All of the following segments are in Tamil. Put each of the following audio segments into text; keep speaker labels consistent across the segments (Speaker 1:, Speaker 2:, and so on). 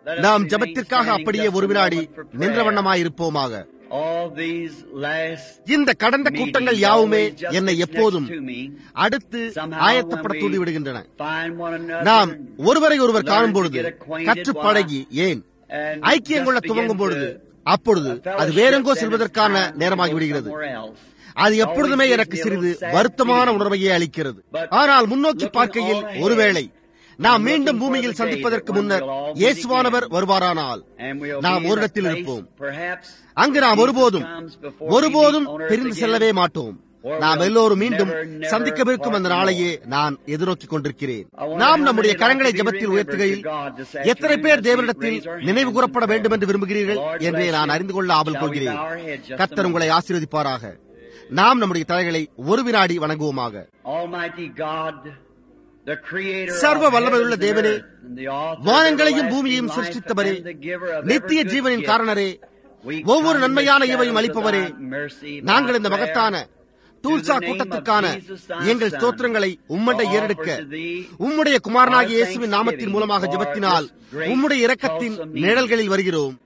Speaker 1: நாம் ஜெபத்திற்காக அப்படியே ஒரு வினாடி நின்ற வண்ணமாயிருப்போமாக. இந்த கடந்த கூட்டங்கள் யாவுமே என்னை எப்போதும் அடுத்து ஆயத்தப்பட தூண்டிவிடுகின்றன. நாம் ஒருவரை ஒருவர் காணும் பொழுது, கற்று பழகி, ஏன் ஐக்கியம் கொள்ள துவங்கும் பொழுது, அப்பொழுது அது வேறெங்கோ செல்வதற்கான நேரமாகி விடுகிறது. அது எப்பொழுதுமே எனக்கு சிறிது வருத்தமான உணர்வையே அளிக்கிறது. ஆனால் முன்னோக்கி பார்க்கையில், ஒருவேளை நாம் மீண்டும் பூமியில் சந்திப்பதற்கு முன்னர் இயேசுவானவர் வருவாரானால் நாம் ஒரு இடத்தில் இருப்போம். அங்கு நாம் ஒருபோதும் பிரிந்து செல்லவே மாட்டோம். நாம் எல்லோரும் மீண்டும் சந்திக்கவிருக்கும் அந்த நாளையே நான் எதிர்நோக்கிக் கொண்டிருக்கிறேன். நாம் நம்முடைய கரங்களை ஜெபத்தில் உயர்த்துகையில் எத்தனை பேர் தேவனிடத்தில் நினைவு கூறப்பட வேண்டும் என்று விரும்புகிறீர்கள் என்றே நான் அறிந்து கொள்ள ஆவல் கொள்கிறேன். கர்த்தர் உங்களை ஆசீர்வதிப்பாராக. நாம் நம்முடைய தலைகளை ஒரு வினாடி வணங்குவோமாக. சர்வ வல்லமையுள்ள தேவனே, வானங்களையும் பூமியையும் சிருஷ்டித்தவரே, நித்திய ஜீவனின் காரணரே, ஒவ்வொரு நன்மையான ஈவையும் அளிப்பவரே, நாங்கள் இந்த மகத்தான டூல்சா கூட்டத்திற்கான எங்கள் ஸ்தோத்திரங்களை உம்மண்டை ஏறெடுக்க உம்முடைய குமாரனாகிய இயேசுவின் நாமத்தின் மூலமாக ஜெபத்தினால் உம்முடைய இரக்கத்தின் நிழல்களில் வருகிறோம்.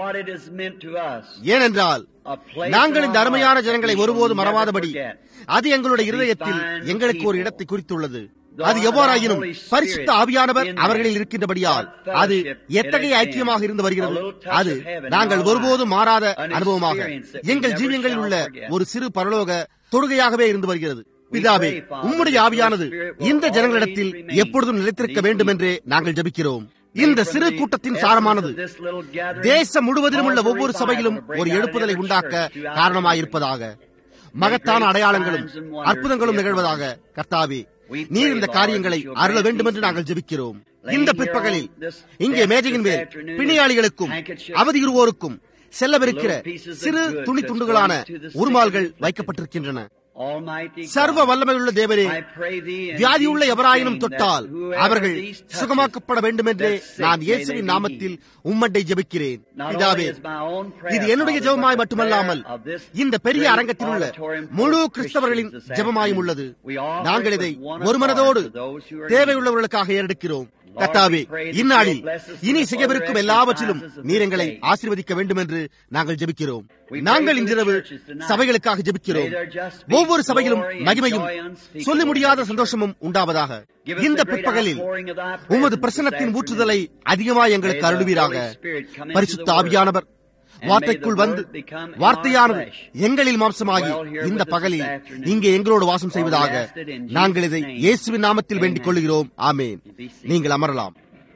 Speaker 1: ஏனென்றால் நாங்கள் இந்த அருமையான ஜனங்களை ஒருபோதும் மறவாதபடி அது எங்களுடைய இருதயத்தில் எங்களுக்கு ஒரு இடத்தை குறித்துள்ளது. அது எவ்வாறாயினும் பரிசுத்த ஆவியானவர் அவர்களில் இருக்கின்றபடியால் அது எத்தகைய ஐக்கியமாக இருந்து வருகிறது. அது நாங்கள் ஒருபோதும் மாறாத அனுபவமாக எங்கள் ஜீவியங்களில் உள்ள ஒரு சிறு பரலோக தொடுகையாகவே இருந்து வருகிறது. பிதாவே, உம்முடைய ஆவியானது இந்த ஜனங்களிடத்தில் எப்பொழுதும் நிலைத்திருக்க வேண்டும் என்றே நாங்கள் ஜெபிக்கிறோம். இந்த சிறு கூட்டத்தின் சாரமானது தேசம் முழுவதிலும் உள்ள ஒவ்வொரு சபையிலும் ஒரு எழுப்புதலை உண்டாக்க காரணமாயிருப்பதாக, மகத்தான அடையாளங்களும் அற்புதங்களும் நிகழ்வதாக. கர்த்தாவே, நீர் இந்த காரியங்களை அருள வேண்டும் என்று நாங்கள் ஜெபிக்கிறோம். இந்த பிற்பகலில் இங்கே மேஜையின் மேல் பிணியாளிகளுக்கும் அவதியுறுவோருக்கும் செல்லவிருக்கிற சிறு துணி துண்டுகளான உருமால்கள் வைக்கப்பட்டிருக்கின்றன. சர்வ வல்லமையுள்ள தேவனே, வியாதியுள்ள எவராயினும் தொட்டால் அவர்கள் சுகமாக்கப்பட வேண்டும் என்றே நான் இயேசுவின் நாமத்தில் உம்மண்டை ஜெபிக்கிறேன். பிதாவே, இது என்னுடைய ஜெபமாய் மட்டுமல்லாமல் இந்த பெரிய அரங்கத்தில் உள்ள முழு கிறிஸ்தவர்களின் ஜெபமாயும் உள்ளது. நாங்கள் இதை ஒரு மனதோடு தேவையுள்ளவர்களுக்காக ஏறெடுக்கிறோம். கர்த்தாவே, இந்நாளில் இனி செய்யவிருக்கும் எல்லாவற்றிலும் நீர் எங்களை ஆசீர்வதிக்க வேண்டும் என்று நாங்கள் ஜெபிக்கிறோம். நாங்கள் இன்றிரவு சபைகளுக்காக ஜெபிக்கிறோம். ஒவ்வொரு சபையிலும் மகிமையும் சொல்ல முடியாத சந்தோஷமும் உண்டாவதாக. இந்த பிற்பகலில் உமது பிரசன்னத்தின் ஊற்றுதலை அதிகமாக எங்களுக்கு அருளுவீராக. பரிசுத்த ஆவியானவர் வார்த்தைக்குள் வந்து வார்த்தையானது எங்களில் மாம்சமாகி இந்த பகலில் இங்கே எங்களோடு வாசம் செய்வதாக நாங்கள் இதை இயேசுவின் நாமத்தில் வேண்டிக் கொள்கிறோம். ஆமேன். நீங்கள் அமரலாம்.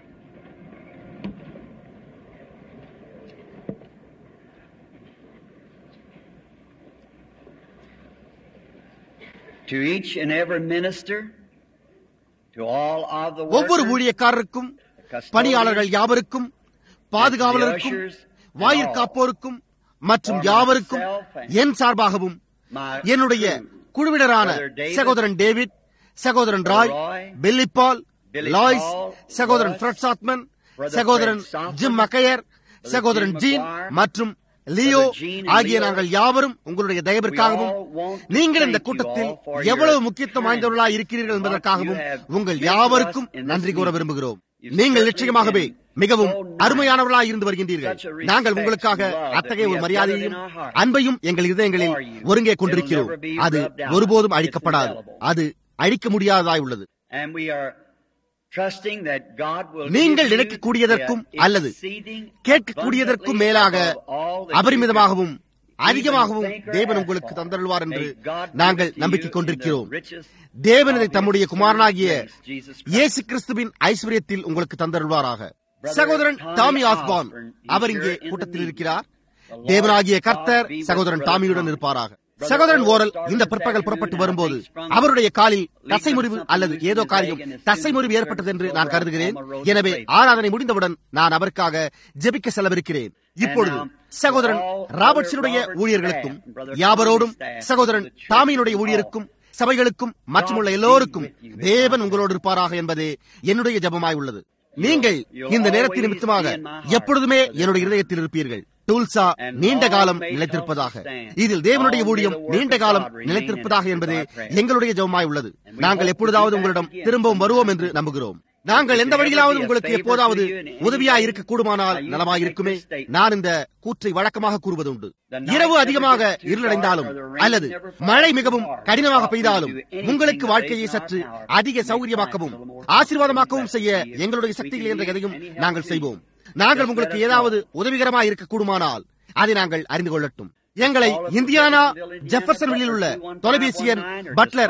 Speaker 1: ஒவ்வொரு ஊழியக்காரருக்கும், பணியாளர்கள் யாவருக்கும், பாதுகாவலருக்கும், வாயிற்காப்போருக்கும் மற்றும் யாவருக்கும் என் சார்பாகவும் என்னுடைய குழுவினரான சகோதரன் டேவிட், சகோதரன் ராய், பில்லிபால், லாய்ஸ், சகோதரன் ஃப்ரெட் சாத்மன், சகோதரன் ஜிம் மக்கயர், சகோதரன் ஜீன் மற்றும் லியோ ஆகிய நாங்கள் யாவரும் உங்களுடைய தயவிற்காகவும் நீங்கள் இந்த கூட்டத்தில் எவ்வளவு முக்கியத்துவம் வாய்ந்தவர்களாக இருக்கிறீர்கள் என்பதற்காகவும் உங்கள் யாவருக்கும் நன்றி கூற விரும்புகிறோம். நீங்கள் நிச்சயமாகவே மிகவும் அருமையானவர்களாக இருந்து வருகின்றீர்கள். நாங்கள் உங்களுக்காக அத்தகைய ஒரு மரியாதையையும் அன்பையும் எங்கள் இதயங்களில் ஒருங்கே கொண்டிருக்கிறோம். அது ஒருபோதும் அழிக்கப்படாது. அது அழிக்க முடியாததாய் உள்ளது. நீங்கள் நினைக்கக்கூடியதற்கும் அல்லது கேட்கக்கூடியதற்கும் மேலாக அபரிமிதமாகவும் அதிகமாகவும் தேவன் உங்களுக்கு தந்தருள்வார் என்று நாங்கள் நம்பிக்கை கொண்டிருக்கிறோம். தேவன் இதை தம்முடைய குமாரனாகிய இயேசு கிறிஸ்துவின் ஐஸ்வர்யத்தில் உங்களுக்கு தந்தருள்வாராக. சகோதரன் டாமி ஆஸ்பான் அவர் இங்கே கூட்டத்தில் இருக்கிறார். தேவனாகிய கர்த்தர் சகோதரன் டாமியுடன் இருப்பாராக. சகோதரன் ஓரல் இந்த பிற்பகல் புறப்பட்டு வரும்போது அவருடைய காலில் தசை முறிவு அல்லது ஏதோ காரியம் தசை முறிவு ஏற்பட்டது என்று நான் கருதுகிறேன். எனவே ஆராதனை முடிந்தவுடன் நான் அவருக்காக ஜெபிக்க செல்லவிருக்கிறேன். இப்பொழுது சகோதரன் ராபர்ட்ஸினுடைய ஊழியர்களுக்கும் யாவரோடும் சகோதரன் டாமியினுடைய ஊழியருக்கும் சபைகளுக்கும் மற்றும் உள்ள எல்லோருக்கும் தேவன் உங்களோடு இருப்பாராக என்பதே என்னுடைய ஜெபமாய் உள்ளது. நீங்கள் இந்த நேரத்தின் நிமித்தமாக எப்பொழுதுமே என்னுடைய இருதயத்தில் இருப்பீர்கள். டூல்சா நீண்ட காலம் நிலைத்திருப்பதாக, இதில் தேவனுடைய ஊழியம் நீண்ட காலம் நிலைத்திருப்பதாக என்பதே எங்களுடைய ஜெபமாய் உள்ளது. நாங்கள் எப்பொழுதாவது உங்களிடம் திரும்பவும் வருவோம் என்று நம்புகிறோம். நாங்கள் எந்த வழியிலாவது உங்களுக்கு எப்போதாவது உதவியா இருக்க கூடுமானால் நலமாயிருக்குமே. நான் இந்த கூற்றை வழக்கமாக கூறுவதுண்டு. இரவு அதிகமாக இருளடைந்தாலும் அல்லது மழை மிகவும் கடினமாக பெய்தாலும் உங்களுக்கு வாழ்க்கையை சற்று அதிக சௌகரியமாக்கவும் ஆசீர்வாதமாக்கவும் செய்ய எங்களுடைய சக்திகள் என்ற எதையும் நாங்கள் செய்வோம். நாங்கள் உங்களுக்கு ஏதாவது உதவிகரமாக இருக்க கூடுமானால் அதை நாங்கள் அறிந்து கொள்ளட்டும். எங்களை இந்தியானா ஜெஃபர்சன்வில்லில் உள்ள தொலைபேசி எண் பட்லர்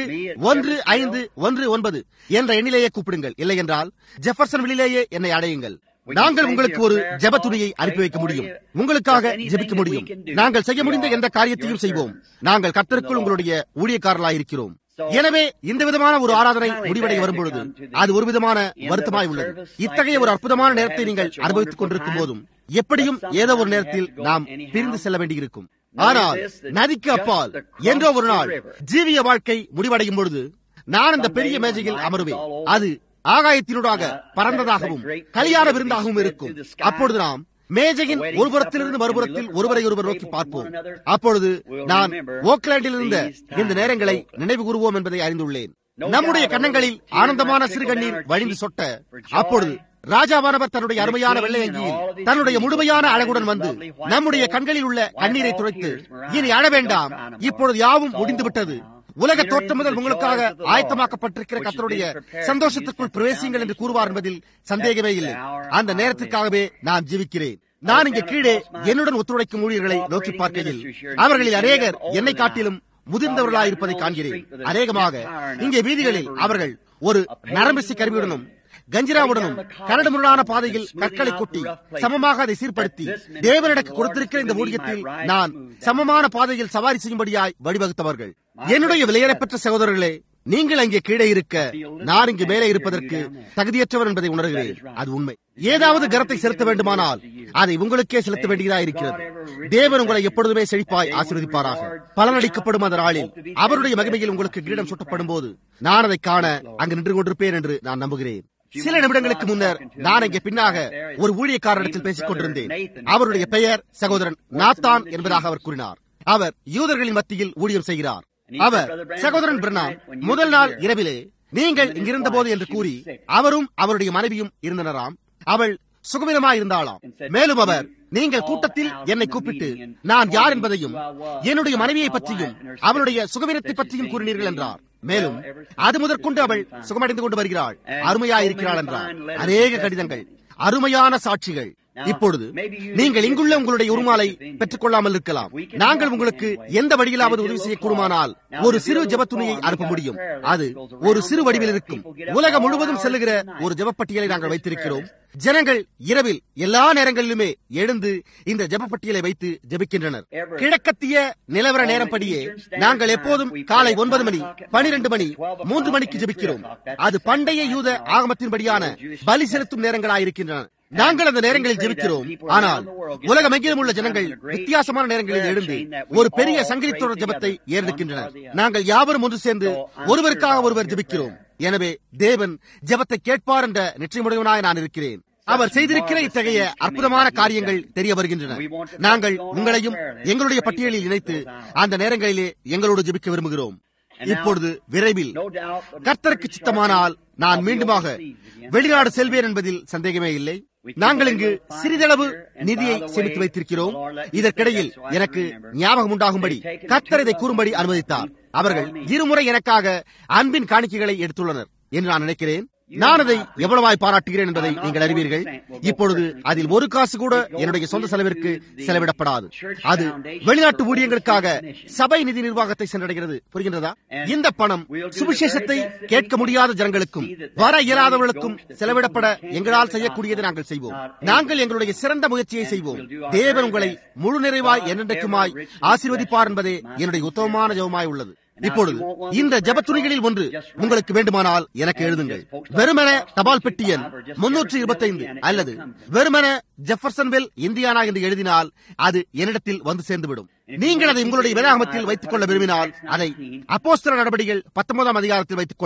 Speaker 1: 21519 என்ற எண்ணிலேயே கூப்பிடுங்கள். இல்லை என்றால் ஜெஃபர்சன்வில்லிலேயே என்னை அடையுங்கள். நாங்கள் உங்களுக்கு ஒரு ஜெப துணியை அனுப்பி வைக்க முடியும். உங்களுக்காக ஜெபிக்க முடியும். நாங்கள் செய்ய முடிந்த எந்த காரியத்தையும் செய்வோம். நாங்கள் கர்த்தருக்குள் உங்களுடைய ஊழியக்காரர்களாக இருக்கிறோம். எனவே இந்த விதமான ஒரு ஆராதனை முடிவடைய வரும்பொழுது அது ஒரு விதமான வருத்தமாய் உள்ளது. இத்தகைய ஒரு அற்புதமான நேரத்தை நீங்கள் அனுபவித்துக் கொண்டிருக்கும் போதும் எப்படியும் ஏதோ ஒரு நேரத்தில் நாம் பிரிந்து செல்ல வேண்டியிருக்கும். ஆனால் நதிக்கு அப்பால் என்றோ ஒரு நாள் ஜீவிய வாழ்க்கை முடிவடையும் பொழுது நான் அந்த பெரிய மேஜையில் அமருவேன். அது ஆகாயத்தினூடாக பறந்ததாகவும் கல்யாண விருந்தாகவும் இருக்கும். அப்பொழுது நாம் மேஜையின் ஒரு புறத்திலிருந்து மறுபுறத்தில் ஒருவரை ஒருவர் நோக்கி பார்ப்போம். அப்பொழுது நான் ஓக்லாண்டில் இருந்த இந்த நேரங்களை நினைவு கூறுவோம் என்பதை அறிந்துள்ளேன். நம்முடைய கன்னங்களில் ஆனந்தமான சிறுகண்ணீர் வழிந்து சொட்ட அப்பொழுது ராஜாவானவர் தன்னுடைய அருமையான வெள்ளையங்கியில் தன்னுடைய முழுமையான அழகுடன் வந்து நம்முடைய கண்களில் உள்ள கண்ணீரை துடைத்து, இனி அழ வேண்டாம், இப்பொழுது யாவும் முடிந்துவிட்டது, உலக தோற்றம் முதல் உங்களுக்காக ஆயத்தமாக்கப்பட்டிருக்கிற கர்த்தருடைய சந்தோஷத்திற்குள் பிரவேசிங்கள் என்று கூறுவார் என்பதில் சந்தேகமே இல்லை. அந்த நேரத்திற்காகவே நான் ஜீவிக்கிறேன். நான் இங்கே கீழே என்னுடன் ஒத்துழைக்கும் ஊழியர்களை நோக்கி பார்க்கையில் அவர்களில் அநேகர் என்னை காட்டிலும் முதிர்ந்தவர்களாயிருப்பதை காண்கிறேன். அநேகமாக இங்கே வீதிகளில் அவர்கள் ஒரு நரம்பிசை கருவியுடனும் கஞ்சிராவுடனும் கரடுமுரடான பாதையில் கற்களை கொட்டி சமமாக அதை சீர்படுத்தி தேவனிடக்கு கொடுத்திருக்கிற இந்த ஊழியத்தில் நான் சமமான பாதையில் சவாரி செய்யும்படியாய் வழிவகுத்தவர்கள். என்னுடைய விலையேறப்பெற்ற சகோதரர்களே, நீங்கள் அங்கே கீழே இருக்க நான் இங்கு மேலே இருப்பதற்கு தகுதியற்றவர் என்பதை உணர்கிறேன். அது உண்மை. ஏதாவது கரத்தை செலுத்த வேண்டுமானால் அதை உங்களுக்கே செலுத்த வேண்டியதாக இருக்கிறது. தேவன் உங்களை எப்பொழுதுமே செழிப்பாய் ஆசீர்வதிப்பாராக. பலனளிக்கப்படும் அந்த நாளில் அவருடைய மகிமையில் உங்களுக்கு கிரீடம் சூட்டப்படும் போது நான் அதை காண அங்கு நின்று கொண்டிருப்பேன் என்று நான் நம்புகிறேன். சில நிமிடங்களுக்கு முன்னர் நான் இங்கே பின்னாக ஒரு ஊழியக்காரரிடத்தில் பேசிக் கொண்டிருந்தேன். அவருடைய பெயர் சகோதரன் நாத்தான் என்பதாக அவர் கூறினார். அவர் யூதர்களின் மத்தியில் ஊழியம் செய்கிறார். அவர் சகோதரன் பிரணாம் முதல் நாள் இரவிலே நீங்கள் இங்கிருந்த போது என்று கூறி அவரும் அவருடைய மனைவியும் இருந்தனராம். அவள் சுகவீனமாயிருந்தாளாம். மேலும் அவர், நீங்கள் கூட்டத்தில் என்னை கூப்பிட்டு நான் யார் என்பதையும் என்னுடைய மனைவியை பற்றியும் அவளுடைய சுகவீனத்தை பற்றியும் கூறினீர்கள் என்றார். மேலும் அது முதற்கொண்டு அவள் சுகமடைந்து கொண்டு வருகிறாள், அருமையாயிருக்கிறாள் என்றார். அநேக கடிதங்கள், அருமையான சாட்சிகள். இப்பொழுது நீங்கள் இங்குள்ள உங்களுடைய உருமாலை பெற்றுக் கொள்ளாமல் இருக்கலாம். நாங்கள் உங்களுக்கு எந்த வழியிலாவது உதவி செய்யக்கூடுமானால் ஒரு சிறு ஜெபத்துணியை அனுப்ப முடியும். அது ஒரு சிறு வடிவில் இருக்கும். உலகம் முழுவதும் செல்லுகிற ஒரு ஜெபப்பட்டியலை நாங்கள் வைத்திருக்கிறோம். ஜனங்கள் இரவில் எல்லா நேரங்களிலுமே எழுந்து இந்த ஜெபப்பட்டியலை வைத்து ஜெபிக்கின்றனர். கிழக்கத்திய நிலவர நேரப்படியே நாங்கள் எப்போதும் காலை 9 மணி, 12 மணி, 3 மணிக்கு ஜெபிக்கிறோம். அது பண்டைய யூத ஆகமத்தின்படியான பலி செலுத்தும் நேரங்களாயிருக்கின்றன. நாங்கள் அந்த நேரங்களில் ஜெபிக்கிறோம். ஆனால் உலகமெங்கிலும் உள்ள ஜனங்கள் வித்தியாசமான நேரங்களில் எழுந்து ஒரு பெரிய சங்கிலித்தொடர் ஜெபத்தை ஏறெடுக்கின்றனர். நாங்கள் யாவரும் ஒன்று சேர்ந்து ஒருவருக்காக ஒருவர் ஜெபிக்கிறோம். எனவே தேவன் ஜெபத்தை கேட்பார் என்ற நிச்சயமுடையவனாய் நான் இருக்கிறேன். அவர் செய்திருக்கிற இத்தகைய அற்புதமான காரியங்கள் தெரிய வருகின்றன. நாங்கள் உங்களையும் எங்களுடைய பட்டியலில் இணைத்து அந்த நேரங்களிலே எங்களோடு ஜெபிக்க விரும்புகிறோம். இப்பொழுது விரைவில் கர்த்தருக்கு சித்தமானால் நான் மீண்டுமாக வெளிநாடு செல்வேன் என்பதில் சந்தேகமே இல்லை. நாங்கள் இங்கு சிறிதளவு நிதியை சேமித்து வைத்திருக்கிறோம். இதற்கிடையில் எனக்கு ஞாபகம் உண்டாகும்படி கர்த்தர் இதை கூறும்படி அனுமதித்தார். அவர்கள் இருமுறை எனக்காக அன்பின் காணிக்கைகளை எடுத்துள்ளனர் என்று நான் நினைக்கிறேன். நான் அதை எவ்வளவாய் பாராட்டுகிறேன் என்பதை நீங்கள் அறிவீர்கள். இப்பொழுது அதில் ஒரு காசு கூட என்னுடைய சொந்த செலவிற்கு செலவிடப்படாது. அது வெளிநாட்டு ஊழியங்களுக்காக சபை நிதி நிர்வாகத்தை சென்றடைகிறது. புரிகின்றதா? இந்த பணம் சுவிசேஷத்தை கேட்க முடியாத ஜனங்களுக்கும் வர இயலாதவர்களுக்கும் செலவிடப்பட எங்களால் செய்யக்கூடியதை நாங்கள் செய்வோம். நாங்கள் எங்களுடைய சிறந்த முயற்சியை செய்வோம். தேவன் உங்களை முழு நிறைவாய் என்றென்றைக்குமாய் ஆசீர்வதிப்பார் என்பதே என்னுடைய உத்தமமான ஜெபமாய் உள்ளது. இப்பொழுது இந்த ஜெபத்துணிகளில் ஒன்று உங்களுக்கு வேண்டுமானால் எனக்கு எழுதுங்கள். வெறுமன தபால் பெட்டி எண் 325 அல்லது வெறுமன ஜெஃபர்சன்வில் இந்தியானா என்று எழுதினால் அது என்னிடத்தில் வந்து சேர்ந்துவிடும். நீங்கள் அதை உங்களுடைய வேதாகமத்தில் வைத்துக் கொள்ள விரும்பினால் அதை அப்போஸ்தலர் நடபடிகள் 19ஆம் அதிகாரத்தில் வைத்துக் கொள்ளுங்கள்.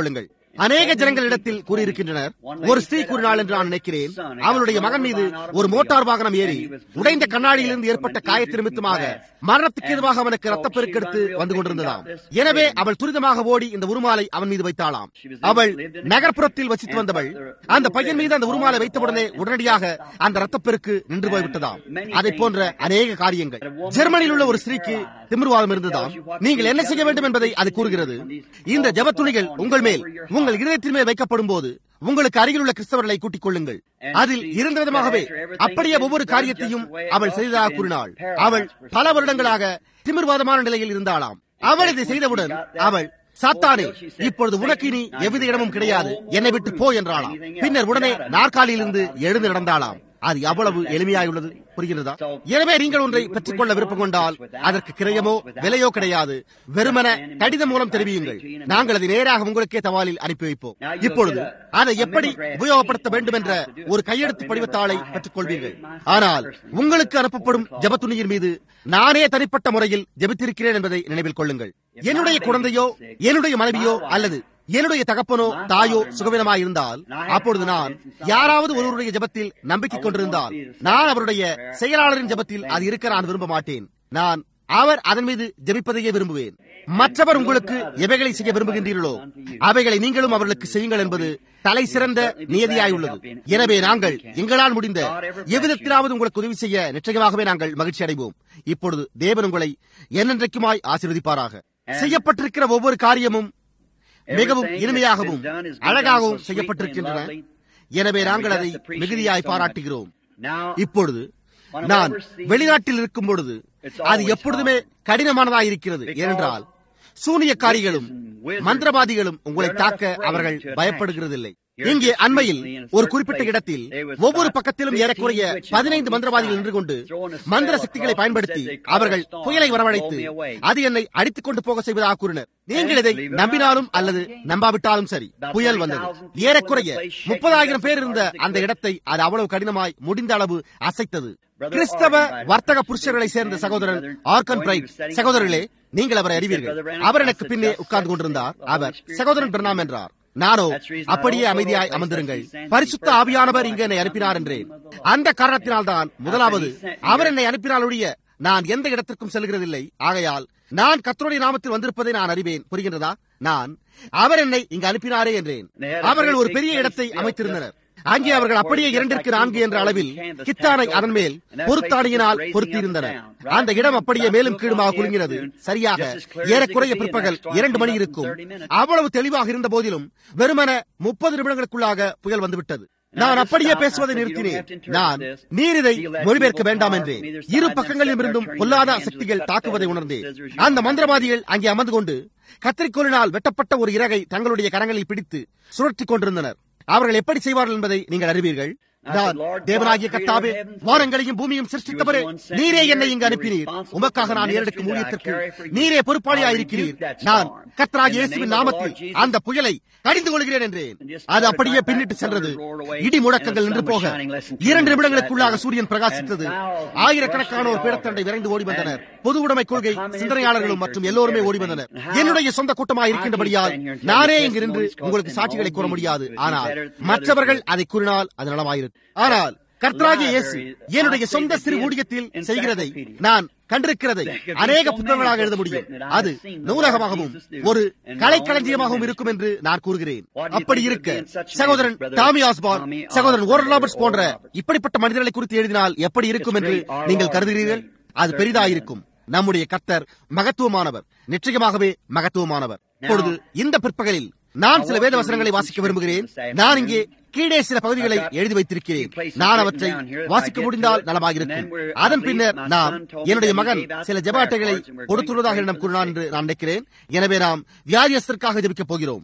Speaker 1: அநேக ஜனங்களிடத்தில் கூறியிருக்கின்றனர். ஒரு ஸ்திரீ கூறினாள் என்று நான் நினைக்கிறேன், அவளுடைய மகன் மீது ஒரு மோட்டார் வாகனம் ஏறி உடைந்த கண்ணாடியிலிருந்து ஏற்பட்ட காயத்து நிமித்தமாக மரணத்துக்கு எதுவாக அவனுக்கு ரத்தப்பெருக்கெடுத்து வந்து கொண்டிருந்ததாம். எனவே அவள் துரிதமாக ஓடி இந்த உருமாலை அவன் மீது வைத்தாளாம். அவள் நகர்ப்புறத்தில் வசித்து வந்தவள். அந்த பையன் மீது அந்த உருமாலை வைத்தவுடனே உடனடியாக அந்த ரத்தப்பெருக்கு நின்று போய்விட்டதாம். அதை போன்ற அநேக காரியங்கள். ஜெர்மனியில் உள்ள ஒரு ஸ்திரீக்கு திமிர்வாதம் இருந்ததாம். நீங்கள் என்ன செய்ய வேண்டும் என்பதை அது கூறுகிறது. இந்த ஜெபத்துணிகள் உங்கள் மேல், உங்கள் இதயத்தின் மேல் வைக்கப்படும் போது உங்களுக்கு அருகில் உள்ள கிறிஸ்தவர்களை கூட்டிக் கொள்ளுங்கள். அதில் இருந்த விதமாகவே அப்படியே ஒவ்வொரு காரியத்தையும் அவள் செய்ததாக கூறினாள். அவள் பல வருடங்களாக திமிர்வாதமான நிலையில் இருந்தாளாம். அவள் இதை செய்தவுடன் அவள், சாத்தானே, இப்பொழுது உனக்கு இனி எவ்வித இடமும் கிடையாது, என்னை விட்டு போ என்றாளாம். பின்னர் உடனே நாற்காலியிலிருந்து எழுந்து நடந்தாளாம். அது எவ்வளவு எளிமையாயுள்ளது, புரிகிறதா? எனவே நீங்கள் ஒன்றை பெற்றுக் கொள்ள விருப்பம் கொண்டால் அதற்கு கிரயமோ விலையோ கிடையாது. வெறுமன கடிதம் மூலம் தெரிவியுங்கள். நாங்கள் அதை நேராக உங்களுக்கே தபாலில் அனுப்பி வைப்போம். இப்பொழுது அதை எப்படி உபயோகப்படுத்த வேண்டும் என்ற ஒரு கையெழுத்து படிவத்தாளை பெற்றுக் கொள்வீர்கள். ஆனால் உங்களுக்கு அனுப்பப்படும் ஜெபத்துணியின் மீது நானே தனிப்பட்ட முறையில் ஜெபித்திருக்கிறேன் என்பதை நினைவில் கொள்ளுங்கள். என்னுடைய குழந்தையோ என்னுடைய மனைவியோ அல்லது என்னுடைய தகப்பனோ தாயோ சுகவீனமாயிருந்தால், அப்பொழுது நான் யாராவது ஒருவருடைய ஜெபத்தில் நம்பிக்கை கொண்டிருந்தால், நான் அவருடைய செயலாளரின் ஜெபத்தில் அது இருக்க நான் விரும்ப மாட்டேன். நான் அவர் அதன் மீது ஜெபிப்பதையே விரும்புவேன். மற்றவர் உங்களுக்கு எவைகளை செய்ய விரும்புகின்றீர்களோ அவைகளை நீங்களும் அவர்களுக்கு செய்யுங்கள் என்பது தலை சிறந்த நியதியாயுள்ளது. எனவே நாங்கள் எங்களால் முடிந்த எவ்விதத்திலாவது உங்களுக்கு உதவி செய்ய நிச்சயமாகவே நாங்கள் மகிழ்ச்சி அடைவோம். இப்பொழுது தேவன் உங்களை என்னென்றைக்குமாய் ஆசீர்வதிப்பாராக. செய்யப்பட்டிருக்கிற ஒவ்வொரு காரியமும் மிகவும் இனிமையாகவும் அழகாகவும் செய்யப்பட்டிருக்கின்றன. எனவே நாங்கள் அதை மிகுதியாய் பாராட்டுகிறோம். இப்பொழுது நான் வெளிநாட்டில் இருக்கும் பொழுது அது எப்பொழுதுமே கடினமானதாயிருக்கிறது. ஏனென்றால் சூனியக்காரிகளும் மந்திரவாதிகளும் உங்களை தாக்க அவர்கள் பயப்படுகிறதில்லை. இங்கே அண்மையில் ஒரு குறிப்பிட்ட இடத்தில் ஒவ்வொரு பக்கத்திலும் ஏறக்குறைய 15 மந்திரவாதிகள் நின்று கொண்டு மந்திர சக்திகளை பயன்படுத்தி அவர்கள் புயலை வரவழைத்து அது என்னை அடித்துக் கொண்டு போக செய்வதாக கூறினர். நீங்கள் இதை நம்பினாலும் அல்லது நம்பாவிட்டாலும் சரி, புயல் வந்தது. ஏறக்குறைய 30,000 பேர் இருந்த அந்த இடத்தை அது அவ்வளவு கடினமாய் முடிந்த அளவு அசைத்தது. கிறிஸ்தவ வர்த்தக புருஷர்களை சேர்ந்த சகோதரன் ஆர்கன் பிரைட், சகோதரர்களே, நீங்கள் அவரை அறிவீர்கள். அவர் எனக்கு பின்னே உட்கார்ந்து கொண்டிருந்தார். அவர் சகோதரன் பிரணாம் என்றார். நானோ அப்படியே அமைதியாய் அமர்ந்திருங்கள், பரிசுத்த ஆவியானவர் இங்கு என்னை அனுப்பினார் என்றேன். அந்த காரணத்தினால்தான் முதலாவது அவர் என்னை அனுப்பினால் ஒழிய நான் எந்த இடத்திற்கும் செல்கிறதில்லை. ஆகையால் நான் கர்த்தருடைய நாமத்தில் வந்திருப்பதை நான் அறிவேன். புரிகின்றதா? நான் அவர் என்னை இங்கு அனுப்பினாரே என்றேன். அவர்கள் ஒரு பெரிய இடத்தை அமைத்திருந்தனர். அங்கே அவர்கள் அப்படியே 2:4 என்ற அளவில் கித்தானை அதன் மேல் பொருத்தாணியினால் பொருத்தியிருந்தனர். அந்த இடம் அப்படியே மேலும் கீழுமாக குலுங்கினது. சரியாக ஏறக்குறைய பிற்பகல் 2 மணி இருக்கும். அவ்வளவு தெளிவாக இருந்த போதிலும் வெறுமன 30 நிமிடங்களுக்குள்ளாக புயல் வந்துவிட்டது. நான் அப்படியே பேசுவதை நிறுத்தினேன். நான் நீர் இதை மொழிபெயர்க்க வேண்டாம் என்றேன். இரு பக்கங்களிலும் இருந்தும் பொல்லாத சக்திகள் தாக்குவதை உணர்ந்தேன். அந்த மந்திரவாதிகள் அங்கே அமர்ந்து கொண்டு கத்திரிக்கோலினால் வெட்டப்பட்ட ஒரு இறகை தங்களுடைய கரங்களில் பிடித்து சுழற்றிக் கொண்டிருந்தனர். அவர்கள் எப்படி செய்வார்கள் என்பதை நீங்கள் அறிவீர்கள். நான், தேவனாகிய கர்த்தாவே, வானங்களையும் பூமியும் சிருஷ்டித்தவரே, நீரே என்னை இங்கு அனுப்பினீர். உமக்காக நான் ஏறெடுக்கும் ஊழியத்திற்கு நீரே பொறுப்பாளியாயிருக்கிறீர். நான் கர்த்தராகிய இயேசுவின் நாமத்தில் அந்த புயலை கடிந்து கொள்கிறேன் என்றேன். அது அப்படியே பின்னிட்டு சென்றது. இடி முழக்கங்கள் நின்று போக 2 நிமிடங்களுக்குள்ளாக சூரியன் பிரகாசித்தது. ஆயிரக்கணக்கானோர் பீடத்தண்டை விரைந்து ஓடி வந்தனர். பொது உடைமை கொள்கை சிந்தனையாளர்களும் மற்றும் எல்லோருமே ஓடி வந்தனர். என்னுடைய சொந்த கூட்டமாக இருக்கின்றபடியால் நானே இங்கு நின்று உங்களுக்கு சாட்சிகளை கூற முடியாது. ஆனால் மற்றவர்கள் அதை கூறினால் அது நலமாயிருக்கும். ஆனால் கர்த்தராகிய இயேசு என்னுடைய சொந்த சிறு ஊழியத்தில் செய்கிறதை நான் கண்டிருக்கிறதை அநேக புத்தகங்களாக எழுத முடியும். அது நூலகமாகவும் ஒரு கலைக்களஞ்சியமாகவும் இருக்கும் என்று நான் கூறுகிறேன். அப்படி இருக்க சகோதரன் டாமி ஆஸ்பான், சகோதரன் ஓரல் ராபர்ட்ஸ் போன்ற இப்படிப்பட்ட மனிதர்களை குறித்து எழுதினால் எப்படி இருக்கும் என்று நீங்கள் கருதுகிறீர்கள்? அது பெரிதாயிருக்கும். நம்முடைய கர்த்தர் மகத்துவமானவர், நிச்சயமாகவே மகத்துவமானவர். இப்பொழுது இந்த பிற்பகலில் நான் சில வேத வசனங்களை வாசிக்க விரும்புகிறேன். நான் இங்கே கீழே சில பகுதிகளை எழுதி வைத்திருக்கிறேன். நான் அவற்றை வாசிக்க முடிந்தால் நலமாயிருக்கும். அதன் பின்னர் நாம் என்னுடைய மகன் சில ஜெப அட்டைகளை கொடுத்துள்ளதாக என்னிடம் கூறினான் என்று நான் நினைக்கிறேன். எனவே நாம் வியாதியஸ்தருக்காக ஜெபிக்கப் போகிறோம்.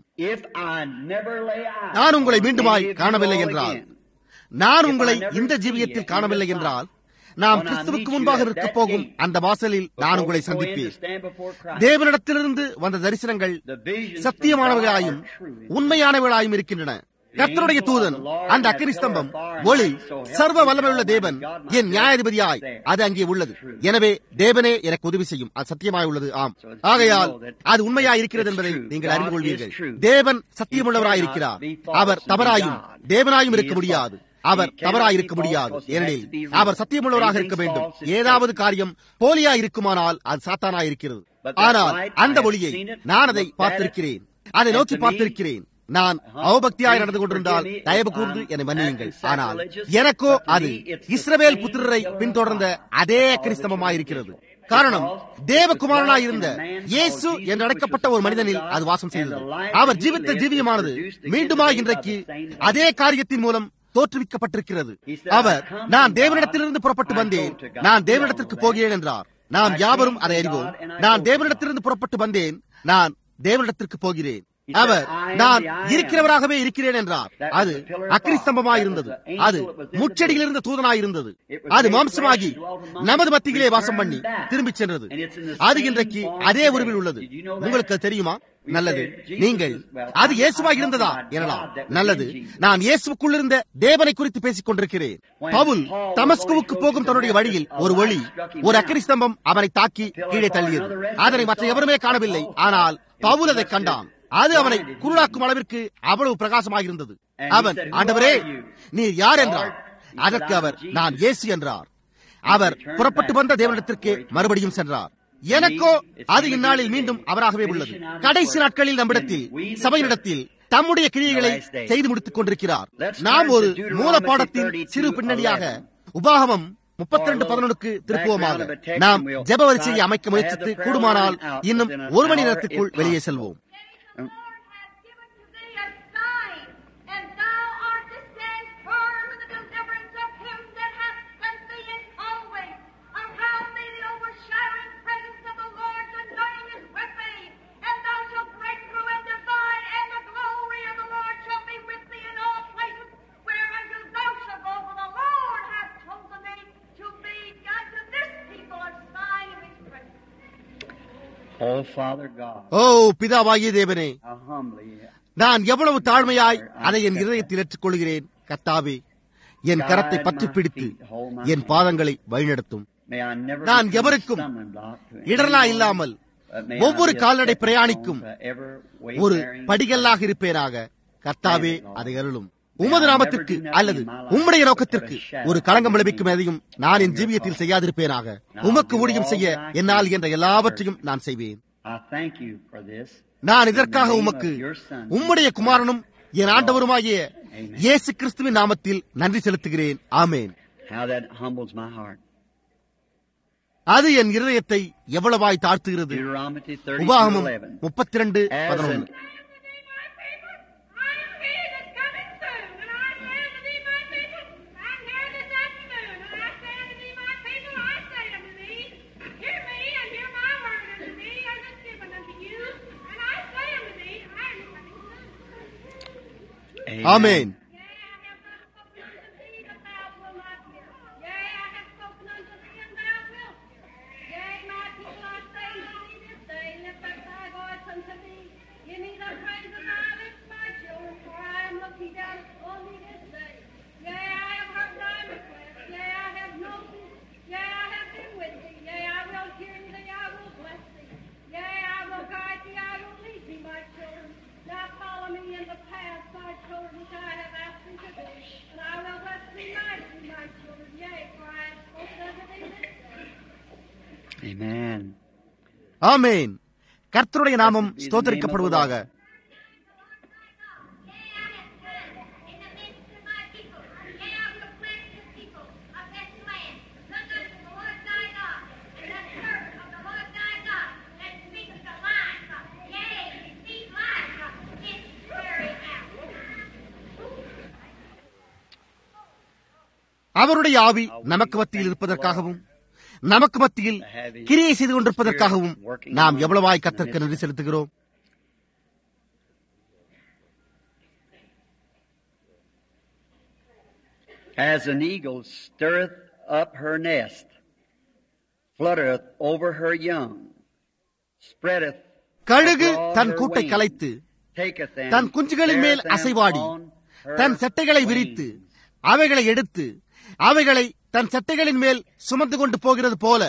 Speaker 1: நான் உங்களை மீண்டுமாய் காணவில்லை என்றால், நான் உங்களை இந்த ஜீவியத்தில் காணவில்லை என்றால், நாம் கிறிஸ்துவுக்கு முன்பாக இருக்க போகும் அந்த வாசலில் நான் உங்களை சந்திப்பேன். தேவனிடத்திலிருந்து வந்த தரிசனங்கள் சத்தியமானவர்களாயும் உண்மையானவர்களாயும் இருக்கின்றன. கர்த்தருடைய தூதன் அந்த அக்கினி ஸ்தம்பம் ஒளி சர்வ வல்லமையுள்ள தேவன் என் நியாயாதிபதியாய் அது அங்கே உள்ளது. எனவே தேவனே எனக்கு உதவி செய்யும். அது சத்தியமாய் உள்ளது. ஆம், ஆகையால் அது உண்மையாய் இருக்கிறது என்பதை நீங்கள் அறிந்து கொள்வீர்கள். தேவன் சத்தியமுள்ளவராயிருக்கிறார். அவர் தவறாயும் தேவனாயும் இருக்க முடியாது. அவர் தவறாயிருக்க முடியாது. ஏனெனில் அவர் சத்தியமுள்ளவராக இருக்க வேண்டும். ஏதாவது காரியம் போலியா இருக்குமானால் அது சாத்தானாயிருக்கிறது. ஆனால் அந்த ஒளியை நான் அதை பார்த்திருக்கிறேன், அதை நோக்கி பார்த்திருக்கிறேன். நான் அவபக்தியாய் நடந்து கொண்டிருந்தால் தயவு கூர்ந்து என்னை மன்னியுங்கள். ஆனால் எனக்கோ அது இஸ்ரவேல் புத்திரரை பின்தொடர்ந்த அதே அக்கினிஸ்தம்பமாயிருக்கிறது. காரணம், தேவகுமாரனாய் இருந்த இயேசு என்று அழைக்கப்பட்ட ஒரு மனிதனில் அது வாசம் செய்தது. அவர் ஜீவித்த ஜீவியமானது மீண்டுமாய் இன்றைக்கு அதே காரியத்தின் மூலம் தோற்றுவிக்கப்பட்டிருக்கிறது. அவர் நான் தேவனிடத்திலிருந்து புறப்பட்டு வந்தேன், நான் தேவனிடத்திற்கு போகிறேன் என்றார். நாம் யாவரும் அதை அறிவோம். நான் தேவனிடத்திலிருந்து புறப்பட்டு வந்தேன், நான் தேவனிடத்திற்கு போகிறேன். அவர் நான் இருக்கிறவராகவே இருக்கிறேன் என்றார். அது அக்கினி ஸ்தம்பமாயிருந்தது. அது முச்செடியில் இருந்த தூதனாயிருந்தது. அது மாம்சமாகி நமது மத்தியிலே வாசம் பண்ணி திரும்பி சென்றது. அது இன்றைக்கு அதே உருவில் உள்ளது. உங்களுக்கு தெரியுமா? நல்லது. நீங்கள் அது இயேசுவாக இருந்ததா எனலாம். நல்லது. நான் இயேசுக்குள் இருந்த தேவனை குறித்து பேசிக் கொண்டிருக்கிறேன். பவுல் தமஸ்குவுக்கு போகும் தன்னுடைய வழியில் ஒரு ஒளி, ஒரு அக்கினி ஸ்தம்பம் அவனை தாக்கி கீழே தள்ளியது. அதனை மற்ற எவருமே காணவில்லை. ஆனால் பவுல் அதை கண்டான். அது அவனை குருடாக்கும் அளவிற்கு அவ்வளவு பிரகாசமாக இருந்தது. அவன், ஆண்டவரே நீர் யார் என்றார். அதற்கு அவர், நான் இயேசு என்றார். அவர் புறப்பட்டு வந்த தேவனிடத்திற்கு மறுபடியும் சென்றார். எனக்கோ அது இந்நாளில் மீண்டும் அவராகவே உள்ளது. கடைசி நாட்களில் நம்மிடத்தில் சபையினிடத்தில் தம்முடைய கிரியைகளை செய்து முடித்துக் கொண்டிருக்கிறார். நாம் ஒரு மூல பாடத்தின் சிறு பின்னணியாக உபாகமம் 32:11 திருப்புவமாக நாம் ஜெப வரிசையை அமைக்க முயற்சித்து கூடுமானால் இன்னும் ஒரு மணி நேரத்திற்குள் வெளியே செல்வோம். ஓ பிதாவாகிய தேவனே, நான் எவ்வளவு தாழ்மையாய் அதை என் இதயத்தில் ஏற்றுக்கொள்கிறேன். கர்த்தாவே, என் கரத்தை பற்றி பிடித்து என் பாதங்களை வழிநடத்தும். நான் எவருக்கும் இடரலா இல்லாமல் ஒவ்வொரு கால்நடை பிரயாணிக்கும் ஒரு படிகல்லாக இருப்பேனாக. கர்த்தாவே, அதை அருளும். உமது நாமத்திற்கு அல்லது உம்முடைய நோக்கத்திற்கு ஒரு களங்கம் விளைவிக்கும் எதையும் நான் என் ஜீவியத்தில் செய்யாதிருப்பேனாக. உமக்கு ஊழியம் செய்ய என்னால் என்ற எல்லாவற்றையும் நான் செய்வேன். நான் இதற்காக உமக்கு உம்முடைய குமாரனும் என் ஆண்டவருமாகிய இயேசு கிறிஸ்துவின் நாமத்தில் நன்றி செலுத்துகிறேன். ஆமேன். அது என் இருதயத்தை எவ்வளவாய் தாழ்த்துகிறது. உபாகமம் 32:11. ஆமென். ஆமென். கர்த்தருடைய நாமம் ஸ்தோத்திரிக்கப்படுவதாக. அவருடைய ஆவி நமக்கு மத்தியில் இருப்பதற்காகவும் நமக்கு மத்தியில் கிரியை செய்து கொண்டிருப்பதற்காகவும் நாம் எவ்வளவாய் கர்த்தருக்கு நன்றி செலுத்துகிறோம்.
Speaker 2: As an eagle stirreth up her nest, fluttereth over her young, spreadeth
Speaker 1: கழுகு தன் கூட்டை கலைத்து தன் குஞ்சுகளின் மேல் அசைவாடி தன் சட்டைகளை விரித்து அவைகளை எடுத்து அவைகளை தன் சட்டைகளின் மேல் சுமந்து கொண்டு போகிறது போல.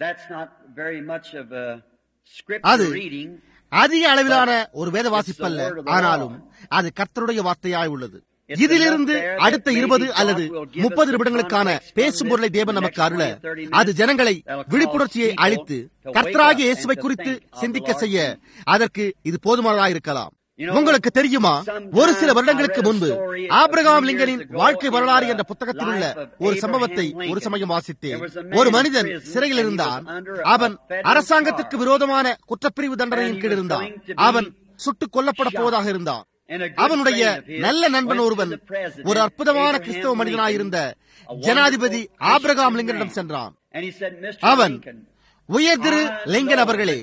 Speaker 1: அது அதிக அளவிலான ஒரு வேத வாசிப்பல்ல, ஆனாலும் அது கர்த்தருடைய வார்த்தையாய் உள்ளது. இதிலிருந்து அடுத்த 20 அல்லது 30 நிமிடங்களுக்கான பேசும் பொருளை தேவன் நமக்கு அருள, அது ஜனங்களை விழிப்புணர்ச்சியை அளித்து கர்த்தராகிய இயேசுவை குறித்து சிந்திக்க செய்ய அதற்கு இது போதுமானதாயிருக்கலாம். உங்களுக்கு தெரியுமா, ஒரு சில வருடங்களுக்கு முன்பு ஆபிரகாம் லிங்கனின் வாழ்க்கை வரலாறு என்ற புத்தகத்தில் உள்ள ஒரு சம்பவத்தை ஒரு சமயம் வாசித்தேன். ஒரு மனிதன் சிறையில் இருந்தான். அவன் அரசாங்கத்திற்கு விரோதமான குற்றப்பிரிவு தண்டனையின் கீழ் இருந்தான். அவன் சுட்டுக் கொல்லப்பட போவதாக இருந்தான். அவனுடைய நல்ல நண்பன் ஒருவன் ஒரு அற்புதமான கிறிஸ்தவ மனிதனாயிருந்த ஜனாதிபதி ஆபிரகாம் லிங்கனிடம் சென்றான். அவன், உயர் திரு லிங்கன் அவர்களே,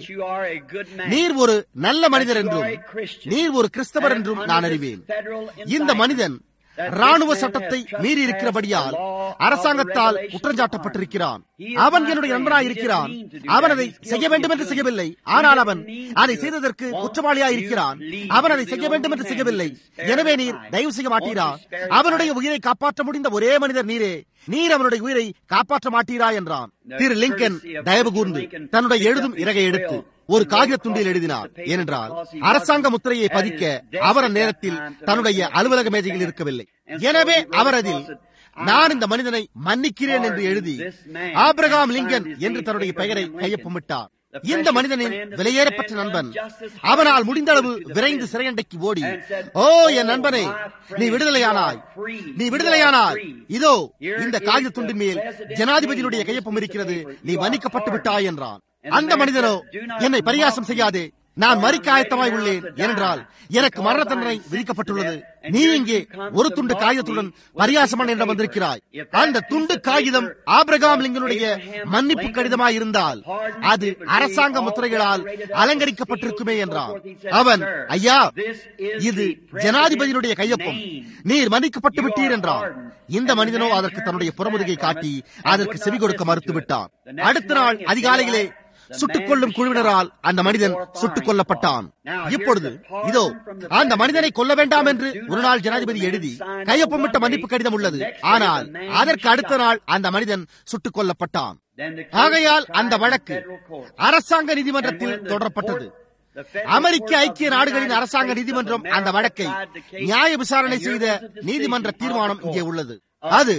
Speaker 1: நீர் ஒரு நல்ல மனிதர் என்றும் நீர் ஒரு கிறிஸ்தவர் என்றும் நான் அறிவேன். இந்த மனிதன் ராணுவ சட்டத்தை மீறி இருக்கிறபடியால் அரசாங்கத்தால் குற்றஞ்சாட்டப்பட்டிருக்கிறான். அவன் என்னுடைய நண்பனாய் இருக்கிறான். அவன் அதை செய்ய வேண்டும் என்று செய்யவில்லை, ஆனால் அவன் அதை செய்ததற்கு குற்றவாளியாய் இருக்கிறான். அவன் அதை செய்ய வேண்டும் என்று செய்யவில்லை. எனவே நீர் தயவு செய்ய மாட்டீரா? அவனுடைய உயிரை காப்பாற்ற முடிந்த ஒரே மனிதர் நீரே. நீர் அவனுடைய உயிரை காப்பாற்ற மாட்டீரா என்றான். திரு லிங்கன் தயவு கூர்ந்து தன்னுடைய எழுதும் இறகை எடுத்து ஒரு காகித துண்டில் எழுதினார். ஏனென்றால் அரசாங்க முத்திரையை பதிக்க அவர் அந்நேரத்தில் தன்னுடைய அலுவலக மேஜையில் இருக்கவில்லை. எனவே அவர் அதில், நான் இந்த மனிதனை மன்னிக்கிறேன் என்று எழுதி ஆபிரகாம் லிங்கன் என்று தன்னுடைய பெயரை கையொப்பமிட்டார். இந்த மனிதனின் விலையேறப்பட்ட நண்பன் அவனால் முடிந்த அளவு விரைந்து சிறையண்டைக்கு ஓடி, ஓ என் நண்பனே, நீ விடுதலையானாய், நீ விடுதலையானாய், இதோ இந்த காகித துண்டின் மேல் ஜனாதிபதியினுடைய கையொப்பம் இருக்கிறது, நீ மன்னிக்கப்பட்டு விட்டாய் என்றான். அந்த மனிதனோ, என்னை பரியாசம் செய்யாதே, நான் மரிக்க ஆயத்தமாய் உள்ளேன், ஏனென்றால் எனக்கு மரண தண்டனை விதிக்கப்பட்டுள்ளது. நீ இங்கே ஒரு துண்டு காகிதத்துடன் பரியாசமான இடம் வந்திருக்கிறாய். அந்த துண்டு காகிதம் ஆபிரகாம் லிங்கனுடைய மன்னிப்பு கடிதமாய் இருந்தால் அது அரசாங்க முத்திரைகளால் அலங்கரிக்கப்பட்டிருக்குமே என்றான். அவன், ஐயா, இது ஜனாதிபதியினுடைய கையொப்பம், நீர் மன்னிக்கப்பட்டு விட்டீர் என்றான். இந்த மனிதனோ அதற்கு தன்னுடைய புறமுதுகை காட்டி அதற்கு செவி கொடுக்க மறுத்துவிட்டான். அடுத்த நாள் அதிகாலையிலே சுட்டுக் கொள்ளும் குழுவினரால் அந்த மனிதன் சுட்டுக் கொல்லப்பட்டான். இப்பொழுது இதோ அந்த மனிதனை கொல்ல வேண்டாம் என்று ஒரு நாள் ஜனாதிபதி எழுதி கையொப்பமிட்ட மன்னிப்பு கடிதம் உள்ளது. ஆனால் அதற்கு அடுத்த நாள் அந்த மனிதன் சுட்டுக் கொல்லப்பட்டான். ஆகையால் அந்த வழக்கு அரசாங்க நீதிமன்றத்தில் தொடரப்பட்டது. அமெரிக்க ஐக்கிய நாடுகளின் அரசாங்க நீதிமன்றம் அந்த வழக்கை நியாய விசாரணை செய்த நீதிமன்ற தீர்மானம் இங்கே உள்ளது. அது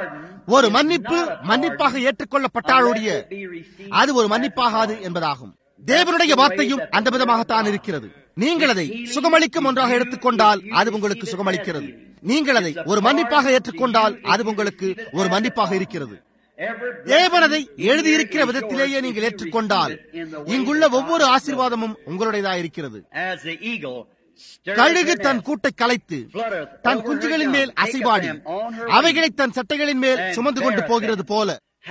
Speaker 1: ஒரு மன்னிப்பாக ஏற்றுக்கொள்ளப்பட்டாலுடைய அது ஒரு மன்னிப்பாகாது என்பதாகும். தேவனுடைய வார்த்தையும் அந்த விதமாகத்தான் இருக்கிறது. நீங்கள் அதை சுகமளிக்கும் ஒன்றாக எடுத்துக்கொண்டால் அது உங்களுக்கு சுகமளிக்கிறது. நீங்கள் அதை ஒரு மன்னிப்பாக ஏற்றுக்கொண்டால் அது உங்களுக்கு ஒரு மன்னிப்பாக இருக்கிறது. தேவன் அதை எழுதியிருக்கிற விதத்திலேயே நீங்கள் ஏற்றுக்கொண்டால் இங்குள்ள ஒவ்வொரு ஆசீர்வாதமும் உங்களுடையதாக இருக்கிறது. கழுகு தன் கூட்டை கலைத்து தன் குஞ்சுகளின் மேல் அசைவாடி அவைகளை தன் சட்டைகளின் மேல் சுமந்து கொண்டு போகிறது போல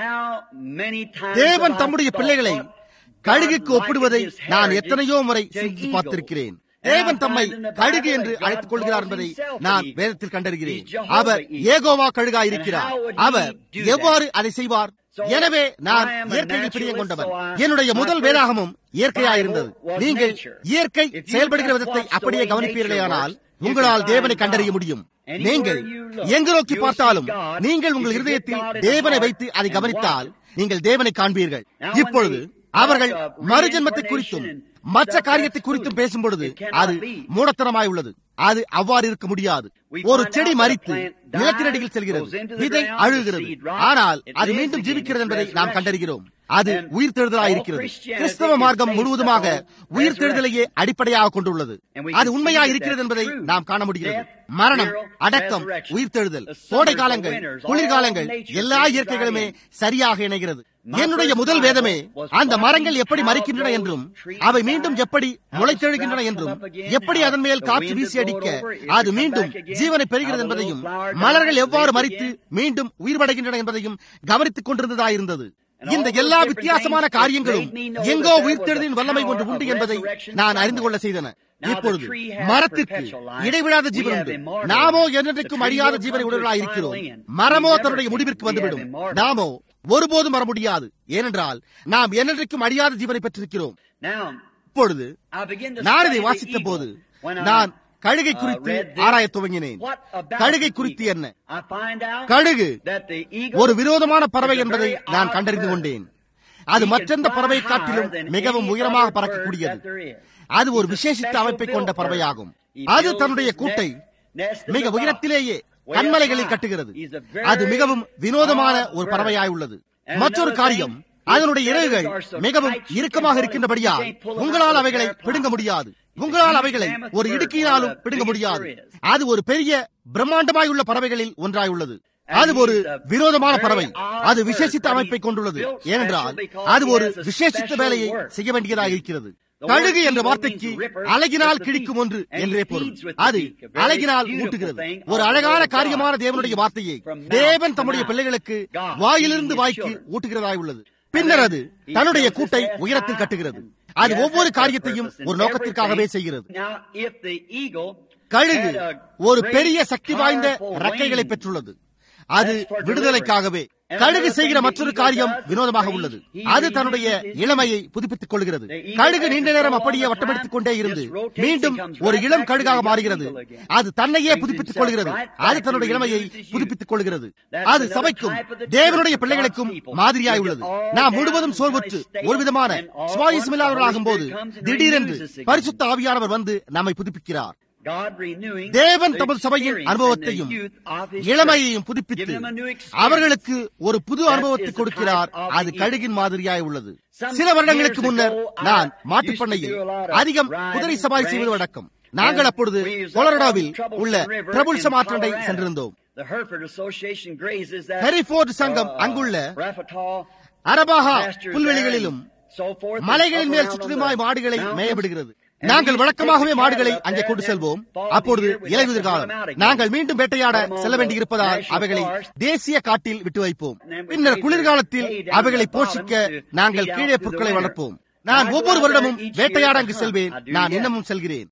Speaker 1: தேவன் தம்முடைய பிள்ளைகளை கழுகுக்கு ஒப்பிடுவதை நான் எத்தனையோ முறை சிந்தித்து பார்த்திருக்கிறேன். தேவன் தம்மை கழுகு என்று அழைத்துக் கொள்கிறார் என்பதை நான் வேதத்தில் கண்டறிகிறேன். அவர் ஏகோவா கழுகா இருக்கிறார். அவர் எவ்வாறு அதை செய்வார்? எனவே நான் இயற்கையில் பிரியம் கொண்டவர். என்னுடைய முதல் வேதாகமும் இயற்கையாயிருந்தது. நீங்கள் இயற்கை செயல்படுகிற விதத்தை அப்படியே கவனிப்பீர்களேயானால் உங்களால் தேவனை கண்டறிய முடியும். நீங்கள் எங்கு நோக்கி பார்த்தாலும் நீங்கள் உங்கள் இருதயத்தில் தேவனை வைத்து அதை கவனித்தால் நீங்கள் தேவனை காண்பீர்கள். இப்பொழுது அவர்கள் மறுஜென்மத்தை குறித்தும் மற்ற காரியத்தை குறித்தும் பேசும் பொழுது அது மூடத்தனமாய் உள்ளது. அது அவ்வாறு இருக்க முடியாது. ஒரு செடி மரித்து நிலத்தினடியில் செல்கிறது, விதை அழுகிறது, ஆனால் அது மீண்டும் ஜீவிக்கிறது என்பதை நாம் கண்டறிகிறோம். அது உயிர்த்தெழுதலாயிருக்கிறது. கிறிஸ்தவ மார்க்கம் முழுவதுமாக உயிர்த்தெழுதலையே அடிப்படையாக கொண்டுள்ளது. அது உண்மையாக இருக்கிறது என்பதை நாம் காண முடிகிறது. மரணம், அடக்கம், உயிர்த்தெழுதல், கோடை காலங்கள், குளிர்காலங்கள், எல்லா இயற்கைகளுமே சரியாக இணைகிறது. என்னுடைய முதல் வேதமே அந்த மரங்கள் எப்படி மரிக்கின்றன என்றும் அவை மீண்டும் எப்படி முளைத்தெழுகின்றன என்றும் எப்படி அதன் மேல் காற்று வீசி அடிக்க அது மீண்டும் ஜீவனை பெறுகிறது என்பதையும் மலர்கள் எவ்வாறு மரித்து மீண்டும் உயிர்வடைகின்றன என்பதையும் கவனித்துக் கொண்டிருந்ததாயிருந்தது. இந்த எல்லா வித்தியாசமான காரியங்களும் எங்கோ உயிர்த்தெழுதின் வல்லமை ஒன்று உண்டு என்பதை நான் அறிந்து கொள்ள செய்தன. இப்பொழுது மரத்திற்கு இடைவிடாத ஜீவன் உண்டு. நாமோ என்றென்றைக்கும் அழியாத ஜீவனை உடலாக இருக்கிறோம். மரமோ தன்னுடைய முடிவிற்கு வந்துவிடும். நாமோ ஒருபோதும் வர முடியாது. ஏனென்றால் நாம் என்றென்றைக்கும் அழியாத ஜீவனை பெற்றிருக்கிறோம். இப்பொழுது நான் இதை வாசித்த போது நான் கழுகை குறித்து ஆராயத் துவங்கினேன். கழுகை குறித்து என்ன? கழுகு ஒரு விரோதமான பறவை என்பதை நான் கண்டறிந்து கொண்டேன். அது மற்றெந்த பறவை காட்டிலும் மிகவும் உயரமாக பறக்கக்கூடியது. அது ஒரு விசேஷித்த அமைப்பை கொண்ட பறவையாகும். அது தன்னுடைய கூட்டை மிக உயரத்திலேயே கண்மலைகளில் கட்டுகிறது. அது மிகவும் வினோதமான ஒரு பறவையாய் உள்ளது. மற்றொரு காரியம், அதனுடைய இறகுகள் மிகவும் இறுக்கமாக இருக்கின்றபடியால் உங்களால் அவைகளை பிடுங்க முடியாது. உங்களால் அவைகளை ஒரு இடுக்கியினாலும் பிடுங்க முடியாது. அது ஒரு பெரிய பிரம்மாண்டமாய் உள்ள பறவைகளில் ஒன்றாய் உள்ளது. அது ஒரு வினோதமான பறவை. அது விசேஷித்த அமைப்பை கொண்டுள்ளது. ஏனென்றால் அது ஒரு விசேஷித்த வேலையை செய்ய வேண்டியதாக இருக்கிறது. கழுகு என்ற வார்த்தைக்கு அழகினால் கிழிக்கும் ஒன்று என்றே பொருள். அது அழகினால் ஊட்டுகிறது. ஒரு அழகான காரியமான தேவனுடைய வார்த்தையை தேவன் தம்முடைய பிள்ளைகளுக்கு வாயிலிருந்து வாய்க்கு ஊட்டுகிறதாய் உள்ளது. பின்னர் அது தன்னுடைய கூட்டை உயரத்தில் கட்டுகிறது. அது ஒவ்வொரு காரியத்தையும் ஒரு நோக்கத்திற்காகவே செய்கிறது. கழுகு ஒரு பெரிய சக்தி வாய்ந்த ரெக்கைகளை பெற்றுள்ளது. அது விடுதலைக்காகவே. கழுகு செய்கிற மற்றொரு காரியம் வினோதமாக உள்ளது. அது தன்னுடைய இளமையை புதுப்பித்துக் கொள்கிறது. கழுகு நீண்ட நேரம் அப்படியே வட்டமடித்துக் கொண்டே இருந்து மீண்டும் ஒரு இளம் கழுகாக மாறுகிறது. அது தன்னையே புதுப்பித்துக் கொள்கிறது. அது தன்னுடைய இளமையை புதுப்பித்துக் கொள்கிறது. அது சபைக்கும் தேவனுடைய பிள்ளைகளுக்கும் மாதிரியாய் உள்ளது. நாம் முழுவதும் சோர்வுற்று ஒரு விதமான சுவாயிசமில்லாதவர்களாகும் போது திடீரென்று பரிசுத்த ஆவியானவர் வந்து நம்மை புதுப்பிக்கிறார். தேவன் தமது சபையின் அனுபவத்தையும் இளமையையும் புதுப்பித்து அவர்களுக்கு ஒரு புது அனுபவத்தை கொடுக்கிறார். அது கழுகின் மாதிரியாய் உள்ளது. சில வருடங்களுக்கு முன்னர் நான் மாட்டுப்பண்ணையில் அதிகம் குதிரை சவாரி செய்வது வழக்கம். நாங்கள் அப்பொழுது கொலரடோவில் உள்ள பிரபுல்சம் ஆற்றண்டை சென்றிருந்தோம். ஹெரிஃபோர்ட் சங்கம் அங்குள்ள அரபாஹா புல்வெளிகளிலும் மலைகளின் மேல் சுற்றுமாய் மாடுகளை மேயவிடுகிறது. நாங்கள் வழக்கமாகவே மாடுகளை அங்கே கொண்டு செல்வோம். அப்பொழுது இலையுதிர் காலம். நாங்கள் மீண்டும் வேட்டையாட செல்ல வேண்டியிருப்பதால் அவைகளை தேசிய காட்டில் விட்டு வைப்போம். பின்னர் குளிர்காலத்தில் அவைகளை போஷிக்க நாங்கள் கீழே புற்களை வளர்ப்போம். நான் ஒவ்வொரு வருடமும் வேட்டையாட அங்கு செல்வேன். நான் இன்னமும் செல்கிறேன்.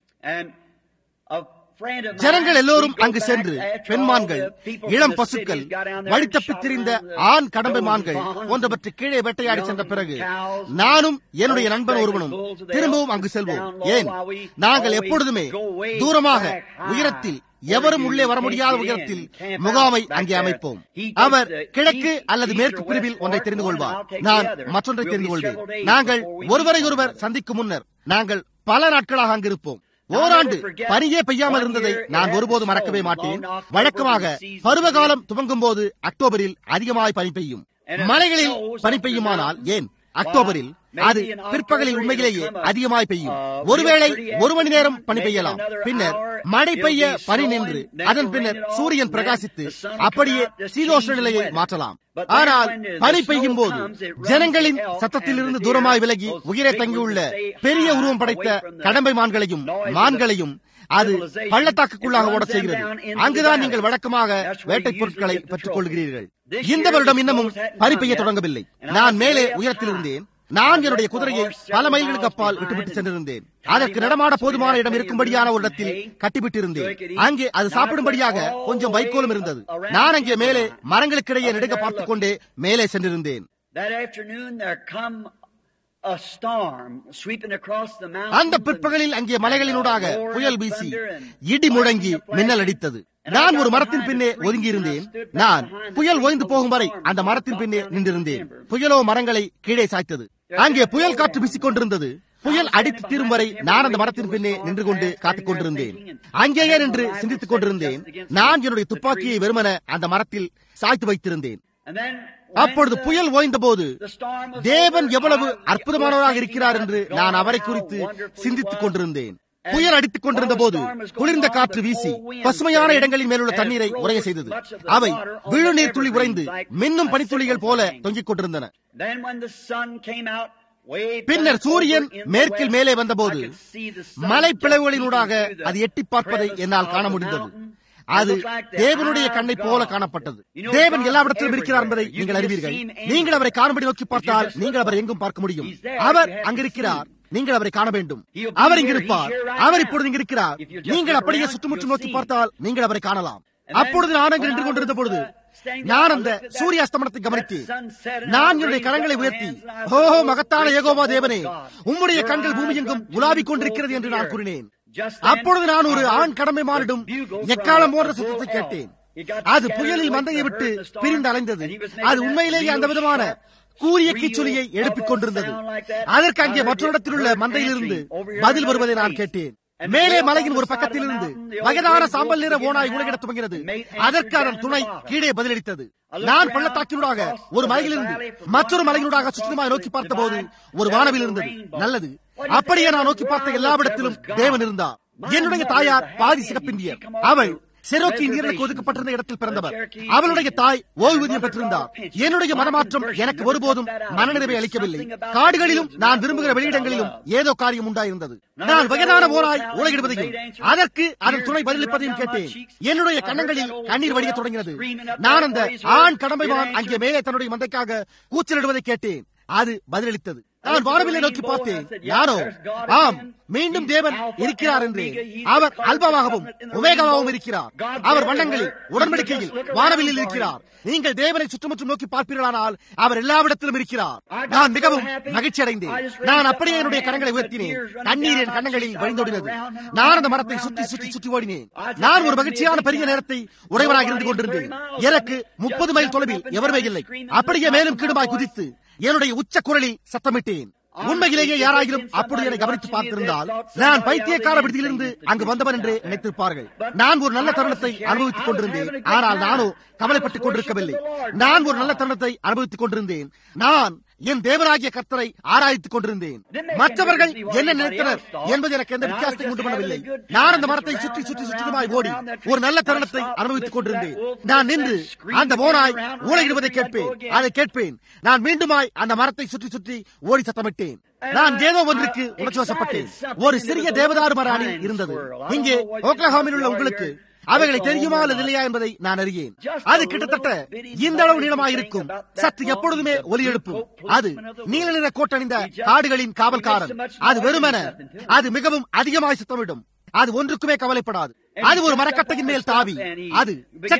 Speaker 1: ஜனங்கள் எல்லோரும் அங்கு சென்று பெண்மான்கள், இளம் பசுக்கள், வழித்தப்பி திரிந்த ஆண் கடம்பை மான்கள் போன்றவற்றை கீழே வேட்டையாடி சென்ற பிறகு நானும் என்னுடைய நண்பன் ஒருவனும் திரும்பவும் அங்கு செல்வோம். ஏன், நாங்கள் எப்பொழுதுமே தூரமாக உயரத்தில் எவரும் உள்ளே வர முடியாத உயரத்தில் முகாமை அங்கே அமைப்போம். அவர் கிழக்கு அல்லது மேற்கு பிரிவில் ஒன்றை தெரிந்து கொள்வார். நான் மற்றொன்றை தெரிந்து கொள்வேன். நாங்கள் ஒருவரை ஒருவர் சந்திக்கும் முன்னர் நாங்கள் பல நாட்களாக அங்கிருப்போம். ஓராண்டு பனியே பெய்யாமல் இருந்ததை நான் ஒருபோது மறக்கவே மாட்டேன். வழக்கமாக பருவகாலம் துவங்கும் போது அக்டோபரில் அதிகமாய் பனி பெய்யும். மலைகளில் பனி பெய்யுமானால் ஏன் அக்டோபரில் அது பிற்பகலில் உண்மையிலேயே அதிகமாய் பெய்யும். ஒருவேளை ஒரு மணி நேரம் பனி பெய்யலாம். பின்னர் மழை பெய்ய பனி நின்று அதன் பின்னர் சூரியன் பிரகாசித்து அப்படியே சீதோஷ்ண நிலையை மாற்றலாம். ஆனால் பனி பெய்யும் போது ஜனங்களின் சத்தத்திலிருந்து தூரமாய் விலகி உயிரை தங்கியுள்ள பெரிய உருவம் படைத்த கடம்பை மான்களையும் அது பள்ளத்தாக்குள்ளாக ஓட செய்கிறது. அங்குதான் நீங்கள் வழக்கமாக வேட்டை பொருட்களை பெற்றுக் கொள்கிறீர்கள். இந்த வருடம் இன்னமும் பனி பெய்ய தொடங்கவில்லை. நான் மேலே உயரத்தில் இருந்தேன். நான் என்னுடைய குதிரையை பல மைல்களுக்கு அப்பால் விட்டுவிட்டு சென்றிருந்தேன். அதற்கு நடமாட போதுமான இடம் இருக்கும்படியான ஒரு இடத்தில் கட்டிவிட்டிருந்தேன். அங்கே அது சாப்பிடும்படியாக கொஞ்சம் வைக்கோலும் இருந்தது. நான் அங்கே மேலே மரங்களுக்கிடையே நெடுக பார்த்துக் கொண்டே மேலே சென்றிருந்தேன். அந்த பிற்பகலில் அங்கே மலைகளினூடாக புயல் வீசி இடி முழங்கி மின்னல் அடித்தது. நான் ஒரு மரத்தின் பின்னே ஒதுங்கி இருந்தேன். நான் புயல் ஓய்ந்து போகும் வரை அந்த மரத்தின் பின்னே நின்றிருந்தேன். புயலோ மரங்களை கீழே சாய்த்தது. அங்கே புயல் காற்று வீசிக் கொண்டிருந்தது. புயல் அடித்து தீரும் வரை நான் அந்த மரத்தின் பின்னே நின்று கொண்டு காத்துக் கொண்டிருந்தேன். அங்கேயே நின்று சிந்தித்துக் கொண்டிருந்தேன். நான் என்னுடைய துப்பாக்கியை வெறுமன அந்த மரத்தில் சாய்த்து வைத்திருந்தேன். அப்பொழுது புயல் ஓய்ந்த போது தேவன் எவ்வளவு அற்புதமானவராக இருக்கிறார் என்று நான் அவரை குறித்து சிந்தித்துக் கொண்டிருந்தேன். புயல் அடித்துக் கொண்டிருந்த போது குளிர்ந்த காற்று வீசி பசுமையான இடங்களின் மேலுள்ள தண்ணீரை உறைய செய்தது. அவை விழுநீர் துளி உறைந்து மின்னும் பனித்துளிகள் போல தொங்கிக் கொண்டிருந்தன. பின்னர் சூரியன் மேற்கில் மேலே வந்தபோது மலை பிளவுகளினூடாக அது எட்டி பார்ப்பதை என்னால் காண முடிந்தது. அது தேவனுடைய கண்ணை போல காணப்பட்டது. தேவன் எல்லாவிடத்திலும் இருக்கிறார் என்பதை நீங்கள் அறிவீர்கள். நீங்கள் அவரை காணும்படி நோக்கி பார்த்தால் நீங்கள் அவரை எங்கும் பார்க்க முடியும். அவர் அங்கிருக்கிறார். நீங்கள் அவரை காண வேண்டும். அவர் இங்கிருப்பார். அவர் இப்பொழுது இங்கிருக்கிறார். நீங்கள் அப்படியே சுற்றுமுற்றும் நோக்கி பார்த்தால் நீங்கள் அவரை காணலாம். அப்பொழுது நான் அங்கு நின்று கொண்டிருந்த பொழுது நான் அந்த சூரிய அஸ்தமனத்தை கவனித்து நான் என்னுடைய கரங்களை உயர்த்தி, ஓஹோ மகத்தான யெகோவா தேவனே, உம்முடைய கண்கள் பூமி எங்கும் உலாவிக் கொண்டிருக்கிறது என்று நான் கூறினேன். அப்பொழுது நான் ஒரு ஆண் கடமை மாறிடும் எக்காலம் போன்ற சத்தத்தை கேட்டேன். அது புயலில் மந்தையை விட்டு பிரிந்து அலைந்தது. அது உண்மையிலேயே அந்த விதமான கூரிய கீச்சொலியை எழுப்பிக் கொண்டிருந்தது. அதற்கு அங்கே மற்றொரு இடத்தில் உள்ள மந்தையிலிருந்து பதில் வருவதை நான் கேட்டேன். மேலே மலையின் ஒரு பக்கத்தில் இருந்து வயதான சாம்பல் நிற ஓனாய் உலகிட துவங்கிறது. அதற்கு அதன் துணை கீழே பதிலளித்தது. நான் பள்ளத்தாக்கினூடாக ஒரு மலையிலிருந்து மற்றொரு மலையினூடாக சுத்தமாய் நோக்கி பார்த்த போது ஒரு வானவில் இருந்தது. நல்லது, அப்படியே நான் நோக்கி பார்த்த எல்லாவிடத்திலும் தேவன் இருந்தார். என்னுடைய தாயார் பாதி சிகப்பிந்தியர். அவள் செரோக்கி இந்தியர்களுக்கு ஒதுக்கப்பட்டிருந்த இடத்தில் பிறந்தவர். அவளுடைய தாய் ஓய்வூதியம் பெற்றிருந்தார். என்னுடைய மனமாற்றம் எனக்கு ஒருபோதும் மனநிறைவை அளிக்கவில்லை. காடுகளிலும் நான் விரும்புகிற வெளியிடங்களிலும் ஏதோ காரியம் உண்டாயிருந்தது. நான் வயதான ஓராய் உலகிடுவதையும் அதற்கு அதன் துணை பதிலளிப்பதையும் கேட்டேன். என்னுடைய கன்னங்களில் கண்ணீர் வடிய தொடங்கினது. நான் அந்த ஆண் கடமைவான் அங்கே மேலே தன்னுடைய மந்தைக்காக கூச்சலிடுவதை கேட்டேன். அது பதிலளித்தது. நான் வானவில்லை நோக்கி பார்த்தேன். யாரோ ஆம், மீண்டும் தேவன் இருக்கிறார் என்று. அவர் அல்பாவாகவும் ஒமேகாவாகவும் இருக்கிறார். அவர் வண்ணங்களில் உடன்படிக்கையில் வானவில்லில் இருக்கிறார். நீங்கள் தேவனை சுற்றுமுற்றும் நோக்கி பார்ப்பீர்களானால் அவர் எல்லாவிடத்திலும் இருக்கிறார். நான் மிகவும் மகிழ்ச்சி அடைந்தேன். நான் அப்படியே என்னுடைய கரங்களை உயர்த்தினேன். தண்ணீர் என் கண்ணங்களில் வழிந்தோடினது. நான் அந்த மரத்தை சுற்றி சுற்றி சுற்றி ஓடினேன். நான் ஒரு மகிழ்ச்சியான பெரிய நேரத்தை உடையவராக இருந்து கொண்டிருந்தேன். எனக்கு 30 மைல் தொலைவில் எவருமே இல்லை. அப்படியே மேலும் கீடுமாய் குதித்து என்னுடைய உச்ச குரலில் சத்தமிட்டேன். உண்மையிலேயே யாராயிலும் அப்படி என்னை கவனித்து பார்த்திருந்தால் நான் பைத்தியக்கார விடுதியிலிருந்து அங்கு வந்தவன் என்று நினைத்திருப்பார்கள். நான் ஒரு நல்ல தருணத்தை அனுபவித்துக் கொண்டிருந்தேன். ஆனால் நானோ கவலைப்பட்டுக் கொண்டிருக்கவில்லை. நான் ஒரு நல்ல தருணத்தை அனுபவித்துக் கொண்டிருந்தேன். நான் என் தேவனாகிய கர்த்தரை ஆராய்த்துக் கொண்டிருந்தேன். மற்றவர்கள் என்ன நினைத்தனர் என்பது எனக்கு எந்த வித்தியாசத்தையும் உண்டு பண்ணவில்லை. நான் அந்த மரத்தை சுற்றி சுற்றி சுற்றிலுமாய் ஓடி ஒரு நல்ல தருணத்தை அனுபவித்துக் கொண்டிருந்தேன். நான் நின்று அந்த ஓனாய் ஊழையிடுவதை கேட்பேன். அதை கேட்பேன். நான் மீண்டுமாய் அந்த மரத்தை சுற்றி சுற்றி ஓடி சத்தமிட்டேன். நான் ஏதோ ஒன்றுக்கு உணர்ச்சிவசப்பட்டேன். ஒரு சிறிய தேவதாரு மர அணி இருந்தது. இங்கே ஓக்லஹோமில் உள்ள உங்களுக்கு அவைகளை தெரியுமா அல்லது இல்லையா என்பதை நான் அறியேன். அது கிட்டத்தட்ட இந்த அளவு நீளமாயிருக்கும். சற்று எப்பொழுதுமே ஒலி எழுப்பும். அது நீல நிற கோட்டணிந்த காடுகளின் காவல்காரன். அது வெறுமன அது மிகவும் அதிகமாய் சத்தமிடும். அது ஒன்றுக்குமே கவலைப்படாது. அது ஒரு மரக்கட்டையின் மேல் தாவி அது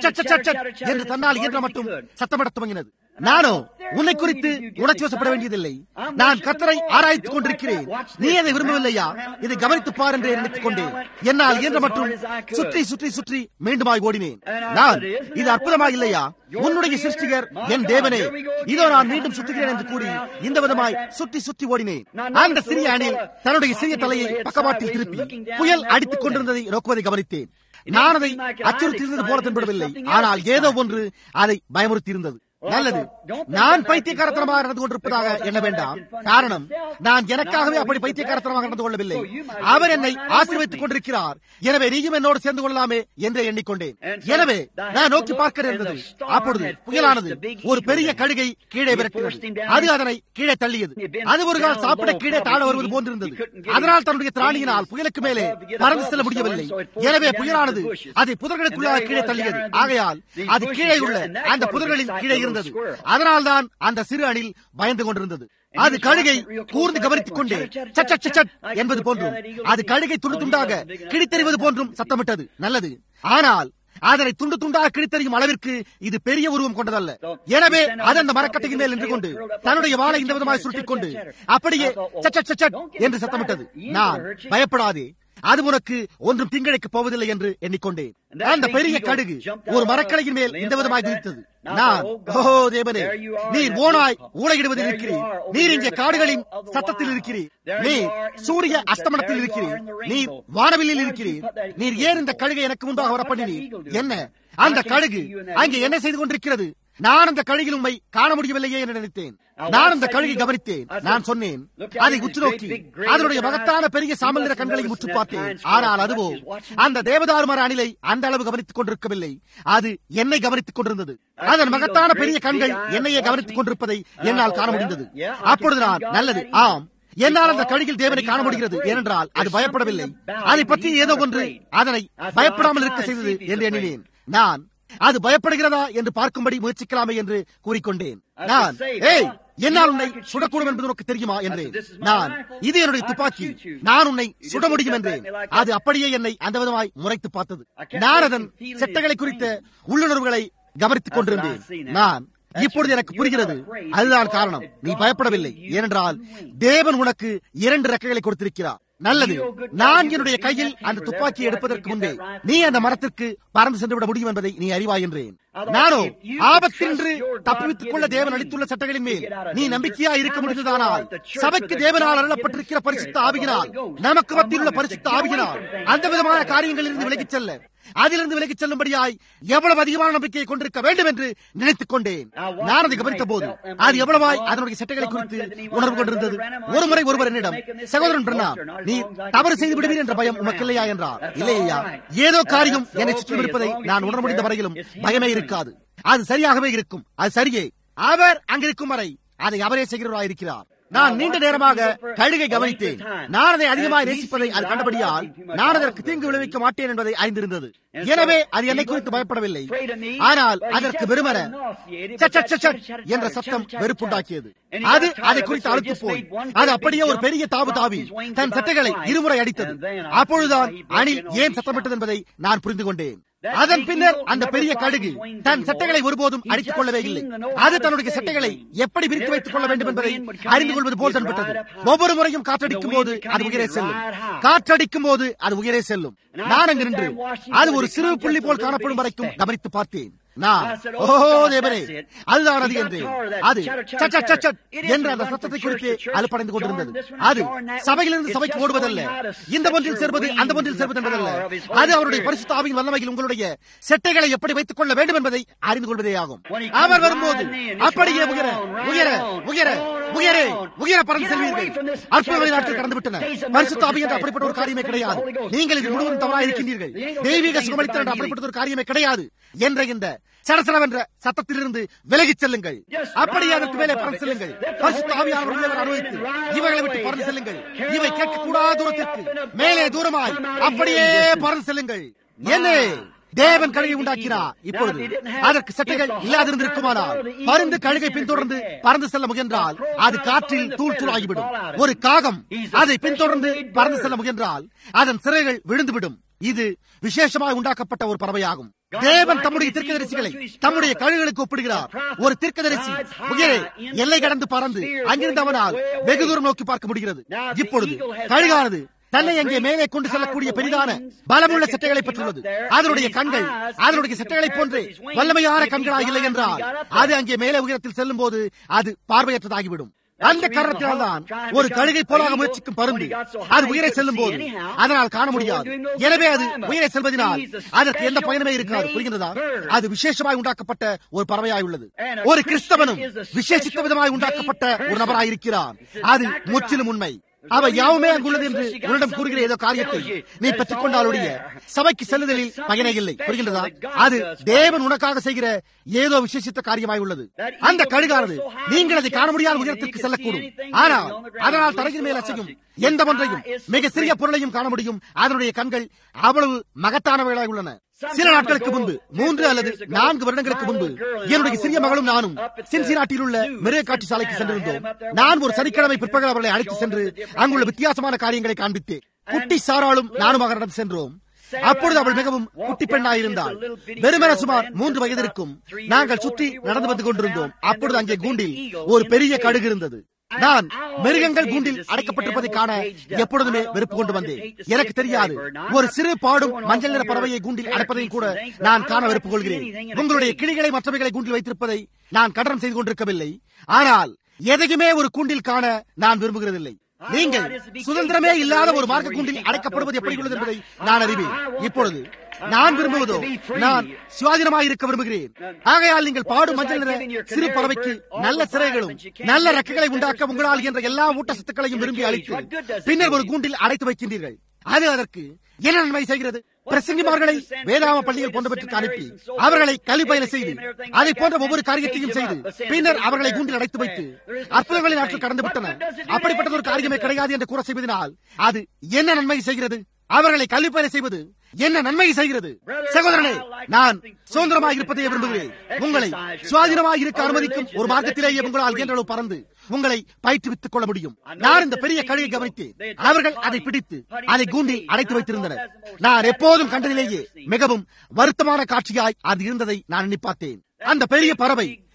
Speaker 1: என்று தன்னால் இயன்ற மட்டும் சத்தமிட துவங்கினது. நானோ உன்னை குறித்து உணர்ச்சி வசப்பட வேண்டியதில்லை. நான் கர்த்தரை ஆராய்த்துக் கொண்டிருக்கிறேன். நீ அதை விரும்பவில்லையா? இதை கவனித்துப் பார் என்று நினைத்துக் கொண்டேன். என்னால் இயன்ற மட்டும் சுற்றி சுற்றி சுற்றி மீண்டுமாய் ஓடினேன். நான் இது அற்புதமாக இல்லையா? உன்னுடைய சிருஷ்டிகர் என் தேவனே, இதோ நான் மீண்டும் சுற்றுகிறேன் என்று கூறி இந்த விதமாய் சுற்றி சுற்றி ஓடினேன். அந்த சிறிய அணில் தன்னுடைய சிறிய தலையை பக்கவாட்டில் திருப்பி புயல் அடித்துக் கொண்டிருந்ததை நோக்குவதை கவனித்தேன். நான் அதை அச்சுறுத்தியிருந்தது போல தென்படவில்லை. ஆனால் ஏதோ ஒன்று அதை பயமுறுத்தி இருந்தது. நல்லது, நான் பைத்தியக்காரத்தனமாக நடந்து கொண்டிருப்பதாக எண்ண வேண்டாம். காரணம், நான் எனக்காகவே அப்படி பைத்தியக்காரத்தனமாக நடந்து கொள்ளவில்லை. அவர் என்னை ஆசீர்வதித்துக் கொண்டிருக்கிறார். எனவே நீயும் என்னோடு சேர்ந்து கொள்ளலாமே என்று எண்ணிக்கொண்டேன். எனவே நான் நோக்கி பார்க்க இருந்தது. அப்பொழுது புயலானது ஒரு பெரிய கழுகை கீழே விரட்டினது. அது அதனை கீழே தள்ளியது. அது ஒரு கால் சாப்பிட கீழே தாழ வருவது போன்றிருந்தது. அதனால் தன்னுடைய திராணியினால் புயலுக்கு மேலே பறந்து செல்ல முடியவில்லை. எனவே புயலானது அதை புதர்களுக்குள்ளாக கீழே தள்ளியது. ஆகையால் அது கீழே உள்ள அந்த புதர்களின் கீழே இருந்தது. அதனால் தான் அந்த சிறு அணில் பயந்து கொண்டிருந்தது. அது கழுகை கூர்ந்து கவனித்துக் கொண்டே என்பது போன்றும் அது கழுகை துண்டு துண்டாக கிழித்தெறிவது போன்றும் சத்தமிட்டது. நல்லது, ஆனால் அதனை துண்டு துண்டாக கிழித்தறியும் அளவிற்கு இது பெரிய உருவம் கொண்டதல்ல. எனவே அது அந்த மரக்கட்டையின் மேல் நின்று கொண்டு தன்னுடைய வாளை இந்த விதமாய் சுருட்டிக் கொண்டு அப்படியே என்று சத்தமிட்டது. நான் பயப்படாதே, அது உனக்கு ஒன்றும் தீங்கிழைக்க போவதில்லை என்று எண்ணிக்கொண்டேன். அந்த பெரிய கடுகு ஒரு மரக்கலையின் மேல் இந்த விதமாய் குதித்தது. நான், ஓஹோ தேவனே, நீர் ஓனாய் ஊழையிடுவதில் இருக்கிறீர். நீர் இங்கே காடுகளின் சத்தத்தில் இருக்கிறீர். நீர் சூரிய அஸ்தமனத்தில் இருக்கிறீர். நீர் வானவில்லில் இருக்கிறீர். நீர் ஏன் இந்த கழுகை எனக்கு முன்பாக வரப்பண்ணினீர்? என்ன அந்த கழுகு அங்கே என்ன செய்து கொண்டிருக்கிறது? நான் அந்த கழுகில் உண்மை காண முடியவில்லையே என்று நினைத்தேன். நான் அந்த கழுகை கவனித்தேன். நான் சொன்னேன், அதை உற்று நோக்கி அதனுடைய மகத்தான பெரிய சாம்பல் நிற கண்களை உற்று பார்த்தேன். ஆனால் அதுவோ அந்த தேவதாரு மர அணிலை அந்த அளவு கவனித்துக் கொண்டிருக்கவில்லை. அது என்னை கவனித்துக் கொண்டிருந்தது. அதன் மகத்தான பெரிய கண்கள் என்னையே கவனித்துக் கொண்டிருப்பதை என்னால் காண முடிந்தது. அப்பொழுது நான், நல்லது, ஆம், என்னால் அந்த கழுகில் தேவனை காண முடிகிறது. ஏனென்றால் அது பயப்படவில்லை. அதை பற்றி ஏதோ ஒன்று அதனை பயப்படாமல் இருக்க செய்தது என்று எண்ணினேன். நான் அது பயப்படுகிறதா என்று பார்க்கும்படி முயற்சிக்கலாமே என்று கூறிக்கொண்டேன். நான், ஏய், என்னால் உன்னை சுடக்கூடும் என்பது உனக்கு தெரியுமா என்றேன். நான், இது என்னுடைய துப்பாக்கி, நான் உன்னை சுட முடியும் என்றேன். அது அப்படியே என்னை அந்த விதமாய் முறைத்து பார்த்தது. நான் அதன் செட்டைகளை குறித்த உள்ளுணர்வுகளை கவனித்துக் கொண்டிருந்தேன். நான், இப்பொழுது எனக்கு புரிகிறது. அதுதான் காரணம். நீ பயப்படவில்லை. ஏனென்றால் தேவன் உனக்கு 2 ரெக்கைகளை கொடுத்திருக்கிறார். நல்லது, நான் என்னுடைய கையில் அந்த துப்பாக்கியை எடுப்பதற்கு முன்பே நீ அந்த மரத்திற்கு பறந்து சென்று விட முடியும் என்பதை நீ அறிவாய் என்றேன். நானோ ஆபத்தின்றி தப்பித்துக் கொள்ள தேவன் அளித்துள்ள சட்டங்களின் மேல் நீ நம்பிக்கையா இருக்க முடிந்ததானால், சபைக்கு தேவனால் அருளப்பட்டிருக்கிற பரிசுத்த ஆவியினால், நமக்கு மத்தியில் உள்ள பரிசுத்த ஆவியினால் அந்த விதமான காரியங்களிலிருந்து விலகிச் செல்ல, அதிலிருந்து விலகிச் செல்லும்படியாய் எவ்வளவு அதிகமான நம்பிக்கையை கொண்டிருக்க வேண்டும் என்று நினைத்துக் கொண்டேன். நான் அதை கவனித்த போது அது எவ்வளவாய் அதனுடைய சட்டங்களை குறித்து உணர்வு கொண்டிருந்தது. ஒருமுறை ஒருவர் என்னிடம், சகோதரன் பிரணாம், நீ தவறு செய்து விடுவீர் என்ற பயம் உனக்கு இல்லையா என்றார். இல்லையா, ஏதோ காரியம் என்னை சுற்றி இருப்பதை நான் உணர முடிந்த வரையிலும் பயமே இருக்காது. அது சரியாகவே இருக்கும். அது சரியே. அவர் அங்கிருக்கும் வரை அதை அவரே செய்கிறவராயிருக்கிறார். நான் நீண்ட நேரமாக கழுகை கவனித்தேன். நான் அதை அதிகமாக நேசிப்பதை அது கண்டபடியால் நான் அதற்கு தீங்கு விளைவிக்க மாட்டேன் என்பதை அறிந்திருந்தது. எனவே அது என்னை குறித்து பயப்படவில்லை. ஆனால் அதற்கு வெறுமன என்ற சத்தம் வெறுப்புண்டாக்கியது. அது அதை குறித்து அழுத்து போய் அது அப்படியே ஒரு பெரிய தாவு தாவி தன் சட்டைகளை இருமுறை அடித்தது. அப்பொழுதுதான் அணில் ஏன் சத்தமிட்டது என்பதை நான் புரிந்து கொண்டேன். அதன் பின்னர் அந்த பெரிய கழுகு தன் சட்டைகளை ஒருபோதும் அடித்துக் கொள்ளவே இல்லை. அது தன்னுடைய சட்டைகளை எப்படி விரித்து வைத்துக் கொள்ள வேண்டும் என்பதை அறிந்து கொள்வது போல் தென்பட்டது. ஒவ்வொரு முறையும் காற்றடிக்கும் போது அது உயரே செல்லும். காற்றடிக்கும் போது அது உயரே செல்லும். நான் அங்கு நின்று அது ஒரு சிறு புள்ளி போல் காணப்படும் வரைக்கும் கவனித்து பார்த்தேன். நான் தேவரே, அதுதான் அது என்றேன். அது என்ற அந்த சத்தத்தை குறித்து அலுப்படைந்து கொண்டிருந்தது. அது சபையிலிருந்து சபைக்கு ஓடுவதல்ல, இந்த ஒன்றில் சேர்வது அந்த ஒன்றில் சேர்வது என்பதல்ல. அது அவருடைய பரிசுத்த ஆவியின் வல்லமையில் உங்களுடைய செட்டைகளை எப்படி வைத்துக் கொள்ள வேண்டும் என்பதை அறிந்து கொள்வதே ஆகும். அவர் வரும்போது அப்படியே உயர உயர உயர உயரே உயர பறந்து செல்வீர்கள். அற்புதமான நாட்கள் கடந்து விட்டன. பரிசுத்த ஆவி என்ற அப்படிப்பட்ட ஒரு காரியமே கிடையாது. நீங்கள் இது முழுவதும் தவறாக இருக்கின்றீர்கள். தெய்வீக சுகமளித்தல் என்ற அப்படிப்பட்ட ஒரு காரியமே கிடையாது என்ற இந்த சடசடவென்ற சத்தத்திலிருந்து விலகிச் செல்லுங்கள். அப்படியே அதற்கு மேலே பறந்து செல்லுங்கள். பரிசுத்த ஆவியானவர் உள்ளவர் அனுபவித்து இவைகளை விட்டு பறந்து செல்லுங்கள். இவை கேட்கக்கூடாத தூரத்திற்கு மேலே தூரமாய் அப்படியே பறந்து செல்லுங்கள். என்ன தேவன் கழுகை உண்டாக்கினார். இப்பொழுது அதற்கு சட்டைகள் இல்லாதிருந்திருக்குமானால் பருந்து கழுகை பின்தொடர்ந்து பறந்து செல்ல முயன்றால் அது காற்றில் தூள் தூளாகிவிடும். ஒரு காகம் அதை பின்தொடர்ந்து பறந்து செல்ல முயன்றால் அதன் சிறைகள் விழுந்துவிடும். இது விசேஷமாக உண்டாக்கப்பட்ட ஒரு பறவையாகும். தேவன் தம்முடைய தீர்க்கதரிசிகளை தம்முடைய கழுகுகளுக்கு ஒப்பிடுகிறார். ஒரு தீர்க்கதரிசி உயரே எல்லை கடந்து பறந்து அங்கிருந்து அவனால் வெகு தூரம் நோக்கி பார்க்க முடிகிறது. இப்பொழுது கழுகானது தன்னை அங்கே மேலே கொண்டு செல்லக்கூடிய பெரிதான பலமுள்ள சட்டைகளை பெற்றுள்ளது. அதனுடைய கண்கள் அதனுடைய சட்டைகளைப் போன்று வல்லமையான கண்களாக இல்லை என்றால் அது அங்கே மேலே உயரத்தில் செல்லும் போது அது பார்வையற்றதாகிவிடும். அந்த காரணத்தினால் தான் ஒரு கழுகை போலாக முயற்சிக்கும் பருந்து அது உயரே செல்லும் போது அதனால் காண முடியாது. எனவே அது உயரே செல்வதனால் அதற்கு எந்த பயனுமே இருக்காது. புரிகின்றதா? அது விசேஷமாய் உண்டாக்கப்பட்ட ஒரு பறவையாய் உள்ளது. ஒரு கிறிஸ்தவனும் விசேஷித்த விதமாய் உண்டாக்கப்பட்ட ஒரு நபராய் இருக்கிறார். அது முற்றிலும் உண்மை. அவை யாவுமே அங்குள்ளது என்று உன்னிடம் கூறுகிற ஏதோ காரியத்தை நீ பெற்றுக் கொண்டாலுடைய சபைக்கு செல்லுதலில் பயனே இல்லை. புரிகின்றதா? அது தேவன் உனக்காக செய்கிற ஏதோ விசேஷித்த காரியமாய் உள்ளது. அந்த கழுகானது நீங்கள் அதை காண முடியாத உயரத்திற்கு செல்லக்கூடும். ஆனால் அதனால் தரையின் மேல் அசையும் எந்த ஒன்றையும் மிக சிறிய பொருளையும் காண முடியும். அதனுடைய கண்கள் அவ்வளவு மகத்தானவைகளாய் உள்ளன. சில நாட்களுக்கு முன்பு 3 அல்லது 4 வருடங்களுக்கு முன்பு என்னுடைய சிறிய மகளும் நானும் சின்சினாட்டியில் உள்ள மிருக காட்சி சாலைக்கு சென்றிருந்தோம். நான் ஒரு சனிக்கிழமை பிற்பகல் அவர்களை அழைத்து சென்று அங்குள்ள வித்தியாசமான காரியங்களை காண்பித்தேன். குட்டி சாராளும் நானுமாக நடந்து சென்றோம். அப்பொழுது அவள் மிகவும் குட்டி பெண்ணாயிருந்தாள். வெறுமன சுமார் 3 வயது இருக்கும். நாங்கள் சுற்றி நடந்து வந்து கொண்டிருந்தோம். அப்பொழுது அங்கே கூண்டில் ஒரு பெரிய கழுகு இருந்தது. நான் மிருகங்கள் கூண்டில் அடைக்கப்பட்டிருப்பதை காண எப்பொழுதுமே வெறுப்பு கொண்டு வந்தேன். எனக்கு தெரியாது, ஒரு சிறு பாடும் மஞ்சள் நிற பறவையை கூண்டில் அடைப்பதையும் கூட நான் காண வெறுப்பு கொள்கிறேன். உங்களுடைய கிளிகளை மற்றவைகளை கூண்டில் வைத்திருப்பதை நான் கண்டனம் செய்து கொண்டிருக்கவில்லை. ஆனால் எதையுமே ஒரு கூண்டில் காண நான் விரும்புகிறதில்லை. நீங்கள் சுதந்திரமே இல்லாத ஒரு மார்க்க கூண்டில் அடைக்கப்படுவது எப்படி உள்ளது என்பதை நான் அறிவேன். இப்பொழுது நான் விரும்புவதோ நான் சுவாதீனமாக இருக்க விரும்புகிறேன். ஆகையால் நீங்கள் பாடும் மஞ்சள் நிற சிறு பறவைக்கு நல்ல சிறைகளும் நல்ல ரெக்கைகளை உண்டாக்க உங்களால் என்ற எல்லா ஊட்டச்சத்துக்களையும் விரும்பி அளித்து பின்னர் ஒரு கூண்டில் அடைத்து வைக்கின்றீர்கள். அது அதற்கு என்ன நன்மை செய்கிறது? பிரசங்கிமார்களை வேதாம பள்ளிகள் போன்றவற்றுக்கு அனுப்பி அவர்களை கல்வி பயில செய்து அதை போன்ற ஒவ்வொரு காரியத்தையும் செய்து பின்னர் அவர்களை கூண்டில் அடைத்து வைத்து அற்புதங்களின் நாட்கள் கடந்து விட்டன. அப்படிப்பட்ட ஒரு காரியமே கிடையாது என்று கூற செய்வதனால் அது என்ன நன்மை செய்கிறது? அவர்களை கல்வி பயில செய்வது என்ன நன்மை செய்கிறது? சகோதரனே, நான் சுதந்திரமாக இருப்பதை விரும்புகிறேன். உங்களை சுவாதீனமாக இருக்க அனுமதிக்கும் ஒரு மார்க்கத்திலேயே உங்களால் இயன்றளவு பறந்து உங்களை பயிற்றுவித்துக் கொள்ள முடியும். நான் இந்த பெரிய கழுகை கவனித்தேன். அவர்கள் அதை பிடித்து அதை கூண்டில் அடைத்து வைத்திருந்தனர். நான் எப்போதும் கண்டதிலேயே மிகவும் வருத்தமான காட்சியாய் அது இருந்ததை நான் எண்ணி பார்த்தேன். அந்த பெரிய பறவை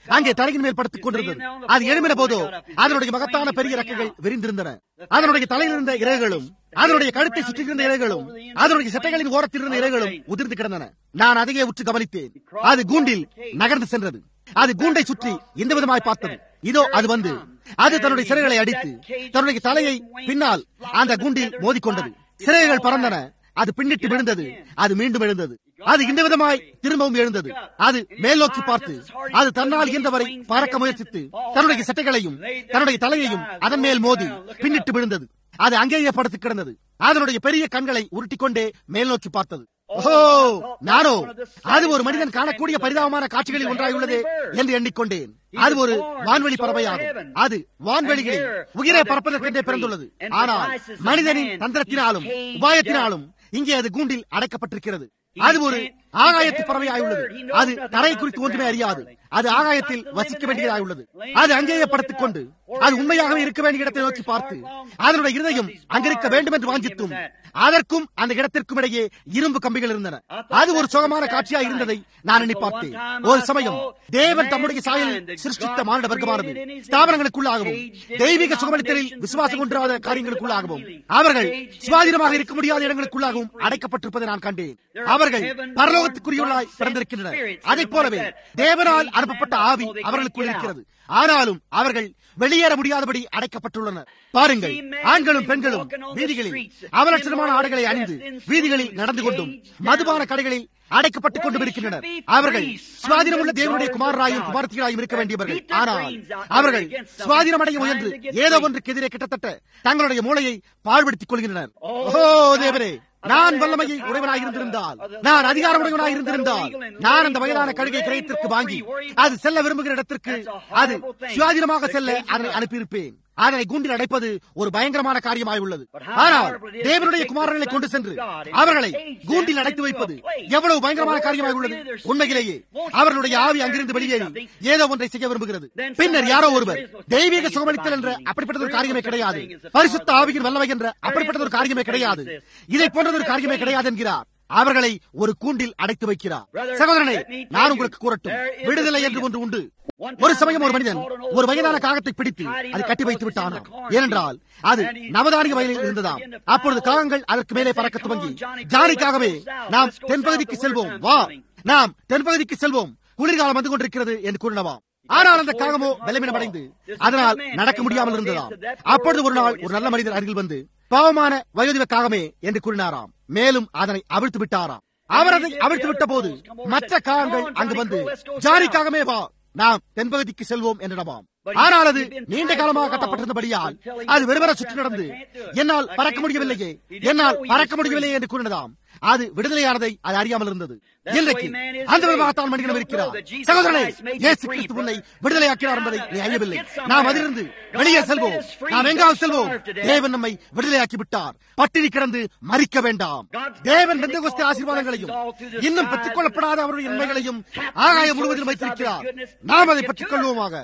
Speaker 1: அங்கே தலையின் மேல் படுத்துக் கொண்டிருந்தது. அது எழும்பின போதோ அதனுடைய மகத்தான பெரிய இறக்கைகள் விரிந்திருந்தன. அதனுடைய தலையில் இருந்த இறகுகளும் அதனுடைய கழுத்தை சுற்றியிருந்த இறகுகளும் அதனுடைய சட்டைகளின் ஓரத்தில் இருந்த இறகுகளும் உதிர்ந்து கிடந்தன. நான் அதையே உற்று கவனித்தேன். அது கூண்டில் நகர்ந்து சென்றது. அது கூண்டை சுற்றி இந்த விதமாய் பார்த்தது. இதோ அது வந்து அது தன்னுடைய சிறைகளை அடித்து தன்னுடைய தலையை பின்னால் அந்த கூண்டில் மோதிக்கொண்டது. சிறைகள் பறந்தன. அது பின்னிட்டு விழுந்தது. அது மீண்டும் எழுந்தது. அது இந்த விதமாய் திரும்பவும் எழுந்தது. அது மேல் நோக்கி பார்த்து அது தன்னால் இயன்றவரை பறக்க முயற்சித்து தன்னுடைய சட்டைகளையும் தன்னுடைய தலையையும் அதன் மேல் மோதி பின்னிட்டு விழுந்தது. அது அங்கேயே படுத்து கிடந்தது. அதனுடைய பெரிய கண்களை உருட்டிக்கொண்டே மேல் நோக்கி பார்த்தது. ஓஹோ, நானோ அது ஒரு மனிதன் காணக்கூடிய பரிதாபமான காட்சிகளில் ஒன்றாயுள்ளதே என்று எண்ணிக்கொண்டேன். அது ஒரு வான்வெளி பறவையாகும். அது வான்வெளிகளில் உயிரை பறப்பதற்கென்றே பிறந்துள்ளது. ஆனால் மனிதனின் தந்திரத்தினாலும் உபாயத்தினாலும் இங்கே அது கூண்டில் அடைக்கப்பட்டிருக்கிறது. அது ஒரு ஆகாயத்து பறவையாயுள்ளது. அது தரை குறித்து ஒன்றுமே அறியாது. அது ஆகாயத்தில் வசிக்க வேண்டியதாயுள்ளது. அது அங்கேயே படுத்துக் கொண்டு அது உண்மையாகவே இருக்க வேண்டிய இடத்தை நோக்கி பார்த்து அதனுடைய இருதயம் அங்கிருக்க வேண்டும் என்று வாஞ்சித்தும் அதற்கும் அந்த இடத்திற்கும் இடையே இரும்பு கம்பிகள் இருந்தன. அது ஒரு சுகமான காட்சியாக இருந்ததை நான் எண்ணி பார்த்தேன். ஒரு சமயம் தேவன் தம்முடைய சாயலில் சிருஷ்டித்த மானிட வர்க்கமானது ஸ்தாபனங்களுக்குள்ளாகவும் தெய்வீக சுகமளித்தலில் விசுவாசம் கொண்டாத காரியங்களுக்குள்ளாகவும் அவர்கள் சுவாதீனமாக இருக்க முடியாத இடங்களுக்குள்ளாகவும் அடைக்கப்பட்டிருப்பதை நான் கண்டேன். அவர்கள் பரலோகத்துக்குரியவர்களாய் பிறந்திருக்கின்றனர். அதைப் போலவே தேவனால் அனுப்பப்பட்ட ஆவி அவர்களுக்குள் இருக்கிறது. ஆனாலும் அவர்கள் வெளியேற முடியாதபடி அடைக்கப்பட்டுள்ளனர். பாருங்கள், ஆண்களும் பெண்களும் வீதிகளில் அவலட்சணமான ஆடைகளை அணிந்து வீதிகளில் நடந்து கொண்டும் மதுபான கடைகளில் அடைக்கப்பட்டுக் கொண்டும் இருக்கின்றனர். அவர்கள் சுவாதீனமுள்ள தேவனுடைய குமாரராயும் குமாரத்திகளாயும் இருக்க வேண்டியவர்கள். ஆனால் அவர்கள் சுவாதீனம் அடைய முயன்று ஏதோ ஒன்றுக்கு எதிரே கிட்டத்தட்ட தங்களுடைய மூளையை பாழ்படுத்திக் கொள்கின்றனர். ஓஹோ தேவரே, நான் வல்லமையை உடையவனாக இருந்திருந்தால், நான் அதிகாரம் உடையவனாக இருந்திருந்தால், நான் அந்த வயதான கழுகை கிரயத்திற்கு வாங்கி அது செல்ல விரும்புகிற இடத்திற்கு அது சுயாதீனமாக செல்ல அதனை அனுப்பியிருப்பேன். அதனை கூண்டில் அடைப்பது ஒரு பயங்கரமான காரியமாய் உள்ளது. ஆனால் தேவனுடைய குமாரர்களை கொண்டு சென்று அவர்களை கூண்டில் அடைத்து வைப்பது எவ்வளவு பயங்கரமான காரியமாய் உள்ளது. உண்மையிலேயே அவர்களுடைய ஆவி அங்கிருந்து வெளியேறி ஏதோ ஒன்றை செய்ய விரும்புகிறது. பின்னர் யாரோ ஒருவர் தெய்வீக சுகமளித்தல் என்ற அப்படிப்பட்ட ஒரு காரியமே கிடையாது, பரிசுத்த ஆவியின் வல்லமை என்ற அப்படிப்பட்ட ஒரு காரியமே கிடையாது, இதை போன்றது ஒரு காரியமே கிடையாது என்கிறார். அவர்களை ஒரு கூண்டில் அடைத்து வைக்கிறார். சகோதரனே, நான் உங்களுக்கு கூறட்டும், விடுதலை என்று ஒன்று உண்டு. ஒரு சமயம் ஒரு மனிதன் ஒரு வயதான காகத்தை பிடித்து அதை கட்டி வைத்து விட்டானாம். ஏனென்றால் அது நவதானிய வயலில் இருந்ததாம். அப்பொழுது காகங்கள் அதற்கு மேலே பறக்க துவங்கி, ஜானிக்காகவே நாம் தென்பகுதிக்கு செல்வோம், வா நாம் தென்பகுதிக்கு செல்வோம், குளிர்காலம் வந்து கொண்டிருக்கிறது என்று கூறினவாம். ஆனால் அந்த காகமோ பலவீனமடைந்து அதனால் நடக்க முடியாமல் இருந்ததாம். அப்பொழுது ஒரு நாள் ஒரு நல்ல மனிதர் அருகில் வந்து, பாவமான வயோதிப காகமே என்று கூறினாராம். மேலும் அதனை அவிழ்த்து விட்டாராம். அவர் அதை அவிழ்த்து விட்ட போது மற்ற காகங்கள் அங்கு வந்து, ஜானிக்காகவே வா நாம் தென்பகுதிக்கு செல்வோம் என்றனவாம். ஆனால் அது நீண்ட காலமாக கட்டப்பட்டிருந்தபடியால் அது வெறுவர சுற்றி நடந்து, என்னால் பறக்க முடியவில்லையே, என்னால் பறக்க முடியவில்லையே என்று கூறினதாம். அது விடுதலையானதை அது அறியாமல் இருந்தது. இன்றைக்கு அந்த விதமாகத்தான் மனிதனும் இருக்கிறார். சகோதரனே, இயேசு கிறிஸ்து உன்னை விடுதலையாக்கிறார் என்பதை நீ அறியவில்லை. நாம் அதிலிருந்து வெளியே செல்வோம். நாம் எங்காவது செல்வோம். தேவன் நம்மை விடுதலையாக்கி விட்டார். பட்டினி கிடந்து மறிக்க வேண்டாம். தேவன் பெந்தெகோஸ்தே ஆசீர்வாதங்களையும் இன்னும் பெற்றுக் கொள்ளப்படாத அவருடைய நன்மைகளையும் ஆகாயம் முழுவதிலும் வைத்திருக்கிறார். நாம் அதை பெற்றுக் கொள்வோமாக.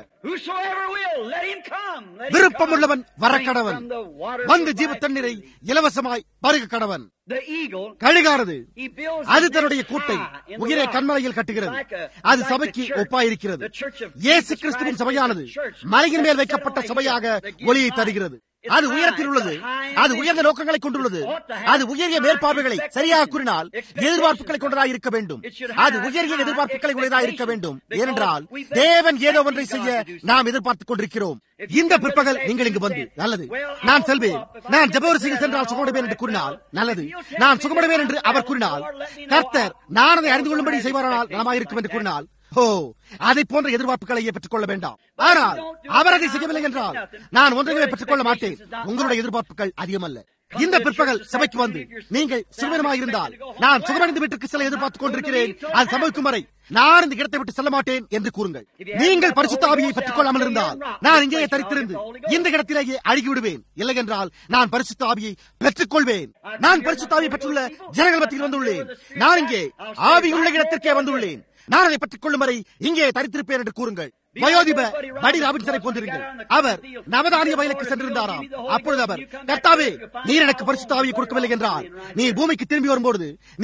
Speaker 1: விருப்பமுள்ளவன் வரக்கடவன், வந்து ஜீவ தண்ணீரை இலவசமாய் பருக கடவன். கழுகானது அது தன்னுடைய கூட்டை உயிரை கண்மலையில் கட்டுகிறது. அது சபைக்கு ஒப்பாயிருக்கிறது. இயேசு கிறிஸ்துவின் சபையானது மலையின் மேல் வைக்கப்பட்ட சபையாக ஒளியை தருகிறது. அது உயரத்தில் உள்ளது. அது உயர்ந்த நோக்கங்களை கொண்டுள்ளது. அது உயரிய மேற்பார்வைகளை சரியாக கூறினால் எதிர்பார்ப்புகளை கொண்டதாக இருக்க வேண்டும். அது உயரிய எதிர்பார்ப்புகளை உடையதாக இருக்க வேண்டும். ஏனென்றால் தேவன் ஏதோ ஒன்றை செய்ய நாம் எதிர்பார்த்துக் கொண்டிருக்கிறோம். இந்த பிற்பகல் நீங்கள் இங்கு வந்து, நல்லது நான் செல்வேன், நான் ஜெபவரிசையில் சென்றால் சுகமடைவேன் என்று கூறினால், நல்லது நான் சுகமடைவேன் என்று அவர் கூறினால், கர்த்தர் நான் அதை அறிந்து கொள்ளும்படி செய்வாரானால் நலமாக இருக்கும் என்று கூறினால், அதை போன்ற எதிர்பார்ப்புகளையே பெற்றுக் கொள்ள வேண்டாம். ஆனால் அவர் அதை செய்யவில்லை என்றால் நான் ஒன்றையுமே பெற்றுக் கொள்ள மாட்டேன். உங்களுடைய எதிர்பார்ப்புகள் அதிகமல்ல. இந்த பிற்பகல் சபைக்கு வந்து நீங்கள் சுகமமாக இருந்தால், நான் சுகமடைந்து வீட்டுக்கு செல்ல எதிர்பார்த்துக் கொண்டிருக்கிறேன், அது சம்பவிக்கும் வரை நான் இந்த இடத்தை விட்டு செல்ல மாட்டேன் என்று கூறுங்கள். நீங்கள் பரிசுத்த ஆவியை பெற்றுக் கொள்ளாமல் இருந்தால், நான் இங்கேயே தரித்திருந்து இந்த இடத்திலேயே அழுகி விடுவேன். இல்லை என்றால் நான் பரிசுத்த ஆவியை பெற்றுக் கொள்வேன். நான் பரிசுத்த ஆவியை பெற்றுள்ள ஜனங்கள் மத்தியில் வந்துள்ளேன். நான் இங்கே ஆவியுள்ள இடத்திற்கே வந்துள்ளேன். நான் அதை பெற்றுக் கொள்ளும் வரை இங்கே தரித்திருப்பேன் என்று கூறுங்கள். வயோதிப படி ராபின்சனை போன்றிருங்கள். அவர் நவதானிய வயலுக்கு சென்றிருந்தாராம். அப்பொழுது அவர், கர்த்தாவே, நீர் எனக்கு பரிசுத்த ஆவியை கொடுக்கவில்லை என்றால், நீர் பூமிக்கு திரும்பி வரும்போது நீர்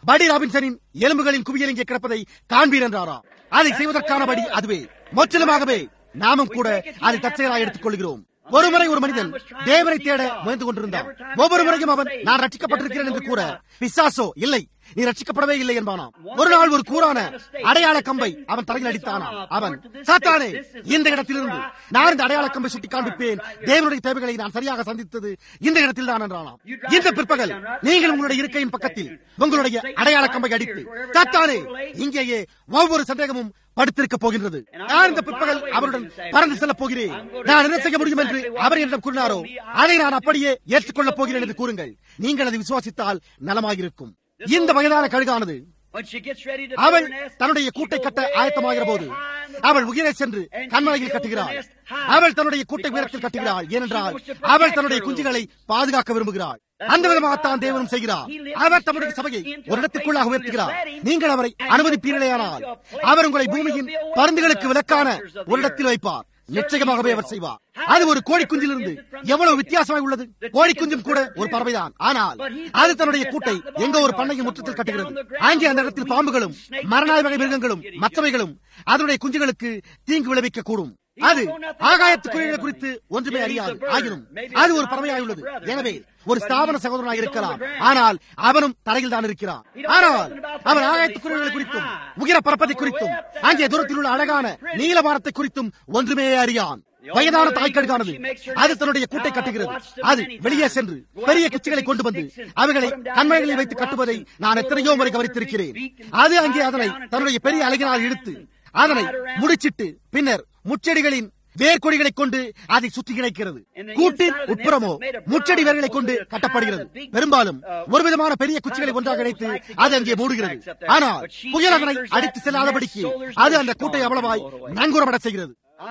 Speaker 1: படி ராபின்சனின் எலும்புகளின் குவியல் இங்கே கிடப்பதை காண்பீர் என்றாரா. அதை செய்வதற்கான படி அதுவே. முற்றிலுமாகவே நாமும் கூட அதை தற்செயலாக எடுத்துக் கொள்கிறோம். ஒருமுறை ஒரு மனிதன் தேவனை தேட முயன்று கொண்டிருந்தான். ஒவ்வொரு முறையும் அவன் நான் ரட்சிக்கப்பட்டிருக்கிறேன் என்று கூற, பிசாசோ இல்லை, நீ ரட்சிக்கப்படவே இல்லை என்பானாம். ஒரு நாள் ஒரு கூரான அடையாள கம்பை அவன் தலையில் அடித்தானாம். அவன், சாத்தானே, இந்த இடத்திலிருந்து நான் இந்த அடையாள கம்பை சுட்டி காண்பிப்பேன், தேவனுடைய தேவைகளை நான் சரியாக சந்தித்தது இந்த இடத்தில் தான் என்றானாம். இந்த பிற்பகல் நீங்கள் உங்களுடைய இருக்கையின் பக்கத்தில் உங்களுடைய அடையாள கம்பை அடித்து, சாத்தானே, இங்கேயே ஒவ்வொரு சந்தேகமும் படுத்திருக்க போகின்றது, நான் இந்த பிற்பகல் அவருடன் பறந்து செல்ல போகிறேன், நான் என்ன செய்ய முடியும் என்று அவர் என்னிடம் கூறினாரோ அதை நான் அப்படியே ஏற்றுக்கொள்ளப் போகிறேன் என்று கூறுங்கள். நீங்கள் அதை விசுவாசித்தால் நலமாயிருக்கும். இந்த வயதான கழுகானது அவள் தன்னுடைய கூட்டை கட்ட ஆயத்தமாகிற போது அவள் உயிரை சென்று கண்மலையில் கட்டுகிறாள். அவள் தன்னுடைய கூட்டை உயரத்தில் கட்டுகிறாள். ஏனென்றால் அவள் தன்னுடைய குஞ்சுகளை பாதுகாக்க விரும்புகிறாள். அந்த விதமாகத்தான் தேவனும் செய்கிறார். அவர் தம்முடைய சபையை ஒரு இடத்திற்குள்ளாக உயர்த்துகிறார். நீங்கள் அவரை அனுமதிப்பீர்களேயானால் அவர் உங்களை பூமியின் பருந்துகளுக்கு விலக்கான ஒரு இடத்தில் வைப்பார். நிச்சயமாகவே அவர் செய்வார். அது ஒரு கோழி குஞ்சிலிருந்து எவ்வளவு வித்தியாசமாக உள்ளது. கோழி குஞ்சும் கூட ஒரு பறவைதான். ஆனால் அது தன்னுடைய கூட்டை எங்க ஒரு பண்ணையின் முற்றத்தில் கட்டுகிறது. அங்கே அந்த இடத்தில் பாம்புகளும் மரணாய வகை மிருகங்களும் மற்றவைகளும் அதனுடைய குஞ்சுகளுக்கு தீங்கு விளைவிக்க கூடும். அது ஆகாயத்து குருவிகள் குறித்து ஒன்றுமே அறியாது. ஆகினும் அது ஒரு பறவையாய் உள்ளது. எனவே ஒரு ஸ்தாபன சகோதரனாக இருக்கலாம், ஆனால் அவனும் தரையில் தான் இருக்கிறான். ஆனால் அவன் ஆகாயத்து குருவிகள் குறித்தும் உயர பறப்பதை குறித்தும் அங்கே தூரத்தில் உள்ள அழகான நீலவானத்தை குறித்தும் ஒன்றுமே அறியான். வயதான தாய்க்கழுகானது அது தன்னுடைய கூட்டை கட்டுகிறது. அது வெளியே சென்று பெரிய குச்சிகளை கொண்டு வந்து அவைகளை கண்மலைகளில் வைத்து கட்டுவதை நான் எத்தனையோ முறை கவனித்திருக்கிறேன். அது அங்கே அதனை தன்னுடைய பெரிய அழகினால் இழுத்து அதனை முடிச்சிட்டு பின்னர் முச்செடிகளின் வேர்கொடிகளை கொண்டு அதை சுற்றி இணைக்கிறது. கூட்டின் உட்புறமோ முச்செடி வேர்களை கொண்டு கட்டப்படுகிறது. பெரும்பாலும் ஒரு விதமான பெரிய குச்சிகளை ஒன்றாக இணைத்து அது அங்கே மூடுகிறது. ஆனால் புயல் அதனை அடித்து செல்லாதபடிக்கு அது அந்த கூட்டை அவ்வளவாய் நங்கூரப்பட செய்கிறது.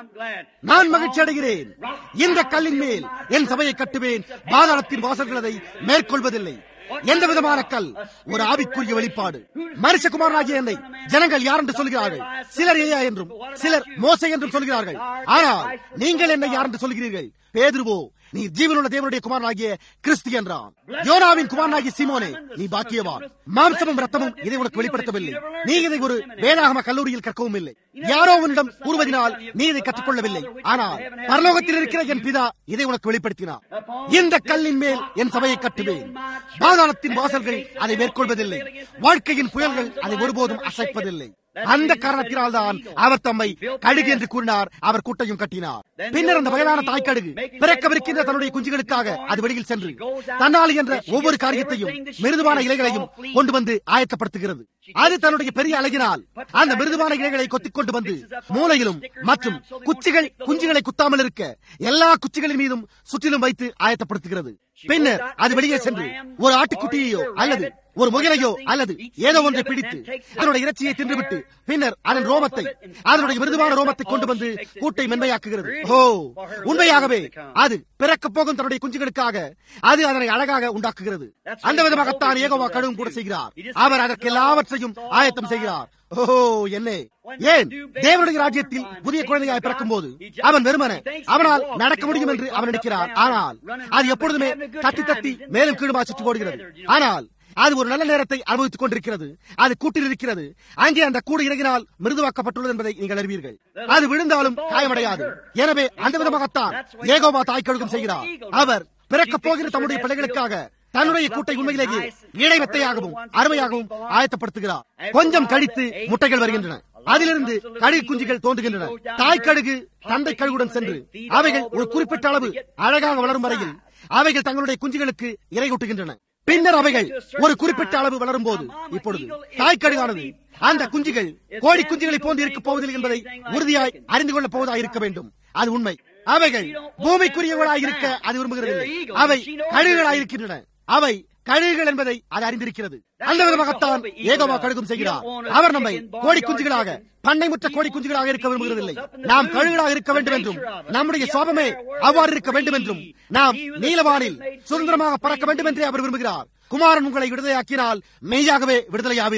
Speaker 1: நான் மகிழ்ச்சி அடைகிறேன். இந்த கல்லின் மேல் என் சபையை கட்டுவேன், பாதாளத்தின் வாசல்கள் அதை மேற்கொள்வதில்லை. எந்த விதமான கல்? ஒரு ஆவிக்குரிய வெளிப்பாடு. மனுஷகுமாரனாகிய என்னை ஜனங்கள் யார் என்று சொல்கிறார்கள். சிலர் ஏயா என்றும் சிலர் மோசே என்றும் சொல்கிறார்கள். ஆனால் நீங்கள் என்னை யார் என்று சொல்கிறீர்கள்? பேதுருவோ, நீ ஜீவனுள்ள தேவனுடைய குமாரனாகிய கிறிஸ்து என்றான். யோனாவின் குமாரனாகிய சீமோனே, நீ பாக்கியவான். மாம்சமும் ரத்தமும் இதை உனக்கு வெளிப்படுத்தவில்லை, நீ இதை ஒரு வேதாகம கல்லூரியில் கற்கவும் இல்லை, யாரோ உன்னிடம் கூறுவதனால் நீ இதை கற்றுக்கொள்ளவில்லை. ஆனால் பரலோகத்தில் இருக்கிற என் பிதா இதை உனக்கு வெளிப்படுத்தினார். இந்த கல்லின் மேல் என் சபையை கட்டுவேன், பாதாளத்தின் வாசல்கள் அதை மேற்கொள்வதில்லை, வாழ்க்கையின் புயல்கள் அதை ஒருபோதும் அசைப்பதில்லை. அந்த காரணத்தினால் தான் அவர் தம்மை கழுகு என்று கூறினார். அவர் கூட்டையும் கட்டினார். பின்னர் அந்த வயதான தாய்க்கழுகு பிறக்கவிருக்கின்ற தன்னுடைய குஞ்சுகளுக்காக அது வெளியில் சென்று தன்னால் என்ற ஒவ்வொரு காரியத்தையும் மிருதுவான இலைகளையும் கொண்டு வந்து ஆயத்தப்படுத்துகிறது. அது தன்னுடைய பெரிய அழகினால் அந்த மிருதுவான இலைகளை கொத்திக் கொண்டு வந்து மூலையிலும் மற்றும் குச்சிகள் குஞ்சுகளை குத்தாமல் இருக்க எல்லா குச்சிகளின் மீதும் சுற்றிலும் வைத்து ஆயத்தப்படுத்துகிறது. பின்னர் அது வெளியே சென்று ஒரு ஆட்டுக்குட்டியையோ அல்லது ஒரு முயலையோ அல்லது ஏதோ ஒன்றை பிடித்து அதனுடைய இறைச்சியை தின்றுவிட்டு பின்னர் அதன் ரோமத்தை அதனுடைய மிருதுவான ரோமத்தை கொண்டு வந்து கூட்டை மென்மையாக்குகிறது. ஓ, உண்மையாகவே அது பிறக்கப் போகும் தன்னுடைய குஞ்சுகளுக்காக அது அதனை அழகாக உண்டாக்குகிறது. அந்த விதமாகத்தான் யெகோவா கழுகும் கூட செய்கிறார். அவர் அதற்கு எல்லாவற்றையும் ஆயத்தம் செய்கிறார். ஓஹோ, என்ன ஏன் தேவனுடைய ராஜ்யத்தில் புதிய குழந்தையாய் பிறக்கும் போது அவன் வெறுமனே அவனால் நடக்க முடியும் என்று அவன் நினைக்கிறான். ஆனால் அது எப்பொழுதுமே தத்தி தத்தி மேலும் கீழுமா சுற்றி ஓடுகிறது. ஆனால் அது ஒரு நல்ல நேரத்தை அனுபவித்துக் கொண்டிருக்கிறது. அது கூட்டில் இருக்கிறது. அங்கே அந்த கூடு இறங்கினால் மிருதுவாக்கப்பட்டுள்ளது என்பதை நீங்கள் அறிவீர்கள். அது விழுந்தாலும் காயமடையாது. எனவே அந்த விதமாகத்தான் யெகோவா தாய்க்கழுகும் செய்கிறார். அவர் பிறக்கப் போகிற தம்முடைய பிள்ளைகளுக்காக தன்னுடைய கூட்டை உண்மையிலேயே இடைவெத்தையாகவும் அருமையாகவும் ஆயத்தப்படுத்துகிறார். கொஞ்சம் கழித்து முட்டைகள் வருகின்றன. அதிலிருந்து கழுகு குஞ்சுகள் தோன்றுகின்றன. தாய்க்கழுகு தந்தை கழுகுடன் சென்று அவைகள் ஒரு குறிப்பிட்ட அளவு அழகாக வளரும் வரையில் அவைகள் தங்களுடைய குஞ்சுகளுக்கு இரையூட்டுகின்றன. பின்னர் அவைகள் ஒரு குறிப்பிட்ட அளவு வளரும் போது இப்பொழுது தாய்க்கழுகானது அந்த குஞ்சுகள் கோழி குஞ்சுகளை போன்று இருக்க போவதில்லை என்பதை உறுதியாய் அறிந்து கொள்ளப் போவதாக இருக்க வேண்டும். அது உண்மை. அவைகள் பூமிக்குரியவர்களாக இருக்க அது விரும்புகிறதில்லை. அவை கழுகுகளாயிருக்கின்றன. அவை கழுகுகள் என்பதை அது அறிந்திருக்கிறது. அந்த விதமாகத்தான் யெகோவா கழுகும் செய்கிறார். அவர் நம்மை கோடி குஞ்சுகளாக பண்ணை முற்ற கோடி குஞ்சுகளாக இருக்க விரும்புகிறதில்லை. நாம் கழுகுகளாக இருக்க வேண்டும் என்றும் நம்முடைய சோபமே அவ்வாறு இருக்க வேண்டும் என்றும் நாம் நீலவானில் சுதந்திரமாக பறக்க வேண்டும் என்றே அவர் விரும்புகிறார். குமாரன் உங்களை விடுதலையாக்கினால் மெய்யாகவே விடுதலை ஆவீர்கள்.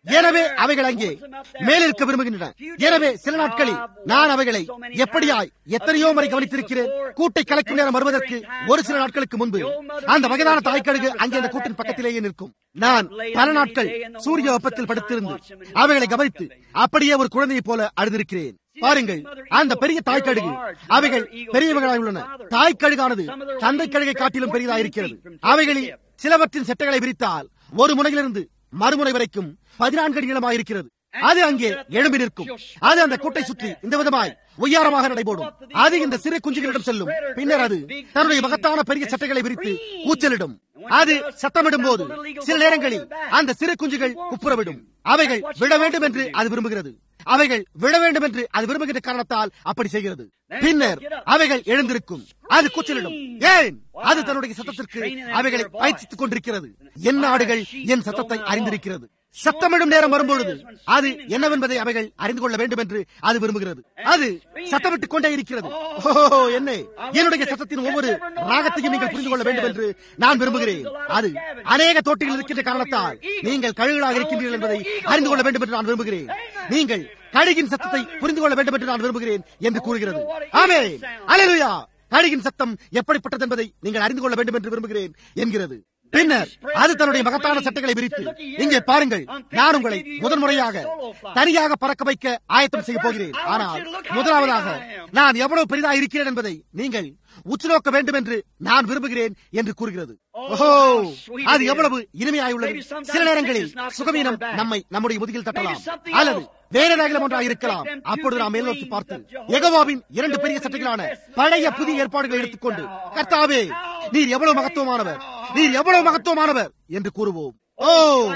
Speaker 1: எனவே அவைகள் அங்கே மேலிருக்க விரும்புகின்றன. எனவே சில நாட்களில் நான் அவைகளை எப்படியாய் எத்தனையோ முறை கவனித்திருக்கிறேன். கூட்டை கலைக்கும் நேரம் வருவதற்கு ஒரு சில நாட்களுக்கு முன்பு அந்த வகையான தாய்க்கழுகு அங்கே அந்த கூட்டின் பக்கத்திலேயே நிற்கும். நான் பல நாட்கள் சூரிய வெப்பத்தில் படுத்திருந்து அவைகளை கவனித்து அப்படியே ஒரு குழந்தையை போல அழுதிருக்கிறேன். பாருங்கள், அந்த பெரிய தாய்க்கழுகு அவைகள் பெரியவர்களாய் உள்ளன. தாய்க்கழுகானது தந்தை கழுகை காட்டிலும் பெரியதாயிருக்கிறது. அவைகளில் சிலவற்றின் செட்டைகளை விரித்தால் ஒரு முனையிலிருந்து மறுமுனை வரைக்கும் 14 அடி நீளமாயிருக்கிறது. அது அங்கே எழும்பி நிற்கும். அது அந்த கூட்டை சுற்றி இந்த விதமாய் ஒய்யாரமாக நடைபோடும். அது இந்த சிறு குஞ்சுகளிடம் செல்லும். பின்னர் அது தன்னுடைய மகத்தான பெரிய சட்டைகளை விரித்து கூச்சலிடும். அது சத்தமிடும் போது சில நேரங்களில் அந்த சிறு குஞ்சுகள் குப்புறவிடும். அவைகள் விட வேண்டும் என்று அது விரும்புகிறது. அவைகள் விட வேண்டும் என்று அது விரும்புகின்ற காரணத்தால் அப்படி செய்கிறது. பின்னர் அவைகள் எழுந்திருக்கும். அது கூச்சலிடும். ஏன்? அது தன்னுடைய சத்தத்திற்கு அவைகளை பயிற்சித்துக் கொண்டிருக்கிறது. என் ஆடுகள் என் சத்தத்தை அறிந்திருக்கிறது. சத்தமிடும் நேரம் வரும்பொழுது அது என்னவென்பதை அவைகள் அறிந்து கொள்ள வேண்டும் என்று அது விரும்புகிறது. அது சத்தமிட்டுக் கொண்டே இருக்கிறது. ஓஹோ, என்ன என்னுடைய சத்தத்தின் ஒவ்வொரு ராகத்தையும் நீங்கள் புரிந்து கொள்ள வேண்டும் என்று நான் விரும்புகிறேன். அது அநேக தோட்டிகள் இருக்கின்ற காரணத்தால் நீங்கள் கழுகுகளாக இருக்கின்றீர்கள் என்பதை அறிந்து கொள்ள வேண்டும் என்று நான் விரும்புகிறேன். நீங்கள் கழுகின் சத்தத்தை புரிந்து கொள்ள வேண்டும் என்று நான் விரும்புகிறேன் என்று கூறுகிறது. ஆமென், அல்லேலூயா. கழுகின் சத்தம் எப்படிப்பட்டது என்பதை நீங்கள் அறிந்து கொள்ள வேண்டும் என்று விரும்புகிறேன் என்கிறது. பின்னர் அது தன்னுடைய மகத்தான சட்டைகளை விரித்து, இங்கே பாருங்கள், நான் உங்களை முதன்முறையாக தனியாக பறக்க வைக்க ஆயத்தம் செய்ய போகிறேன். ஆனால் முதலாவதாக நான் எவ்வளவு பெரிதாக இருக்கிறேன் என்பதை நீங்கள் உற்றுநோக்க வேண்டும் என்று நான் விரும்புகிறேன் என்று கூறுகிறது. ஓஹோ, அது எவ்வளவு இனிமையாயுள்ளது. சில நேரங்களில் சுகவீனம் நம்மை நம்முடைய முதுகில் தட்டலாம் அல்லது வேற ஏதாவது ஒன்றாக இருக்கலாம். அப்பொழுது நாம் மேல் நோக்கி பார்த்து யெகோவாவின் 2 பெரிய சட்டைகளான பழைய புதிய ஏற்பாடுகளை எடுத்துக்கொண்டு, கர்த்தாவே, நீர் எவ்வளவு மகத்துவமானவர், நீர் எவ்வளவு மகத்துவமானவர் என்று கூறுவோம். ஓ,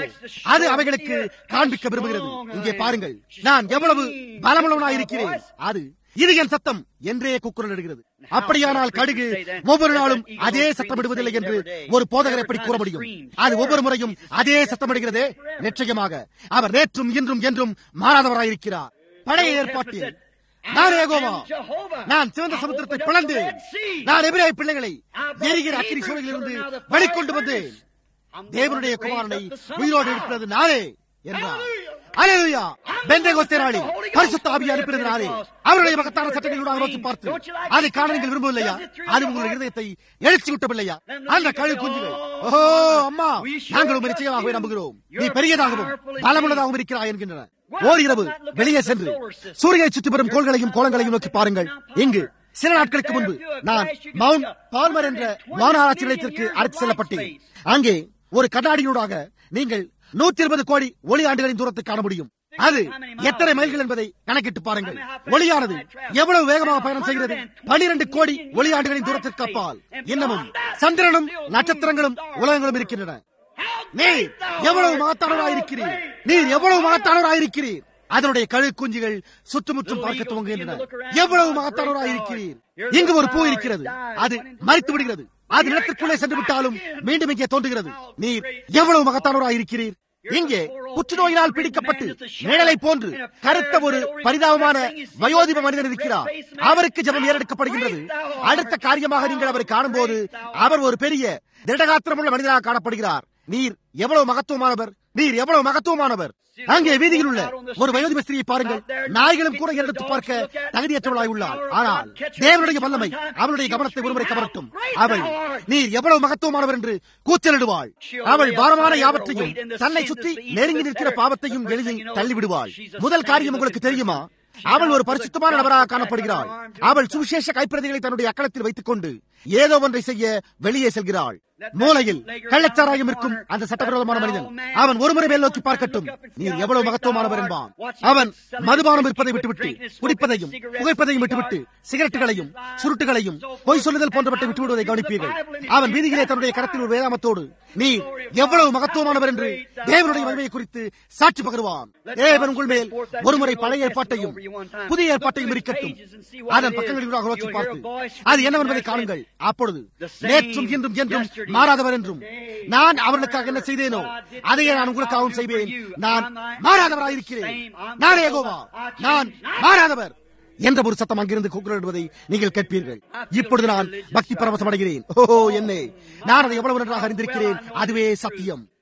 Speaker 1: அது அவைகளுக்கு காண்பிக்க விரும்புகிறது. இங்கே பாருங்கள், நான் எவ்வளவு பலமுள்ளவனாய் இருக்கிறேன். அது இது என் சத்தம் என்றே கூக்குரலிடுகிறது. அப்படியானால் கழுகு ஒவ்வொரு நாளும் அதே சத்தமிடுவதில்லை என்று ஒரு போதகர் எப்படி கூற முடியும்? அது ஒவ்வொரு முறையும் அதே சத்தமிடுகிறதே. நிச்சயமாக அவர் நேற்றும் இன்றும் என்றும் மாறாதவராயிருக்கிறார். பழைய ஏற்பாட்டில் நான் யெகோவா, நான் சிவந்த சமுத்திரத்தை பிளந்து நான் எபிரேய பிள்ளைகளை எரிகிற அக்கினி சூழலிலிருந்து வெளிக்கொண்டு வந்தேன். தேவனுடைய குமாரனை உயிரோடு இருக்கிறது நானே என்றார். அல்லேலூயா. பெந்தேகோஸ்தே நாளில் பரிசுத்த ஆவியை அனுப்பினது நானே. அவருடைய மகத்தான சட்டங்களோடு நோக்கி பார்த்து அதை காண நீங்கள் விரும்பவில்லையா? அது உங்களுடைய இருதயத்தை எழுச்சி விட்டவில்லையா? அந்த கழுகு குஞ்சுகள், ஓஹோ அம்மா, நாங்கள் நிச்சயமாகவே நம்புகிறோம், நீ பெரியதாகவும் பலமுள்ளதாகவும் இருக்கிறாய் என்கின்றன. ஓரிரவு வெளியே சென்று சூரியனை சுற்றி வரும் கோள்களையும் கோலங்களையும் நோக்கி பாருங்கள். இங்கு சில நாட்களுக்கு முன்பு நான் மவுண்ட் பால்மர் என்ற வான ஆராய்ச்சி நிலையத்திற்கு அழைத்து செல்லப்பட்டேன். அங்கே ஒரு கண்ணாடியூடாக நீங்கள் 120 கோடி ஒளி ஆண்டுகளின் தூரத்தை காண முடியும். அது எத்தனை மைல்கள் என்பதை கணக்கிட்டு பாருங்கள். ஒளியானது எவ்வளவு வேகமாக பயணம் செய்கிறது? 12 கோடி ஒளி ஆண்டுகளின் தூரத்திற்கு அப்பால் இன்னமும் சந்திரனும் நட்சத்திரங்களும் உலகங்களும் இருக்கின்றன. நீர் எவ்வளவு மகத்தானவராயிருக்கிறீர், நீர் எவ்வளவு மகத்தானவராயிருக்கிறீர். அதனுடைய கழுகு குஞ்சுகள் சுற்றுமுற்றும் பார்க்க துவங்குகின்றன. எவ்வளவு மகத்தானவராயிருக்கிறீர். இங்கு ஒரு பூ இருக்கிறது, அது மரித்து விடுகிறது. அது நிலத்திற்குள்ளே சென்று விட்டாலும் மீண்டும் இங்கே தோன்றுகிறது. நீர் எவ்வளவு மகத்தானவராயிருக்கிறீர். இங்கே புற்றுநோயினால் பிடிக்கப்பட்டு நிழலை போன்று கருத்த ஒரு பரிதாபமான வயோதிப மனிதர் இருக்கிறார். அவருக்கு ஜெபம் ஏறெடுக்கப்படுகின்றது. அடுத்த காரியமாக நீங்கள் அவரை காணும் போது அவர் ஒரு பெரிய திடகாத்திரமுள்ள மனிதராக காணப்படுகிறார். நீர் எவ்வளவு மகத்துவமானவர், நீர் எவ்வளவு மகத்துவமானவர். அங்கே வீதியில் உள்ள ஒரு வயோதிப ஸ்திரியை பாருங்கள். நாய்களும் கூட எடுத்து பார்க்க தகுதியற்றவளாய் உள்ளார். ஆனால் தேவனுடைய வல்லமை அவளுடைய கவனத்தை ஒருமுறை கவரட்டும். அவள் நீர் எவ்வளவு மகத்துவமானவர் என்று கூச்சலிடுவாள். அவள் பாரமான யாவற்றையும் தன்னை சுற்றி நெருங்கி நிற்கிற பாவத்தையும் எளிதில் தள்ளிவிடுவாள். முதல் காரியம் உங்களுக்கு தெரியுமா? அவள் ஒரு பரிசுத்தமான நபராக காணப்படுகிறாள். அவள் சுவிசேஷ கைப்பிரதிகளை தன்னுடைய அக்களத்தில் வைத்துக் கொண்டு ஏதோ ஒன்றை செய்ய வெளியே செல்கிறாள். மூலையில் கள்ளச்சாராயம் இருக்கும் அந்த சட்டவிரோதமான மனிதன் அவன் ஒருமுறை மேல் நோக்கி பார்க்கட்டும், நீர் எவ்வளவு மகத்துவமானவர் என்பான். அவன் மதுபானம் இருப்பதை விட்டுவிட்டு குடிப்பதையும் புகைப்பதையும் விட்டுவிட்டு சிகரெட்டுகளையும் சுருட்டுகளையும் பொய் சொல்லுதல் போன்றவற்றை விட்டுவிடுவதை கவனிப்பீர்கள். அவன் வீதியிலே தன்னுடைய கரத்தில் ஒரு வேதாமத்தோடு நீர் எவ்வளவு மகத்துவமானவர் என்று தேவனுடைய மகிமையை குறித்து சாட்சி பகருவான். தேவன் உங்கள் மேல் ஒருமுறை பழைய ஏற்பாட்டையும் புதிய ஏற்பாட்டையும் இருக்கட்டும். அதன் பக்கங்களில் நோக்கி பார்த்து அது என்னவென்பதை காணுங்கள். அப்பொழுது நேற்றும் இன்றும் என்றும் மாறாதவர் என்றும் நான் அவர்களுக்காக என்ன செய்தேனோ அதையே நான் உங்களுக்காகவும் செய்வேன். நான் மாறாதவராயிருக்கிறேன். நான் யெகோவா, நான் மாறாதவர் என்ற ஒரு சத்தம் அங்கிருந்து கூக்குரலிடுவதை நீங்கள் கேட்பீர்கள். இப்பொழுது நான் பக்தி பரவசம் அடைகிறேன். ஓஹோ, என்னே, நான் அதை எவ்வளவு நன்றாக அறிந்திருக்கிறேன். அதுவே சத்தியம்.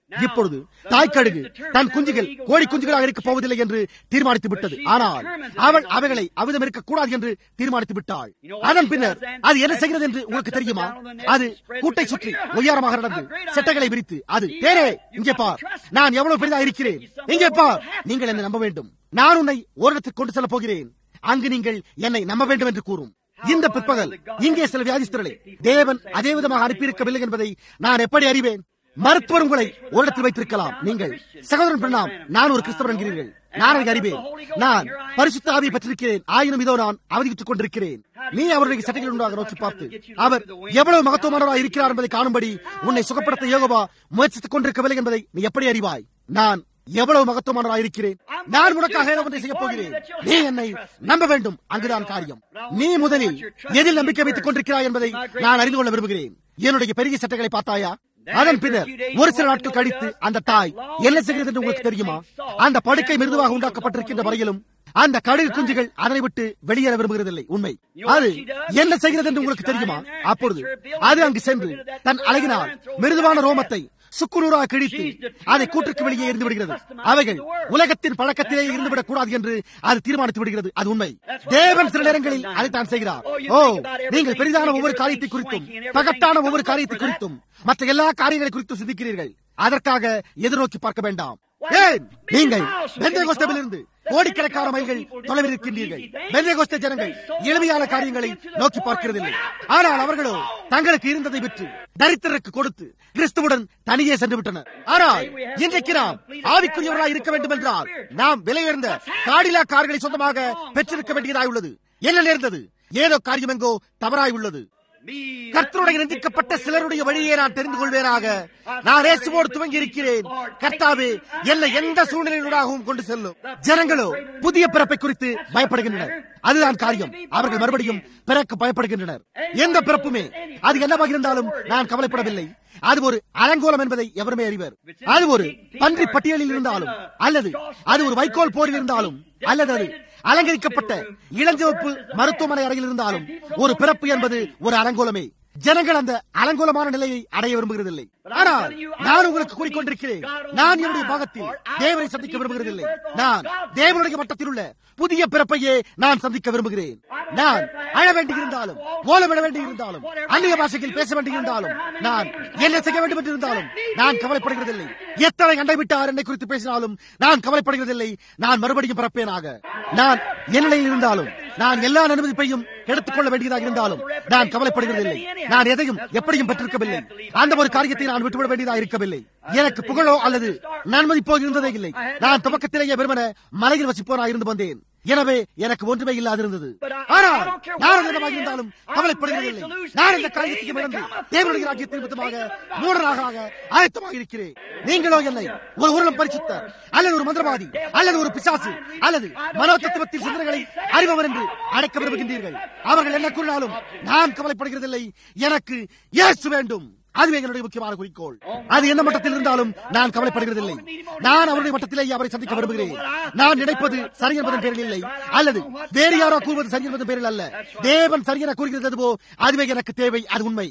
Speaker 1: இப்பொழுது தாய்க்கழுகு தன் குஞ்சுகள் கோழி குஞ்சுகளாக இருக்கப் போவதில்லை என்று தீர்மானித்து விட்டது. ஆனால் அவள் அவைகளை அவ்விதம் இருக்கக்கூடாது என்று தீர்மானித்து விட்டாள். அதன் பின்னர் அது என்ன செய்கிறது என்று உங்களுக்கு தெரியுமா? அது கூட்டை சுற்றி ஒய்யாரமாக நடந்து செட்டைகளை விரித்து அது தேரே இங்கே பார், நான் எவ்வளவு பெரிதாக இருக்கிறேன், இங்கே பார், நீங்கள் என்னை நம்ப வேண்டும், நான் உன்னை ஓரிடத்துக்கு கொண்டு செல்ல போகிறேன், அங்கு நீங்கள் என்னை நம்ப வேண்டும் என்று கூறும். இந்த பிற்பகல் இங்கே சில வியாதிஸ்தர்களை தேவன் அதே விதமாக அனுப்பியிருக்கவில்லை என்பதை நான் எப்படி அறிவேன்? மருத்துவர் உங்களை ஓரிடத்தில் வைத்திருக்கலாம். நீங்கள் சகோதரன் பிரணாம், நான் ஒரு கிறிஸ்தவர் என்கிறீர்கள், நான் அதை அறிவேன், நான் பரிசுத்த ஆவியை பெற்றிருக்கிறேன், ஆயினும் இதோ நான் அவதித்துக் கொண்டிருக்கிறேன். நீ அவருடைய சட்டைகள் உண்டாக நோக்கி பார்த்து அவர் எவ்வளவு மகத்துவமானவராக இருக்கிறார் என்பதை காணும்படி உன்னை சுகப்படுத்த யெகோவா முயற்சித்துக் கொண்டிருக்கவில்லை என்பதை நீ எப்படி அறிவாய்? நான் எவ்வளவு மகத்துவமானவராக இருக்கிறேன், நான் உனக்காக ஏதோ ஒன்றை செய்ய போகிறேன், நீ என்னை நம்ப வேண்டும், அங்குதான் காரியம். நீ முதலில் எதில் நம்பிக்கை வைத்துக் கொண்டிருக்கிறாய் என்பதை நான் அறிந்து கொள்ள விரும்புகிறேன். என்னுடைய பெரிய சட்டைகளை பார்த்தாயா? அதன் பின்னர் ஒரு சில நாட்கள் கழித்து அந்த தாய் என்ன செய்கிறது என்று உங்களுக்கு தெரியுமா? அந்த படுக்கை மிருதுவாக உண்டாக்கப்பட்டிருக்கின்ற வரையிலும் அந்த கழுகு குஞ்சுகள் அதனை விட்டு வெளியேற விரும்புகிறதில்லை. உண்மை. அது என்ன செய்கிறது என்று உங்களுக்கு தெரியுமா? அப்பொழுது அது அங்கு சென்று தன் அழகினால் மிருதுவான ரோமத்தை சுக்குநூறாக கிழித்து அதை கூட்டுக்கு வெளியே இருந்து விடுகிறது. அவைகள் உலகத்தின் பழக்கத்திலே இருந்துவிடக் கூடாது என்று அது தீர்மானித்து விடுகிறது. அது உண்மை. தேவன் சில நேரங்களில் அதைத்தான் செய்கிறார். ஓ, நீங்கள் பெரிதான ஒவ்வொரு காரியத்தை குறித்தும் பகட்டான ஒவ்வொரு காரியத்தை குறித்தும் மற்ற எல்லா காரியங்களை குறித்தும் சிந்திக்கிறீர்கள். அதற்காக எதிர்நோக்கி பார்க்க வேண்டாம். ஏன் நீங்கள் பெந்தேகோஸ்தேவிலிருந்து கோடிக்கணக்கான மைல்கள் தொலைவில் இருக்கின்றீர்கள்? பெந்தேகோஸ்தே ஜனங்கள் எளிமையான காரியங்களை நோக்கி பார்க்கிறதில்லை. ஆனால் அவர்களோ தங்களுக்கு இருந்ததை விற்று தரித்திரருக்கு கொடுத்து கிறிஸ்துவுடன் தனியே சென்று விட்டனர். ஆனால் இன்றைக்கு நாம் ஆவிக்குரியவர்களாக இருக்க வேண்டும் என்றால் நாம் விலையுயர்ந்த காடிலா கார்களை சொந்தமாக பெற்றிருக்க வேண்டியதாய் உள்ளது. என்ன நேர்ந்தது? ஏதோ காரியம் எங்கோ தவறாய் உள்ளது. கர்த்தருடைய நிந்திக்கப்பட்ட சிலருடைய வழியை நான் தெரிந்து கொள்வேனாக. நான் இயேசுவோடு துவங்கி இருக்கிறேன். கர்த்தாவே, என்னை எந்த சூழ்நிலையினூடாகவும் கொண்டு செல்லும். ஜனங்களோ புதிய பிறப்பை குறித்து பயப்படுகின்றனர். அதுதான் காரியம். அவர்கள் மறுபடியும் பிறக்க பயப்படுகின்றனர். எந்த பிறப்புமே அது என்னவாக இருந்தாலும் நான் கவலைப்படவில்லை. அது ஒரு அலங்கோலம் என்பதை எவருமே அறிவர். அது ஒரு பன்றி பட்டியலில் இருந்தாலும், அல்லது அது ஒரு வைக்கோல் போரில் இருந்தாலும், அல்லது அது அலங்கரிக்கப்பட்ட இளஞ்சிவப்பு மருத்துவமனை அறையில் இருந்தாலும், ஒரு பிறப்பு என்பது ஒரு அலங்கோலமே. ஜனங்கள் அந்த அலங்கோலமான நிலையை அடைய விரும்புகிறதில்லை. ஆனால் நான் உங்களுக்கு கூறிக்கொண்டிருக்கிறேன், நான் என்னுடைய பாகத்தில் தேவனை சந்திக்க விரும்புகிறதில்லை. நான் தேவனுடைய மட்டத்தில் உள்ள புதிய பிறப்பையே நான் சந்திக்க விரும்புகிறேன். நான் அழ வேண்டியிருந்தாலும், ஓலமிட வேண்டியிருந்தாலும், அந்நிய பாஷையில் பேச வேண்டியிருந்தாலும், நான் என்ன செய்ய வேண்டும் என்று இருந்தாலும் நான் கவலைப்படுகிறதில்லை. எத்தனை அண்டை விட்டார் என்னை குறித்து பேசினாலும் நான் கவலைப்படுகிறதில்லை. நான் மறுபடியும் பிறப்பேனாக. நான் என் நிலையில் இருந்தாலும், நான் எல்லா அனுமதிப்பையும் எடுத்துக்கொள்ள வேண்டியதாக இருந்தாலும் நான் கவலைப்படுகிறதில்லை. நான் எதையும் எப்படியும் பெற்றிருக்கவில்லை. அந்த ஒரு காரியத்தை நான் விட்டுவிட வேண்டியதாக இருக்கவில்லை. எனக்கு புகழோ அல்லது நன்மதிப்போ இருந்ததே இல்லை. நான் துவக்கத்திலேயே வெறுமன மலையில் வசிப்போராக இருந்து வந்தேன். எனவே எனக்கு ஒன்றுமே இல்லாதிருந்தது. ஆனால் நான் என்னவாக இருந்தாலும் கவலைப்படுகிறதில்லை. நான் இந்த காரியத்தையும் இழந்து தேவனுடைய ராஜ்யத்தின் நிமித்தமாக மூடராக ஆயத்தமாக இருக்கிறேன். நீங்களோ என்னை ஒரு உருளம் பரிசுத்தர் அல்லது ஒரு மந்திரவாதி அல்லது ஒரு பிசாசு அல்லது மனோ தத்துவத்தின் சிந்தனைகளை அறிபவர் என்று அழைக்க விரும்புகின்றீர்கள். அவர்கள் என்ன கூறினாலும் நான் கவலைப்படுகிறதில்லை. எனக்கு இயேசு வேண்டும். அதுவே என்னுடைய முக்கியமான குறிக்கோள். அது எந்த மட்டத்தில் இருந்தாலும் நான் கவலைப்படுகிறதில்லை. நான் அவருடைய மட்டத்திலேயே அவரை சந்திக்க விரும்புகிறேன். நான் நினைப்பது சரி என்பதன் பேரில் இல்லை, அல்லது வேறு யாரோ கூறுவது சரி என்பதன் பேரில் அல்ல. தேவன் சரியென கூறுகிறதுவோ அதுவே எனக்கு தேவை. அது உண்மை.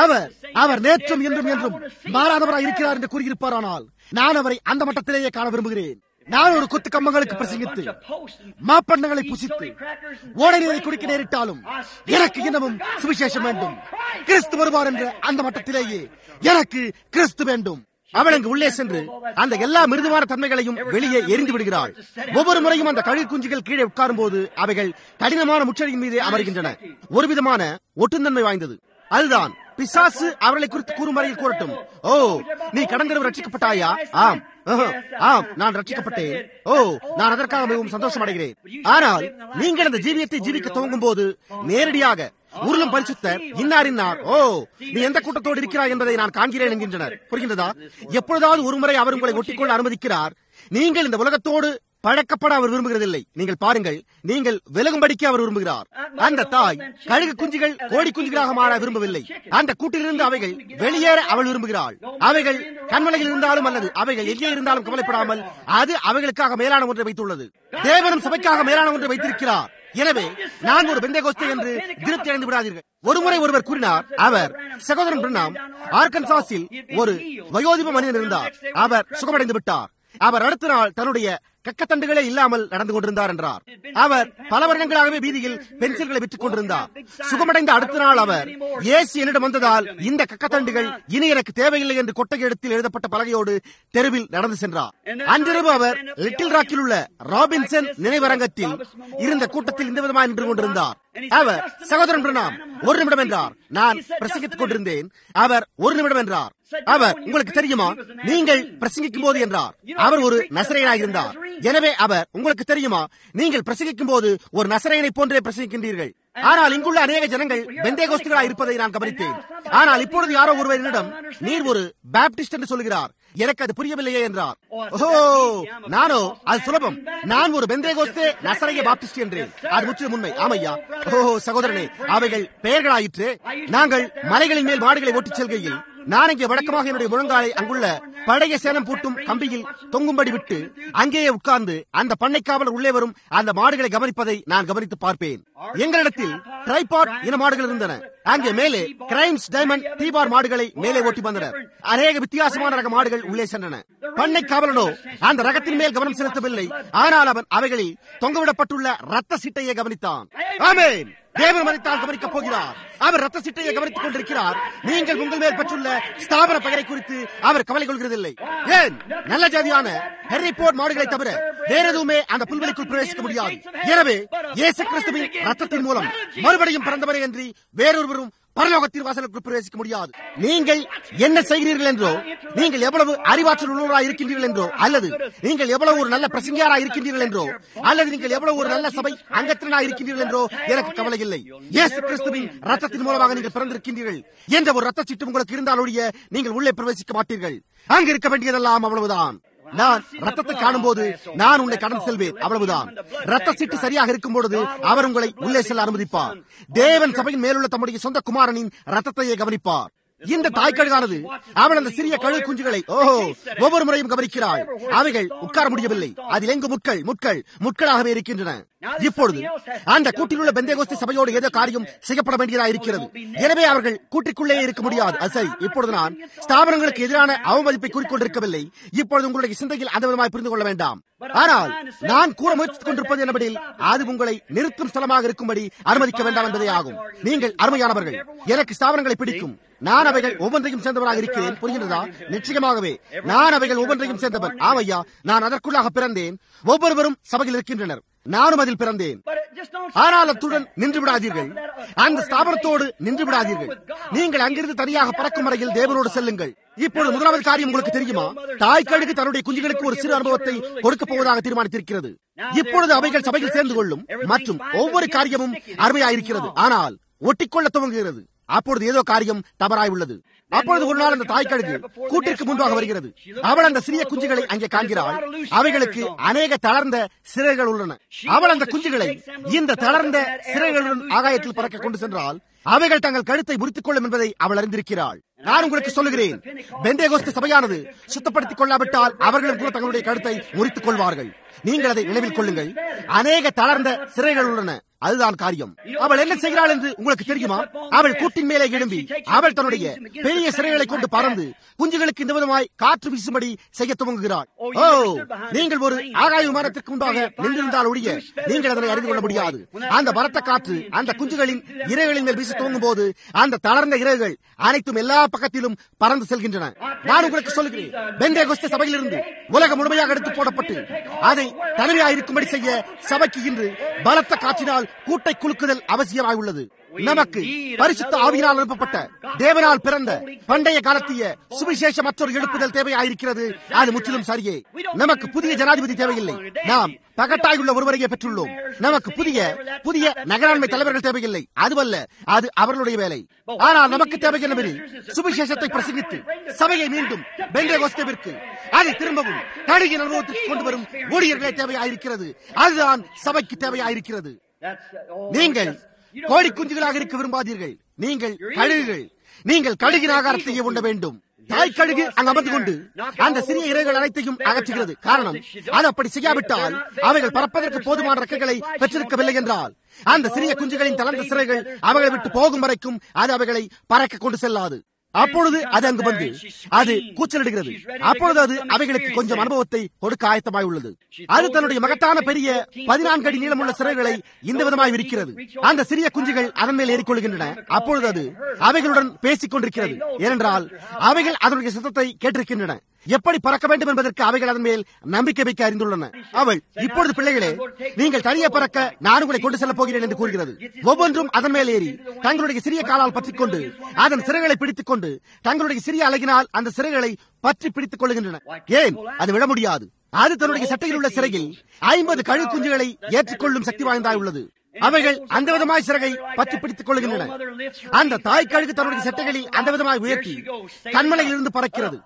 Speaker 1: அவர் நேற்றும் என்றும் என்றும் மாறாதவராக இருக்கிறார் என்று கூறியிருப்பாரானால் நான் அவரை அந்த மட்டத்திலேயே காண விரும்புகிறேன். நான் ஒரு கொத்து கம்பங்களுக்கு பிரசங்கித்து மாப்பண்ணங்களை புசித்து ஓடை குடிக்க நேரிட்டாலும் எனக்கு இன்னமும் சுவிசேஷம் வேண்டும். கிறிஸ்து வருவார் என்ற அந்த மட்டத்திலேயே எனக்கு கிறிஸ்து வேண்டும். அவள் அங்கு உள்ளே சென்று அந்த எல்லா மிருதுவான தன்மைகளையும் வெளியே எரிந்து விடுகிறாள். ஒவ்வொரு முறையும் அந்த கழுகு குஞ்சுகள் கீழே உட்காரும் போது அவைகள் கடினமான முச்சடியின் மீதே அமர்கின்றன. ஒரு விதமான ஒட்டுந்தன்மை வாய்ந்தது. அதுதான் பிசாசு அவர்களை குறித்து கூறும் வரையில் கூறட்டும். ஓ, நீ கடந்த ரட்சிக்கப்பட்டாயா? ஆம், ஆம், நான் ரட்சிக்கப்பட்டேன். ஓ, நான் அதற்காக மிகவும் சந்தோஷம் அடைகிறேன். ஆனால் நீங்கள் அந்த ஜீவியத்தை ஜீவிக்க துவங்கும் போது நேரடியாக உருளும் பரிசுத்தர் இன்னார் இன்னார், ஓ, நீ எந்த கூட்டத்தோடு இருக்கிறாய் என்பதை நான் காண்கிறேன் என்கின்றனர். புரிகின்றதா? எப்பொழுதாவது ஒருமுறை அவர் உங்களை ஒட்டிக்கொள்ள அனுமதிக்கிறார். நீங்கள் இந்த உலகத்தோடு பழக்கப்பட அவர் விரும்புகிறதில்லை. நீங்கள் பாருங்கள், நீங்கள் விலகும்படிக்கு அவர் விரும்புகிறார். அந்த தாய் கழுகு குஞ்சுகள் கோடி குஞ்சுகளாக மாற விரும்பவில்லை. அந்த கூட்டிலிருந்து அவைகள் வெளியேற அவள் விரும்புகிறாள். அவைகள் கண்மலையில் இருந்தாலும் அல்லது அவைகள் எங்கே இருந்தாலும் கவலைப்படாமல் அது அவைகளுக்காக மேலான ஒன்றை வைத்துள்ளது. தேவனும் சபைக்காக மேலான ஒன்றை வைத்திருக்கிறார். எனவே நான் ஒரு பெந்தேகோஸ்தே என்று திருப்தி அடைந்து விடாதீர்கள். ஒருமுறை ஒருவர் கூறினார், அவர் சகோதரன் பிரணாம் ஆர்கன்சாஸில் ஒரு வயோதிப மனிதன் இருந்தார், அவர் சுகமடைந்து விட்டார். அவர் அடுத்த நாள் தன்னுடைய கக்கத்தண்டுகளே இல்லாமல் நடந்து கொண்டிருந்தார் என்றார். அவர் பல வருடங்களாகவே வீதியில் பென்சில்களை விற்றுக் கொண்டிருந்தார். சுகமடைந்த அடுத்த நாள் அவர் இயேசு என்னிடம் வந்ததால் இந்த கக்கத்தண்டுகள் இனி எனக்கு தேவையில்லை என்று கொட்டகை இடத்தில் எழுதப்பட்ட பலகையோடு தெருவில் நடந்து சென்றார். அன்றிரவு அவர் லிட்டில் ராக்கில் உள்ள ராபின்சன் நினைவரங்கத்தில் இருந்த கூட்டத்தில் இந்த விதமாக நின்று கொண்டிருந்தார். அவர் சகோதரன் பிரணாம் ஒரு நிமிடம் என்றார். நான் பிரசங்கித்துக் கொண்டிருந்தேன். அவர் ஒரு நிமிடம் என்றார். அவர் உங்களுக்கு தெரியுமா நீங்கள் பிரசங்கிக்கும் போது என்றார். அவர் ஒரு நசரேயனாக இருந்தார். எனவே அவர் உங்களுக்கு தெரியுமா நீங்கள் பிரசங்கிக்கும் போது ஒரு நசரேயனை போன்றே பிரசங்கிக்கின்றீர்கள். ஆனால் இங்குள்ள அநேக ஜனங்கள் பெந்தேகோஸ்துகளாக இருப்பதை நான் கவனித்தேன். ஆனால் இப்பொழுது யாரோ ஒருவர் என்னிடம் நீர் ஒரு பேப்டிஸ்ட் என்று சொல்கிறார், எனக்கு அது புரியவில்லையே என்றார். ஓஹோ, நானோ அது சுலபம், நான் ஒரு பெந்தேகோஸ்தே நசரேய பாப்டிஸ்ட் என்றேன். அது முற்றிலும் உண்மை. ஆமையா. ஓஹோ சகோதரனே, அவைகள் பெயர்களாயிற்று. நாங்கள் மலைகளின் மேல் மாடுகளை ஓட்டிச் செல்கையில் நான் இங்கே வழக்கமாக என்னுடைய முழங்காலை அங்குள்ள பழைய சேனம் பூட்டும் கம்பியில் தொங்கும்படி விட்டு அங்கேயே உட்கார்ந்து அந்த பண்ணைக்காவலர் உள்ளே வரும் அந்த மாடுகளை கவனிப்பதை நான் கவனித்து பார்ப்பேன். எங்களிடத்தில் ட்ரைபாட் இன மாடுகள் இருந்தன. அங்கே மேலே கிரைம்ஸ் டைமண்ட் டீபார் மாடுகளை மேலே ஓட்டி வந்தனர். அநேக வித்தியாசமான ரக மாடுகள் உள்ளே சென்றன. பண்ணை காவலனோ அந்த ரகத்தின் மேல் கவனம் செலுத்தவில்லை. ஆனால் அவன் அவைகளில் தொங்கவிடப்பட்டுள்ள ரத்த சீட்டையை கவனித்தான். ஆமென். தேவன் மனிதத்தால் கவனிக்கப் போகிறார். அவர் ரத்த சீட்டையை கவனித்துக் கொண்டிருக்கிறார். நீங்கள் உங்கள் மேல் பெற்றுள்ள ஸ்தாபன பெயரை குறித்து அவர் கவலை கொள்கிறதில்லை. ஏன் நல்ல ஜாதியான ஹெர்ரிபோர்ட் மாடுகளை தவிர வேற எதுவுமே அந்த புல்வெளிக்குள் பிரவேசிக்க முடியாது. எனவே இயேசு கிறிஸ்துவின் ரத்தத்தின் மூலம் மறுபடியும் பிறந்தவரே என்று வேறொருவரும் பரலோகத்தின் வாசலுக்குள் பிரவேசிக்க முடியாது. நீங்கள் என்ன செய்கிறீர்கள் என்றோ, நீங்கள் எவ்வளவு அறிவாற்றல் உள்ளவராக இருக்கின்றீர்கள் என்றோ, அல்லது நீங்கள் எவ்வளவு ஒரு நல்ல பிரசங்கியாராக இருக்கின்றீர்கள் என்றோ, அல்லது நீங்கள் எவ்வளவு ஒரு நல்ல சபை அங்கத்தினராக இருக்கின்றீர்கள் என்றோ எனக்கு கவலை இல்லை. இயேசு கிறிஸ்துவின் ரத்தத்தின் மூலமாக நீங்கள் பிறந்திருக்கின்றீர்கள் என்ற ஒரு ரத்த சீட்டு உங்களுக்கு இருந்தால் ஒழிய நீங்கள் உள்ளே பிரவேசிக்க மாட்டீர்கள். அங்கு இருக்க வேண்டியதெல்லாம் அவ்வளவுதான். நான் ரத்தத்தை காணும் போது நான் உன்னை கடந்து செல்வேன், அவ்வளவுதான். ரத்த சீட்டு சரியாக இருக்கும் பொழுது அவர் உங்களை உள்ளே செல்ல அனுமதிப்பார். தேவன் சபையின் மேலுள்ள தம்முடைய சொந்த குமாரனின் ரத்தத்தையே கவனிப்பார். இந்த தாய்க்கழுகானது அவள் அந்த சிறிய கழு குஞ்சுகளை ஒவ்வொரு முறையும் கவனிக்கிறாள். அவைகள் உட்கார முடியவில்லை. அதில் எங்கு முட்களாகவே இருக்கின்றன. இப்பொழுது அந்த கூட்டில் உள்ள பெந்தேகோஸ்தே சபையோடு ஏதோ காரியம் செய்யப்பட வேண்டியதாக இருக்கிறது. எனவே அவர்கள் கூட்டிற்குள்ளே இருக்க முடியாது. சரி, இப்பொழுது நான் ஸ்தாபனங்களுக்கு எதிரான அவமதிப்பை கூறிக்கொண்டிருக்கவில்லை. இப்பொழுது உங்களுடைய சிந்தையில் அந்த விதமாய் புரிந்து கொள்ள வேண்டாம். ஆனால் நான் கூற முயற்சித்துக் கொண்டிருப்பது என்னபடியில் அது உங்களை நிறுத்தும் ஸ்தலமாக இருக்கும்படி அனுமதிக்க வேண்டாம் என்பதே ஆகும். நீங்கள் அருமையானவர்கள், எனக்கு ஸ்தாபனங்களை பிடிக்கும். நான் அவைகள் ஒவ்வொன்றையும் சேர்ந்தவராக இருக்கிறேன். புரிகின்றதா? நிச்சயமாகவே நான் அவைகள் ஒவ்வொன்றையும் சேர்ந்தவன். ஆமையா, நான் அதற்குள்ளாக பிறந்தேன். ஒவ்வொருவரும் சபையில் இருக்கின்றனர். நானும் அதில் பிறந்தேன். ஆனால் அத்துடன் நின்று விடாதீர்கள். அந்த ஸ்தாபனத்தோடு நின்று விடாதீர்கள். நீங்கள் அங்கிருந்து தனியாக பறக்கும் வரையில் தேவனோடு செல்லுங்கள். இப்பொழுது முதலாவது காரியம் உங்களுக்கு தெரியுமா? தாய்க்கழுகு தன்னுடைய குஞ்சுகளுக்கு ஒரு சிறு அனுபவத்தை கொடுக்கப் போவதாக தீர்மானித்திருக்கிறது. இப்பொழுது அவைகள் சபையில் சேர்ந்து கொள்ளும் மற்றும் ஒவ்வொரு காரியமும் அருமையாயிருக்கிறது. ஆனால் ஒட்டிக்கொள்ள துவங்குகிறது. அப்பொழுது ஏதோ காரியம் தவறாய் உள்ளது. அப்பொழுது ஒரு நாள் அந்த தாய்க்கழுகு கூட்டிற்கு முன்பாக வருகிறது. அவள் அந்த சிறிய குஞ்சுகளை அங்கே காண்கிறாள். அவைகளுக்கு அநேக தளர்ந்த சிறைகள் உள்ளன. அவள் அந்த குஞ்சுகளை இந்த தளர்ந்த சிறைகளுடன் ஆகாயத்தில் பறக்க கொண்டு சென்றால் அவைகள் தங்கள் கழுத்தை முறித்துக் கொள்ளும் என்பதை அவள் அறிந்திருக்கிறாள். நான் உங்களுக்கு சொல்லுகிறேன், பெந்தேகோஸ்தே சபையானது சுத்தப்படுத்திக் கொள்ளாவிட்டால் அவர்களும் கூட தங்களுடைய கழுத்தை முறித்துக் கொள்வார்கள். நீங்கள் அதை நினைவில் கொள்ளுங்கள். அநேக தளர்ந்த சிறைகள் உள்ளன. அதுதான் காரியம். அவள் என்ன செய்கிறாள் என்று உங்களுக்கு தெரியுமா? அவள் கூட்டின் மேலே எழும்பி அவள் தன்னுடைய பெரிய சிறைகளை கொண்டு பறந்து குஞ்சுகளுக்கு இந்த விதமாய் காற்று வீசும்படி செய்ய துவங்குகிறாள். நீங்கள் ஒரு ஆகாய விமானத்திற்கு முன்பாக நின்றிருந்தால் ஒழிய நீங்கள் அதனை அறிந்து கொள்ள முடியாது. அந்த பலத்த காற்று அந்த குஞ்சுகளின் இரைகளின் மேல் வீச துவங்கும் போது அந்த தளர்ந்த இரைகள் அனைத்தும் எல்லா பக்கத்திலும் பறந்து செல்கின்றன. நான் உங்களுக்கு சொல்லுகிறேன், பெந்தேகோஸ்தே சபையிலிருந்து உலகம் முழுமையாக எடுத்து போடப்பட்டு அதை தனிமையாயிருக்கும்படி செய்ய சபைக்கு இன்று பலத்த காற்றினால் கூட்டை குலுக்குதல் அவசியமாய் உள்ளது. நமக்கு பரிசுத்த ஆவியினால் அனுப்பப்பட்ட தேவனால் பிறந்த பண்டைய காலத்திய சுவிசேஷ மற்றொரு எழுப்புதல் தேவையாயிருக்கிறது. அது முற்றிலும் சரியே. நமக்கு புதிய ஜனாதிபதி தேவையில்லை. நாம் பகட்டாயுள்ள ஒருவரையே பெற்றுள்ளோம். நமக்கு புதிய நகராண்மை தலைவர்கள் தேவையில்லை. அதுவல்ல, அது அவர்களுடைய வேலை. ஆனால் நமக்கு தேவை என்னவெனில் சுவிசேஷத்தை பிரசங்கித்து சபையை மீண்டும் பெந்தேகோஸ்தேவிற்கு அதை திரும்பவும் கழுகின் அனுபவத்திற்கு கொண்டு வரும் ஊழியர்களே தேவையாயிருக்கிறது. அதுதான் சபைக்கு தேவையாயிருக்கிறது. நீங்கள் கோழி குஞ்சுகளாக இருக்க விரும்பாதீர்கள். நீங்கள் கழுகுகள். நீங்கள் கழுகின் ஆகாரத்தையே உண்ண வேண்டும். தாய் கழுகு அங்கு அமர்ந்து கொண்டு அந்த சிறிய இரைகள் அனைத்தையும் அகற்றுகிறது. காரணம், அது அப்படி செய்யாவிட்டால் அவைகள் பறப்பதற்கு போதுமான ரெக்கைகளை பெற்றிருக்கவில்லை என்றால் அந்த சிறிய குஞ்சுகளின் தளர்ந்த சிறைகள் அவைகளை விட்டு போகும் வரைக்கும் அது அவைகளை பறக்க கொண்டு செல்லாது. அப்பொழுது அது அங்கு வந்து அது கூச்சலிடுகிறது. அப்பொழுது அது அவைகளுக்கு கொஞ்சம் அனுபவத்தை கொடுக்க ஆயத்தமாய் உள்ளது. அது தன்னுடைய மகத்தான பெரிய 14 அடி நீளமுள்ள சிறைகளை இந்த விதமாய் விரிக்கிறது. அந்த சிறிய குஞ்சுகள் அதன் மேல் ஏறிக்கொள்கின்றன. அப்பொழுது அது அவைகளுடன் பேசிக் கொண்டிருக்கிறது. ஏனென்றால் அவைகள் அதனுடைய சத்தத்தை கேட்டிருக்கின்றன. எப்படி பறக்க வேண்டும் என்பதற்கு அவைகள் அதன் மேல் நம்பிக்கை வைக்க அறிந்துள்ளன. அவள், இப்பொழுது பிள்ளைகளே, நீங்கள் தனியே பறக்க நான் உங்களை கொண்டு செல்லப் போகிறேன் என்று கூறுகிறது. ஒவ்வொன்றும் அதன் மேல் ஏறி தங்களுடைய சிறிய காலால் பற்றிக் கொண்டு அதன் சிறைகளை பிடித்துக் கொண்டு தங்களுடைய சிறிய அழகினால் அந்த சிறைகளை பற்றி பிடித்துக் கொள்கின்றன. ஏன் அது விட முடியாது? அது தன்னுடைய சட்டையில் உள்ள சிறையில் 50 கழுகு குஞ்சுகளை ஏற்றுக்கொள்ளும் சக்தி வாய்ந்ததாய் உள்ளது. அவைகள் அந்த விதமாய் சிறகை பற்றி பிடித்துக் கொள்கின்றன. அந்த தாய் கழுகு தன்னுடைய சட்டைகளில் அந்த விதமாய் உயர்த்தி கண்மலையில் இருந்து பறக்கிறது.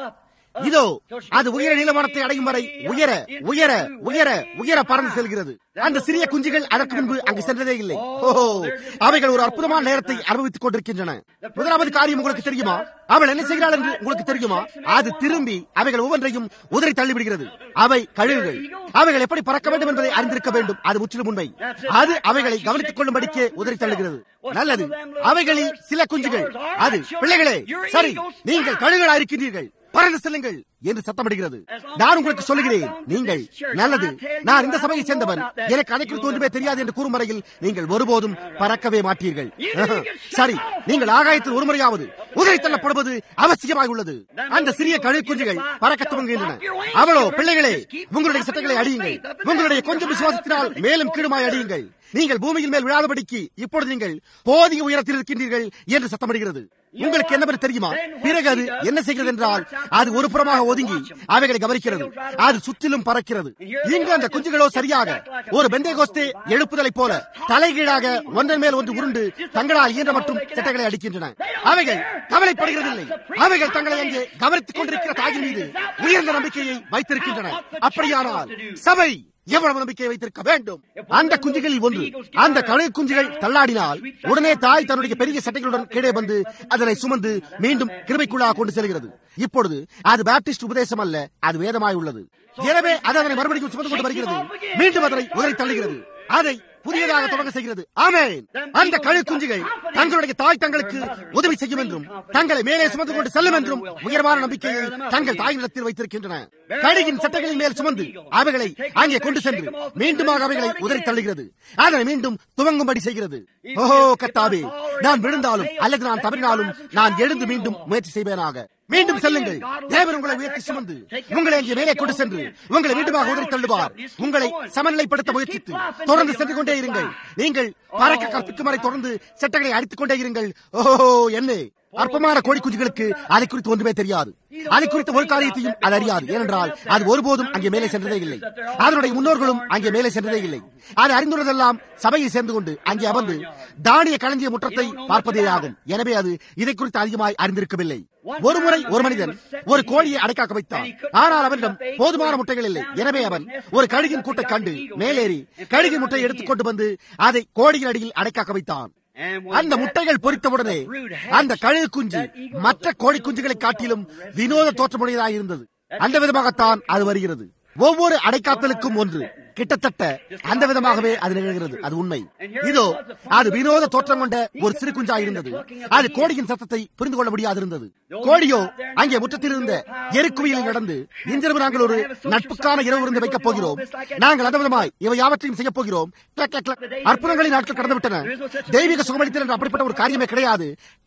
Speaker 1: இதோ அது உயர நீளமானத்தை அடையும் வரை உயர உயர உயர உயர பறந்து செல்கிறது. அந்த சிறிய குஞ்சுகள் அதற்கு முன்பு அங்கு சென்றதே இல்லை. ஓஹோ, அவைகள் ஒரு அற்புதமான நேரத்தை அனுபவித்துக் கொண்டிருக்கின்றன. முதலாவது காரியம் உங்களுக்கு தெரியுமா? அவள் என்ன செய்கிறாள் என்று உங்களுக்கு தெரியுமா? அது திரும்பி அவைகள் ஒவ்வொன்றையும் உதறி தள்ளிவிடுகிறது. அவை கழுகுகள். அவைகள் எப்படி பறக்க வேண்டும் என்பதை அறிந்திருக்க வேண்டும். அது முற்றிலும் உண்மை. அது அவைகளை கவனித்துக் கொள்ளும்படிக்கே உதறி தள்ளுகிறது. நல்லது. அவைகளில் சில குஞ்சுகள் அது, பிள்ளைகளே, சரி, நீங்கள் கழுகுகளா இருக்கின்றீர்கள், பறந்து செல்லுங்கள் என்று சத்தமிடுகிறது. நான் உங்களுக்கு சொல்லுகிறேன், நீங்கள் நல்லது, நான் இந்த சபையை சேர்ந்தவன், எனக்கு அதை குறித்து ஒன்றுமே தெரியாது என்று கூறும் வரையில் நீங்கள் ஒருபோதும் பறக்கவே மாட்டீர்கள். சரி, நீங்கள் ஆகாயத்தில் ஒரு முறையாவது உதறி தள்ளப்படுவது அவசியமாக உள்ளது. அந்த சிறிய கழுகு குஞ்சுகள் பறக்க துவங்குகின்றன. அவளோ, பிள்ளைகளே, உங்களுடைய சட்டங்களை அடியுங்கள், உங்களுடைய கொஞ்சம் விசுவாசத்தினால் மேலும் கீழுமாய் அடியுங்கள். நீங்கள் பூமியின் மேல் விழாதபடிக்கு இப்பொழுது நீங்கள் போதிய உயரத்தில் இருக்கின்றீர்கள் என்று சத்தமிடுகிறது. உங்களுக்கு என்ன தெரியுமா? பிறகு அது என்ன செய்கிறது என்றால், அது ஒரு புறமாக ஒதுங்கி அவைகளை கவனிக்கிறது. அது சுற்றிலும் பறக்கிறது. இங்கு அந்த குஞ்சுகளோ சரியாக ஒரு பெந்தேகோஸ்தே எழுப்புதலை போல தலைகீழாக ஒன்றன் மேல் ஒன்று உருண்டு தங்களால் இயன்ற மட்டும் சட்டைகளை அடிக்கின்றன. அவைகள் கவலைப்படுகிறதில்லை. அவைகள் தங்களை அங்கே கவனித்துக் கொண்டிருக்கிற தாயின் மீது உயர்ந்த நம்பிக்கையை வைத்திருக்கின்றன. அப்படியானால் சபை எவ்வளவு நம்பிக்கையை வைத்திருக்க வேண்டும்? அந்த குஞ்சுகளில் ஒன்று, அந்த கழுகு குஞ்சுகள் தள்ளாடினால் உடனே தாய் தன்னுடைய பெரிய சட்டைகளுடன் கீழே வந்து அதனை சுமந்து மீண்டும் கிருபைக்குள்ளாக கொண்டு செல்கிறது. இப்பொழுது அது பாப்டிஸ்ட் உபதேசம் அல்ல, அது வேதமாய் உள்ளது. எனவே அது அதனை மறுபடியும் சுமந்து கொண்டு வருகிறது. மீண்டும் அதனை உதறி தள்ளுகிறது. அதை புதியதாக தொடங்க செய்கிறது. ஆமென். அந்த கழுகு குஞ்சுகள் தங்களுடைய தாய் தங்களுக்கு உதவி செய்யும் என்றும் தங்களை மேலே சுமந்து கொண்டு செல்லும் என்றும் உயர்வான நம்பிக்கையை தங்கள் தாயினிடத்தில் வைத்திருக்கின்றன. கழுகின் சட்டைகளின் மேல் சுமந்து அவைகளை அங்கே கொண்டு சென்று மீண்டுமாக அவைகளை உதறி தள்ளுகிறது. அதனை மீண்டும் துவங்கும்படி செய்கிறது. ஓஹோ கர்த்தாவே, நான் விழுந்தாலும் அல்லது நான் தவறினாலும் நான் எழுந்து மீண்டும் முயற்சி செய்வேனாக. மீண்டும் செல்லுங்கள். தேவன் உங்களை உயர்த்தி சுமந்து உங்களை அங்கே மேலே கொண்டு சென்று உங்களை மீண்டுமாக உதறி தள்ளுவார். உங்களை சமநிலைப்படுத்த முயற்சித்து தொடர்ந்து சென்று கொண்டே இருங்கள். நீங்கள் பறக்க கற்பிக்கும் வரை தொடர்ந்து சட்டைகளை அடித்துக் கொண்டே இருங்கள். ஓஹோ, என்ன அற்பமான கோழி குஞ்சுகளுக்கு அதை குறித்து ஒன்றுமே தெரியாது. அதை குறித்த ஒரு காரியத்தையும் அது அறியாது. ஏனென்றால் அது ஒருபோதும் அங்கே மேலே சென்றதே இல்லை. அதனுடைய முன்னோர்களும் அங்கே மேலே சென்றதே இல்லை. அது அறிந்துள்ளதெல்லாம் சபையை சேர்ந்து கொண்டு அங்கே அமர்ந்து தானிய களஞ்சிய முற்றத்தை பார்ப்பதே ஆகும். எனவே அது இதை குறித்து அதிகமாய் அறிந்திருக்கவில்லை. ஒருமுறை ஒரு மனிதன் ஒரு கோழியை அடைக்காக்க வைத்தான். ஆனால் அவனிடம் போதுமான முட்டைகள் இல்லை. எனவே அவன் ஒரு கழுகின் கூட்டை கண்டு மேலேறி கழுகின் முட்டையை எடுத்துக்கொண்டு வந்து அதை கோழியின் அடியில் அடைக்காக்க வைத்தான். அந்த முட்டைகள் பொறித்தவுடனே அந்த கழுகு குஞ்சு மற்ற கோழி குஞ்சுகளை காட்டிலும் வினோத தோற்றமுடையதாக இருந்தது. அந்த விதமாகத்தான் அது வருகிறது. ஒவ்வொரு அடைக்காத்தலுக்கும் ஒன்று கிட்டத்தட்ட அந்த விதமாகவே அது நிகழ்கிறது. அது உண்மை. இதோ அது வினோத தோற்றம் கொண்ட ஒரு சிறு குஞ்சா இருந்தது. அது கோழியின் சத்தத்தை புரிந்து கொள்ள முடியாது இருந்தது. கோழியோ அங்கே முற்றத்தில் இருந்த எருக்குவியில் நடந்து, இன்றிரவு நாங்கள் ஒரு நட்புக்கான இரவு விருந்து வைக்கப் போகிறோம், நாங்கள் அந்த விதமாய் இவை யாவற்றையும் செய்யப் போகிறோம். அற்புதங்களின் நாட்கள் கடந்துவிட்டன, தெய்வீக சுகமளித்தல் என்று அப்படிப்பட்ட ஒரு காரியமே கிடையாது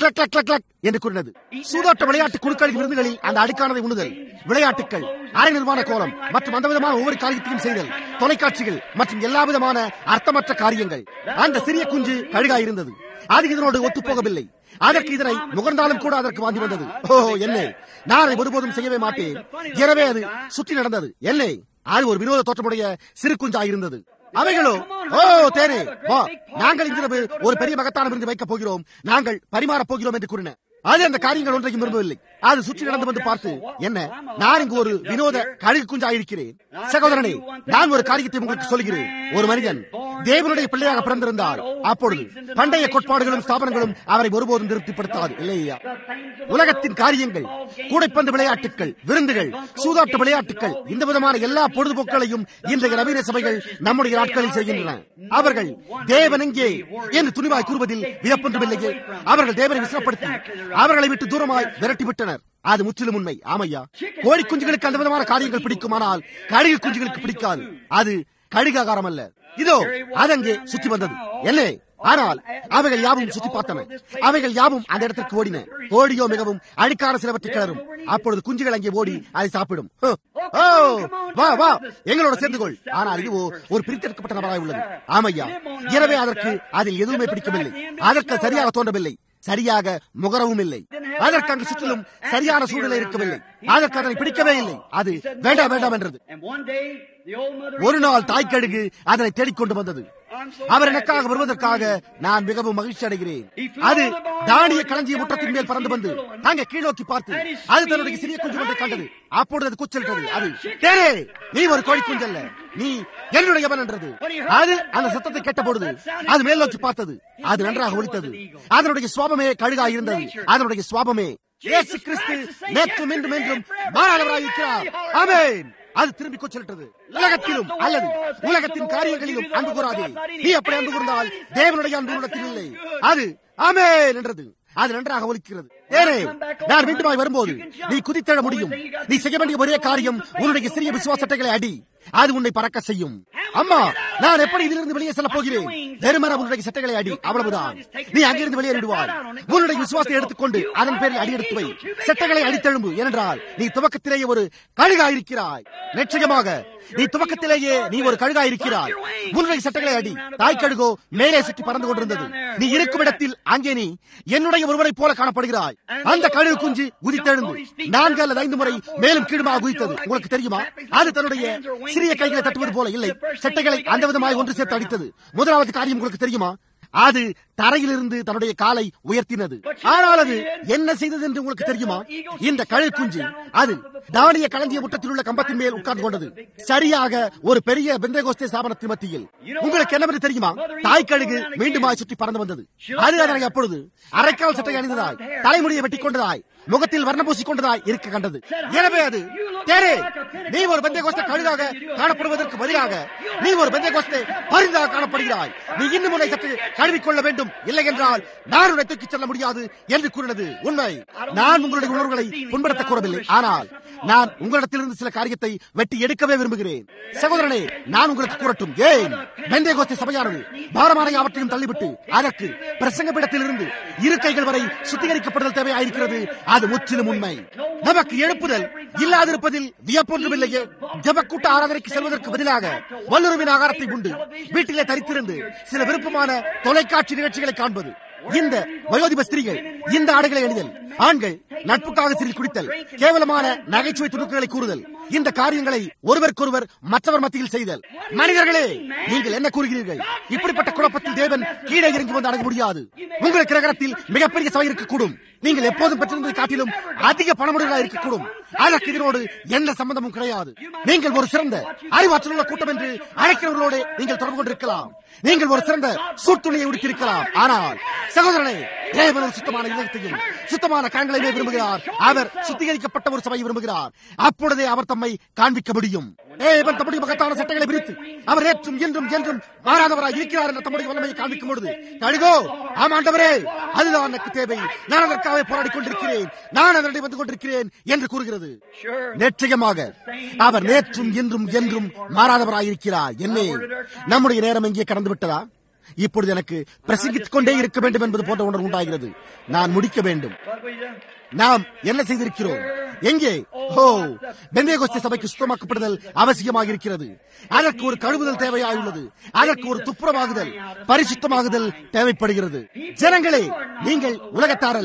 Speaker 1: என்று கூறினது. சூதாட்ட விளையாட்டு குழுக்களின் விருந்துகளில் அந்த அடுக்கானதை உண்ணுதல், விளையாட்டுகள், அரை நிர்வாண கோலம் மற்றும் அந்த விதமான ஒவ்வொரு காரியத்தையும் செய்தல், தொலைக்காட்சிகள் மற்றும் எல்லா விதமான அர்த்தமற்ற காரியங்கள். அந்த சிறிய குஞ்சு கழுகாயிருந்தது. அது இதனோடு ஒத்துப்போகவில்லை. அதற்கு இதனை முகர்ந்தாலும் கூட அதற்கு வாந்தி வந்தது. ஓ என்ன, நான் அதை ஒருபோதும் செய்யவே மாட்டேன். எனவே அது சுற்றி நடந்தது. இல்லை, அது ஒரு வினோத தோற்றமுடைய சிறு குஞ்சாயிருந்தது. அவைகளோ, ஓ தேனே வா, நாங்கள் இன்றிரவு ஒரு பெரிய மகத்தான விருந்து வைக்கப் போகிறோம், நாங்கள் பரிமாறப் போகிறோம் என்று கூறின. அது அந்த காரியங்கள் ஒன்றையும் விரும்பவில்லை. அது சுற்றி நடந்து வந்து பார்த்து, என்ன, நான் இங்கு ஒரு வினோத கழுகு குஞ்சாயிருக்கிறேன். சகோதரனே, நான் ஒரு காரியத்தை உங்களுக்கு சொல்கிறேன். ஒரு மனிதன் தேவனுடைய பிள்ளையாக பிறந்திருந்தால் அப்பொழுது பண்டைய கோட்பாடுகளும் ஸ்தாபனங்களும் அவரை ஒருபோதும் திருப்திப்படுத்தாது, இல்லையா? உலகத்தின் காரியங்கள், கூடைப்பந்து விளையாட்டுகள், விருந்துகள், சூதாட்ட விளையாட்டுகள், இந்த விதமான எல்லா பொழுதுபோக்குகளையும் இன்றைய நவீன சபைகள் நம்முடைய நாட்களில் செய்கின்றன. அவர்கள் தேவன் எங்கே என்று துணிவாய் கூறுவதில் வியப்பொன்றுமில்லையே. அவர்கள் தேவனை விசனப்படுத்தி அவர்களை விட்டு தூரமாய் விரட்டிவிட்டனர். அது முற்றிலும் உண்மை. ஆமையா, கோழி குஞ்சுகளுக்கு அந்த விதமான காரியங்கள் பிடிக்குமானால் கழுகு குஞ்சுகளுக்கு பிடிக்காது. அது கழுகாகாரம் அல்ல. இதோ அதங்கே சுற்றி வந்தது, என்ன? ஆனால் அவைகள் யாவும் சுற்றி பார்த்தன. அவைகள் யாவும் அந்த இடத்திற்கு ஓடின. கோழியோ மிகவும் அழுக்கான சிலவற்றை கிளறும். அப்பொழுது குஞ்சுகள் அங்கே ஓடி அதை சாப்பிடும். வா வா, எங்களோட சேர்ந்து கொள். ஆனால் இதுவோ ஒரு பிரித்தெடுக்கப்பட்ட நபராய் உள்ளது. ஆமையா, எனவே அதற்கு அதில் எதுவுமே பிடிக்கவில்லை. அதற்கு சரியாக தோன்றவில்லை, சரியாக முகரவும் இல்லை. அதற்கு அங்கு சுற்றிலும் சரியான சூழ்நிலை இருக்கவில்லை. அதற்கு அதனை பிடிக்கவே இல்லை. அது வேண்டாம் வேண்டாம் என்றது. ஒரு நாள் தாய்க்கழுகு அதனை தேடிக்கொண்டு வந்தது. அவர் எனக்காக வருவதற்காக நான் மிகவும் மகிழ்ச்சி அடைகிறேன். அது தானிய களஞ்சிய முற்றத்தின் மேல் பறந்து வந்து அங்கே கீழ்நோக்கி பார்த்து அது தன்னுடைய சிறிய குஞ்சு ஒன்றை கண்டது. அப்பொழுது அது கூச்சலிட்டது. அது, தேரே, நீ ஒரு கோழி குஞ்சல்ல, நீ என்னுடையவன் என்றது. அது அந்த சத்தத்தை கேட்டபொழுது அது மேல் நோக்கி பார்த்தது. அது நன்றாக ஒலித்தது. அதனுடைய சுவாபமே கழுகா இருந்தது. அதனுடைய சுவாபமே இயேசு கிறிஸ்து நேற்றும் இன்றும் என்றும் மாறாதவராயிருக்கிறார். ஆமென். அது திரும்பி கூச்சலிட்டது. உலகத்திலும் அல்லது உலகத்தின் காரியங்களிலும் அன்பு கூறாதே. நீ அப்படி அன்பு கூர்ந்தால் தேவனுடைய அன்பு உள்ளத்தில் இல்லை. அது ஆமென் என்றது. அது நன்றாக ஒலிக்கிறது. ஏனே, நான் மீண்டுமாய் வரும்போது நீ குதித்தெழ முடியும். நீ செய்ய வேண்டிய ஒரே காரியம் உன்னுடைய சிறிய விசுவாசத்தைகளை அடி. அது உன்னை பறக்க செய்யும். அம்மா, நான் எப்படி இதிலிருந்து வெளியே செல்ல போகிறேன்? வெறுமன உன்னுடைய சட்டைகளை அடி, அவ்வளவுதான். நீ அங்கிருந்து வெளியேறிடுவாய். உன்னுடைய விசுவாசத்தை எடுத்துக்கொண்டு அதன் பேரில் அடி எடுத்து வை. சட்டைகளை அடித்தெழும்பு. ஏனென்றால் நீ துவக்கத்திலேயே ஒரு கழுகாயிருக்கிறாய். நிச்சயமாக நீ துவக்கத்திலேயே நீ ஒரு கழுகாயிருக்கிறாய். உன்னுடைய சட்டைகளை அடி. தாய்க்கழுகோ மேலே சுற்றி பறந்து கொண்டிருந்தது. நீ இருக்கும் இடத்தில் அங்கே நீ என்னுடைய ஒருவரை போல காணப்படுகிறாய். அந்த கழுகு குஞ்சு குதித்தெழுந்து 4 அல்லது 5 முறை மேலும் கீழுமாக குதித்தது. உங்களுக்கு தெரியுமா? அது தன்னுடைய சிறிய கைகளை தட்டுவது போல இல்லை, சட்டைகளை அந்த விதமாய் ஒன்று சேர்த்து அடித்தது. முதலாவது காரியம் உங்களுக்கு தெரியுமா? அது தரையிலிருந்து தன்னுடைய காலை உயர்த்தினது. ஆனால் அது என்ன செய்தது என்று உங்களுக்கு தெரியுமா? இந்த கழுகு குஞ்சு அது தானிய களஞ்சிய முற்றத்தில் உள்ள கம்பத்தின் மேல் உட்கார்ந்து கொண்டது. சரியாக ஒரு பெரிய பெந்தேகோஸ்தே ஸ்தாபனத்தின் மத்தியில். உங்களுக்கு என்னவென்று தெரியுமா? தாய்க்கழுகு மீண்டுமாய் சுற்றி பறந்து வந்தது. அது அதனை அப்பொழுது அரைக்கால் சட்டை அணிந்ததாய், தலைமுடியை வெட்டிக் கொண்டதாய், முகத்தில் வர்ணம் பூசிக் கொண்டதாய் இருக்க கண்டது. எனவே அது, தேரே, நீ ஒரு பெந்தேகோஸ்தே கழுகாக காணப்படுவதற்கு பதிலாக நீ ஒரு பெந்தேகோஸ்தே பரிந்தாக காணப்படுகிறாய். நீ இன்னும் உன்னை சற்று கழுவிக்கொள்ள வேண்டும், இல்லை என்றால் நான் உன்னை தூக்கிச் செல்ல முடியாது என்று கூறினது. உண்மை. நான் உங்களுடைய உணர்வுகளை புண்படுத்த கூறவில்லை. ஆனால் நான் உங்களிடத்திலிருந்து சில காரியத்தை வெட்டி எடுக்கவே விரும்புகிறேன். சகோதரனே, நான் உங்களுக்கு கூறட்டும். ஏன் பெந்தேகோஸ்தே சபையானது பாரமான யாவற்றையும் தள்ளிவிட்டு அதற்கு பிரசங்க பீடத்திலிருந்து இருக்கைகள் வரை சுத்திகரிக்கப்படுதல் தேவையாயிருக்கிறது. அது முற்றிலும் உண்மை. நமக்கு எழுப்புதல் இல்லாதிருப்பதில் வியப்பொன்றுமில்லையே. ஜபக்கூட்ட ஆராதனைக்கு செல்வதற்கு பதிலாக வல்லுறவின் ஆகாரத்தை உண்டு வீட்டிலே தரித்திருந்து சில விருப்பமான தொலைக்காட்சி நிகழ்ச்சிகளை காண்பது. இந்த வயோதிப ஸ்திரீகள் இந்த ஆடைகளை அணிதல், ஆண்கள் நட்புக்காக சிறிது குடித்தல், கேவலமான நகைச்சுவை துணுக்குகளை கூறுதல், இந்த காரியங்களை ஒருவருக்கொருவர் மற்றவர் மத்தியில் செய்தல். மனிதர்களே, நீங்கள் என்ன கூறுகிறீர்கள்? இப்படிப்பட்ட குழப்பத்தில் தேவன் கீழே இறங்கி வந்து அடங்க முடியாது. உங்கள் கிரகத்தில் மிகப்பெரிய சபை இருக்கக்கூடும். நீங்கள் எப்போதும் பெற்றிருந்ததை காட்டிலும் அதிக பணமுடையவர்களாக இருக்கக்கூடும். அதற்கு இதனோடு எந்த சம்பந்தமும் கிடையாது. நீங்கள் ஒரு சிறந்த அறிவாற்றலுள்ள கூட்டம் என்று அழைக்கிறவர்களோடு நீங்கள் தொடர்பு கொண்டிருக்கலாம். நீங்கள் ஒரு சிறந்த சூட்டுணையை உடுத்திருக்கலாம். ஆனால் சகோதரனே, தேவன் ஒரு சுத்தமான இதயத்தையும் சுத்தமான கரங்களையுமே விரும்புகிறார். அவர் சுத்திகரிக்கப்பட்ட ஒரு சபையை விரும்புகிறார். அப்பொழுதே அவர் தம்மை காண்பிக்க முடியும். தேவன் தம்முடைய மகத்தான சட்டங்களை விரித்து அவர் ஏற்றும் என்றும் என்றும் மாறாதவராய் இருக்கிறார் என்ற தம்முடைய வல்லமையை காண்பிக்கும் பொழுது, கழுகோ, ஆமாண்டவரே, அதுதான் எனக்கு தேவை, நான் அதற்காக போராடிக் கொண்டிருக்கிறேன், நான் அதனை வந்து கொண்டிருக்கிறேன் என்று கூறுகிறது. நிச்சயமாக அவர் நேற்றும் என்றும் என்றும் மாறாதவராயிருக்கிறார். என்னே, நம்முடைய நேரம் எங்கே கடந்து விட்டதா? இப்பொழுது எனக்கு பிரசங்கித்துக் கொண்டே இருக்க வேண்டும் என்பது போன்ற உணர்வு உண்டாகிறது. நான் முடிக்க வேண்டும். நாம் என்ன செய்திருக்கிறோம்? எங்கே? பெந்தேகோஸ்தே சபைக்கு சுத்தமாக்கப்படுதல் அவசியமாக இருக்கிறது. அதற்கு ஒரு கழுவுதல் தேவையாயுள்ளது. அதற்கு ஒரு துப்புரவாகுதல், பரிசுத்தமாகுதல் தேவைப்படுகிறது. ஜனங்களே, நீங்கள் உலகத்தார் அல்ல.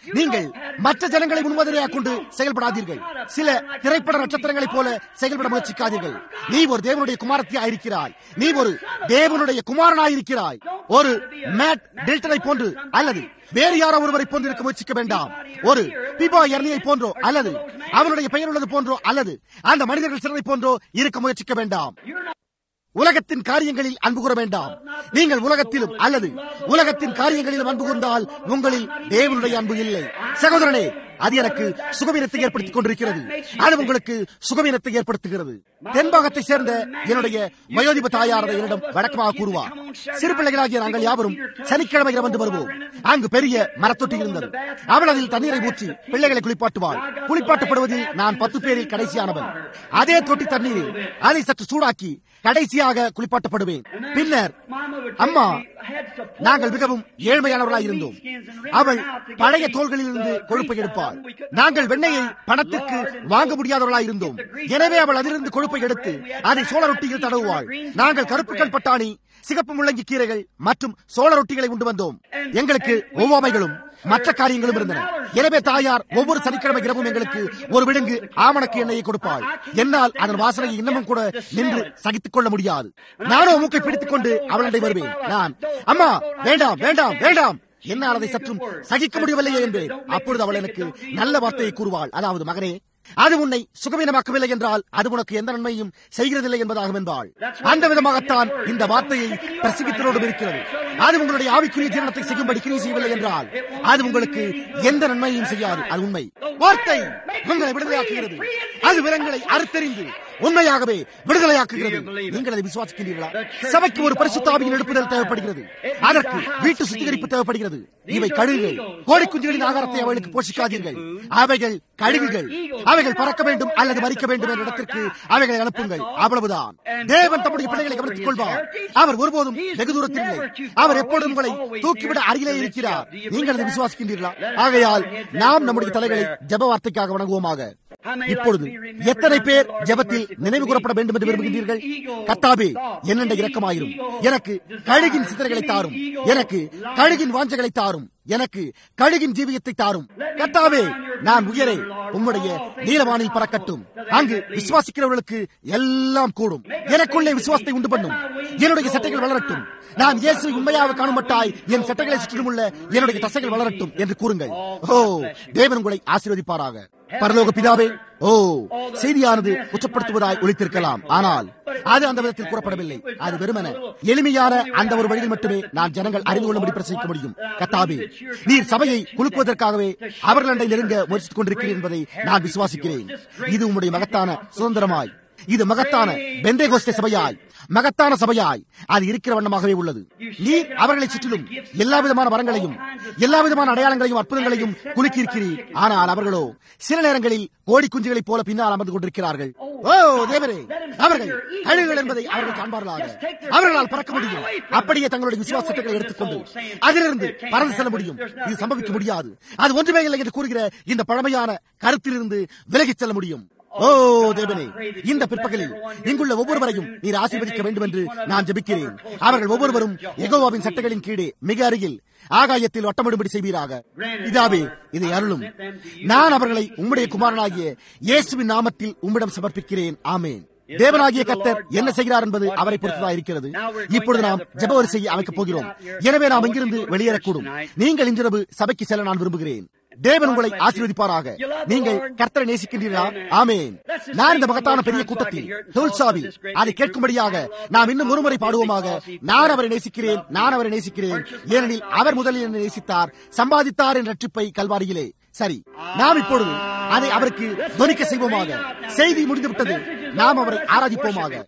Speaker 1: நீங்கள் மற்ற ஜனங்களை முன்மாதிரியாக கொண்டு செயல்படாதீர்கள். சில திரைப்பட நட்சத்திரங்களைப் போல செயல்பட முயற்சிக்காதீர்கள். நீ ஒரு தேவனுடைய குமாரத்தியாக இருக்கிறாய். நீ ஒரு தேவனுடைய குமாரனாயிருக்கிறாய். ஒரு மேட் டில்டனை போன்று அல்லது வேறு யாரோ ஒருவரை போன்று இருக்க முயற்சிக்க வேண்டாம். ஒரு பிபா எர்னியை போன்றோ அல்லது அவனுடைய பெயர் உள்ளது போன்றோ அல்லது அந்த மனிதர்கள் சிறதை போன்றோ இருக்க முயற்சிக்க வேண்டாம். உலகத்தின் காரியங்களில் அன்பு கூற வேண்டாம். நீங்கள் உலகத்திலும் அல்லது உலகத்தின் காரியங்களிலும் அன்பு கூர்ந்தால் உங்களில் தேவனுடைய அன்பு இல்லை. சகோதரனே, அது எனக்கு சுகவீனத்தை ஏற்படுத்திக் கொண்டிருக்கிறது. அது உங்களுக்கு சுகவீனத்தை ஏற்படுத்துகிறது. தென்பாகத்தை சேர்ந்த என்னுடைய வயோதிப தாயார் என்னிடம் வழக்கமாக கூறுவார், சிறு பிள்ளைகளாகிய நாங்கள் யாவரும் சனிக்கிழமை வந்து வருவோம். அங்கு பெரிய மரத்தொட்டி இருந்தது. அவள் அதில் தண்ணீரை ஊற்றி பிள்ளைகளை குளிப்பாட்டுவாள். குளிப்பாட்டப்படுவதில் நான் 10 பேரில் கடைசியானவன். அதே தொட்டி தண்ணீரில் அதை சற்று சூடாக்கி கடைசியாக குளிப்பாட்டப்படுவேன். பின்னர் அம்மா, நாங்கள் மிகவும் ஏழ்மையானவர்களாக இருந்தோம். அவள் பழைய தோள்களில் இருந்து கொழுப்பை எடுப்பாள். நாங்கள் வெண்ணெயை பணத்திற்கு வாங்க முடியாதவர்களாக இருந்தோம். எனவே அவள் அதிலிருந்து கொழுப்பை எடுத்து அதை சோள ரொட்டியில் தடவுவாள். நாங்கள் கருப்பு கண் பட்டாணி, சிகப்பு முள்ளங்கி கீரைகள் மற்றும் சோள ரொட்டிகளை உண்டு வந்தோம். எங்களுக்கு ஒவ்வாமைகளும் மற்ற காரியங்களும் இருந்தன. எனவே தாயார் ஒவ்வொரு சனிக்கிழமை இரவும் எங்களுக்கு ஒரு விழுங்கு ஆமணக்கு எண்ணெயை கொடுப்பாள். என்னால் அதன் வாசனையை இன்னமும் கூட நின்று சகித்துக் கொள்ள முடியாது. நானும் மூக்கை பிடித்துக் கொண்டு அவளிடம் வருவேன். நான், அம்மா வேண்டாம் வேண்டாம் வேண்டாம், என்னால் அதை சற்றும் சகிக்க முடியவில்லையே என்பேன். அப்பொழுது அவள் எனக்கு நல்ல வார்த்தையை கூறுவாள். அதாவது, மகனே, அது உன்னை சுகவீனமாக்கவில்லை என்றால் அது உனக்கு எந்த நன்மையும் செய்கிறதில்லை என்பதாகும் என்பாள். அந்த விதமாகத்தான் இந்த வார்த்தையை பிரசங்கித்தலோடு இருக்கிறது. அது உங்களுடைய ஆவிக்குரிய ஜீரணத்தை செய்யும்படி கிரியை செய்யவில்லை என்றால் அது உங்களுக்கு எந்த நன்மையும் செய்யாது. அது உண்மை. வார்த்தை உங்களை விடுதலையாக்குகிறது. அது விலங்குகளை அறுத்தெறிந்து உண்மையாகவே விடுதலையாக்குகிறது. நீங்கள் அதை விசுவாசிக்கிறீர்களா? சபைக்கு ஒரு பரிசுத்த ஆவியின் எழுப்புதல் தேவைப்படுகிறது. அதற்கு வீட்டு சுத்திகரிப்பு தேவைப்படுகிறது. இவை கழுகுகள். கோழிக்குஞ்சுகளின் ஆகாரத்தை அவர்களுக்கு போஷிக்காதீர்கள். அவைகள் கழுகுகள். அவைகள் பறக்க வேண்டும் அல்லது மறிக்க வேண்டும் என்ற இடத்திற்கு அவைகளை அனுப்புங்கள். அவ்வளவுதான். தேவன் தம்முடைய பிள்ளைகளை கவனித்துக் கொள்வார். அவர் ஒருபோதும் வெகு தூரத்தில் இல்லை. அவர் எப்பொழுதும் உங்களை தூக்கிவிட அருகிலே இருக்கிறார். நீங்கள் அதை விசுவாசிக்கின்றீர்களா? ஆகையால் நாம் நம்முடைய தலைகளை ஜெப வார்த்தைக்காக வணங்குவோமாக. இப்பொழுது எத்தனை பேர் ஜெபத்தில் நினைவு கூறப்பட வேண்டும் என்று விரும்புகின்றீர்கள்? கர்த்தாவே, என்னென்ற இரக்கமாயிரும். எனக்கு கழுகின் சித்திரங்களை தாரும். எனக்கு கழுகின் வாஞ்சைகளை தாரும். எனக்கு கழுகின் ஜீவியத்தை தாரும். கர்த்தாவே, நான் உயரே உம்முடைய நீலவானில் பறக்கட்டும். அங்கு விசுவாசிக்கிறவர்களுக்கு எல்லாம் கூடும். எனக்குள்ளே விசுவாசத்தை உண்டு பண்ணும். என்னுடைய சட்டைகள் வளரட்டும். நான் இயேசு உண்மையாக காணுமட்டாய் என் சட்டைகளை சுற்றிலும் உள்ள என்னுடைய தசைகள் வளரட்டும் என்று கூறுங்கள். ஓ, தேவன் உங்களை ஆசீர்வதிப்பாராக. பரலோக பிதாவே, ஓ, செய்தியானது குற்றப்படுத்துவதாய் ஒலித்திருக்கலாம். ஆனால் அது அந்த விதத்தில் கூறப்படவில்லை. அது வெறுமன எளிமையான அந்த ஒரு வழியில் மட்டுமே நான் ஜனங்கள் அறிந்து கொள்ளும்படி பிரசங்கிக்க முடியும். கர்த்தாவே, நீர் சபையை குலுக்குவதற்காகவே அவர்களிடம் நெருங்க முயற்சித்துக் கொண்டிருக்கிறீர் என்பதை நான் விசுவாசிக்கிறேன். இது உம்முடைய மகத்தான சுதந்திரமாய், இது மகத்தான பெந்தேகோஸ்தே சபையாய், மகத்தான சபையாய் அது இருக்கிற வண்ணமாகவே உள்ளது. நீர் அவர்களை சுற்றிலும் எல்லா விதமான வரங்களையும் எல்லா விதமான அடையாளங்களையும் அற்புதங்களையும் குலுக்கியிருக்கிறீர். ஆனால் அவர்களோ சில நேரங்களில் கோடி குஞ்சுகளைப் போல பின்னால் அமர்ந்து கொண்டிருக்கிறார்கள். ஓ தேவரே, அவர்கள் கழுகுகள் என்பதை அவர்கள் காண்பார்களாக. அவர்களால் பறக்க முடியும். அப்படியே தங்களுடைய விசுவாசத்தை எடுத்துக்கொண்டு அதிலிருந்து பறந்து செல்ல முடியும். இது சம்பவிக்க முடியாது. அது ஒன்றுமே இல்லை என்று கூறுகிற இந்த பழமையான கருத்திலிருந்து விலகிச் செல்ல முடியும். ஓ தேவனே, இந்த பிற்பகலில் இங்குள்ள ஒவ்வொருவரையும் நீர் ஆசீர்வதிக்க வேண்டும் என்று நான் ஜெபிக்கிறேன். அவர்கள் ஒவ்வொருவரும் யெகோவாவின் சட்டங்களின் கீழே மிக அருகில் ஆகாயத்தில் வட்டமிடும்படி செய்வீராக. இதாவே இதை அருளும். நான் அவர்களை உம்முடைய குமாரனாகிய இயேசுவின் நாமத்தில் உம்மிடம் சமர்ப்பிக்கிறேன். ஆமேன். தேவனாகிய கர்த்தர் என்ன செய்கிறார் என்பது அவரை பொறுத்ததா இருக்கிறது. இப்பொழுது நாம் ஜெப வரிசையை அமைக்கப் போகிறோம். எனவே நாம் இங்கிருந்து வெளியேறக்கூடும். நீங்கள் இன்றிரவு சபைக்கு செல்ல நான் விரும்புகிறேன். தேவன் உங்களை ஆசீர்வதிப்பாராக. நீங்கள் கர்த்தரை நேசிக்கின்றீர்களா? ஆமேன். நான் இந்த மகத்தான பெரிய கூட்டத்தில் துல்சாவில் அதை கேட்கும்படியாக நாம் இன்னும் ஒருமுறை பாடுவோமாக. நான் அவரை நேசிக்கிறேன், நான் அவரை நேசிக்கிறேன், ஏனெனில் அவர் முதலில் என்னை நேசித்தார், சம்பாதித்தார் என்ற ரட்சிப்பை கல்வாரியிலே. சரி, நாம் இப்பொழுது அதை அவருக்கு தொனிக்க செய்வோமாக. செய்தி முடிந்துவிட்டது. நாம் அவரை ஆராதிப்போமாக.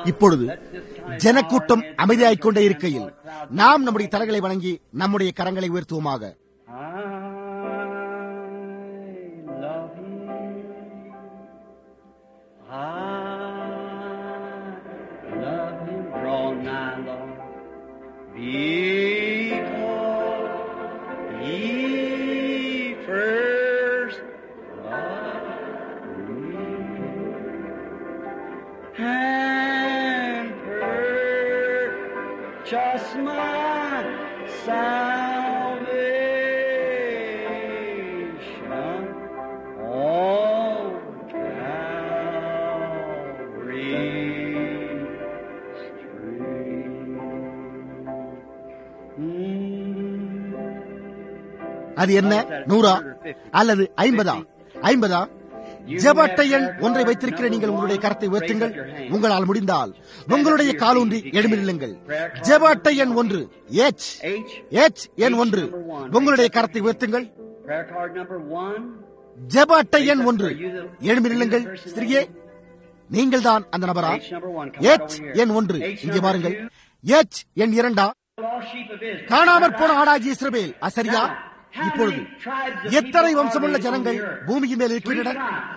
Speaker 1: இப்பொழுது ஜனக்கூட்டம் அமைதியாகிக் கொண்டே இருக்கையில் நாம் நம்முடைய தலைகளை வணங்கி நம்முடைய கரங்களை உயர்த்துவோமாக.
Speaker 2: Just my salvation on Calvary's tree.
Speaker 1: அது என்ன? 100 அல்லது 50? ஜெப அட்டை எண் ஒன்றை வைத்திருக்கிற நீங்கள் உங்களுடைய கரத்தை உயர்த்துங்கள். உங்களால் முடிந்தால் உங்களுடைய காலூன்றி எழும்பி நில்லுங்கள். ஜெப அட்டை எண் 1 H எண் 1 உங்களுடைய கரத்தை உயர்த்துங்கள். ஜெப அட்டை எண் 1 எழும்பி நில்லுங்கள். ஸ்திரியே, நீங்கள் தான் அந்த நபரா? H எண் 1 இங்கே பாருங்கள். H எண் 2 காணாமற் போன ஆடாகிய இஸ்ரவேல். சரியா? இப்பொழுது எத்தனை வம்சமுள்ள ஜனங்கள் பூமியின் மேல் இருக்கின்றனர்?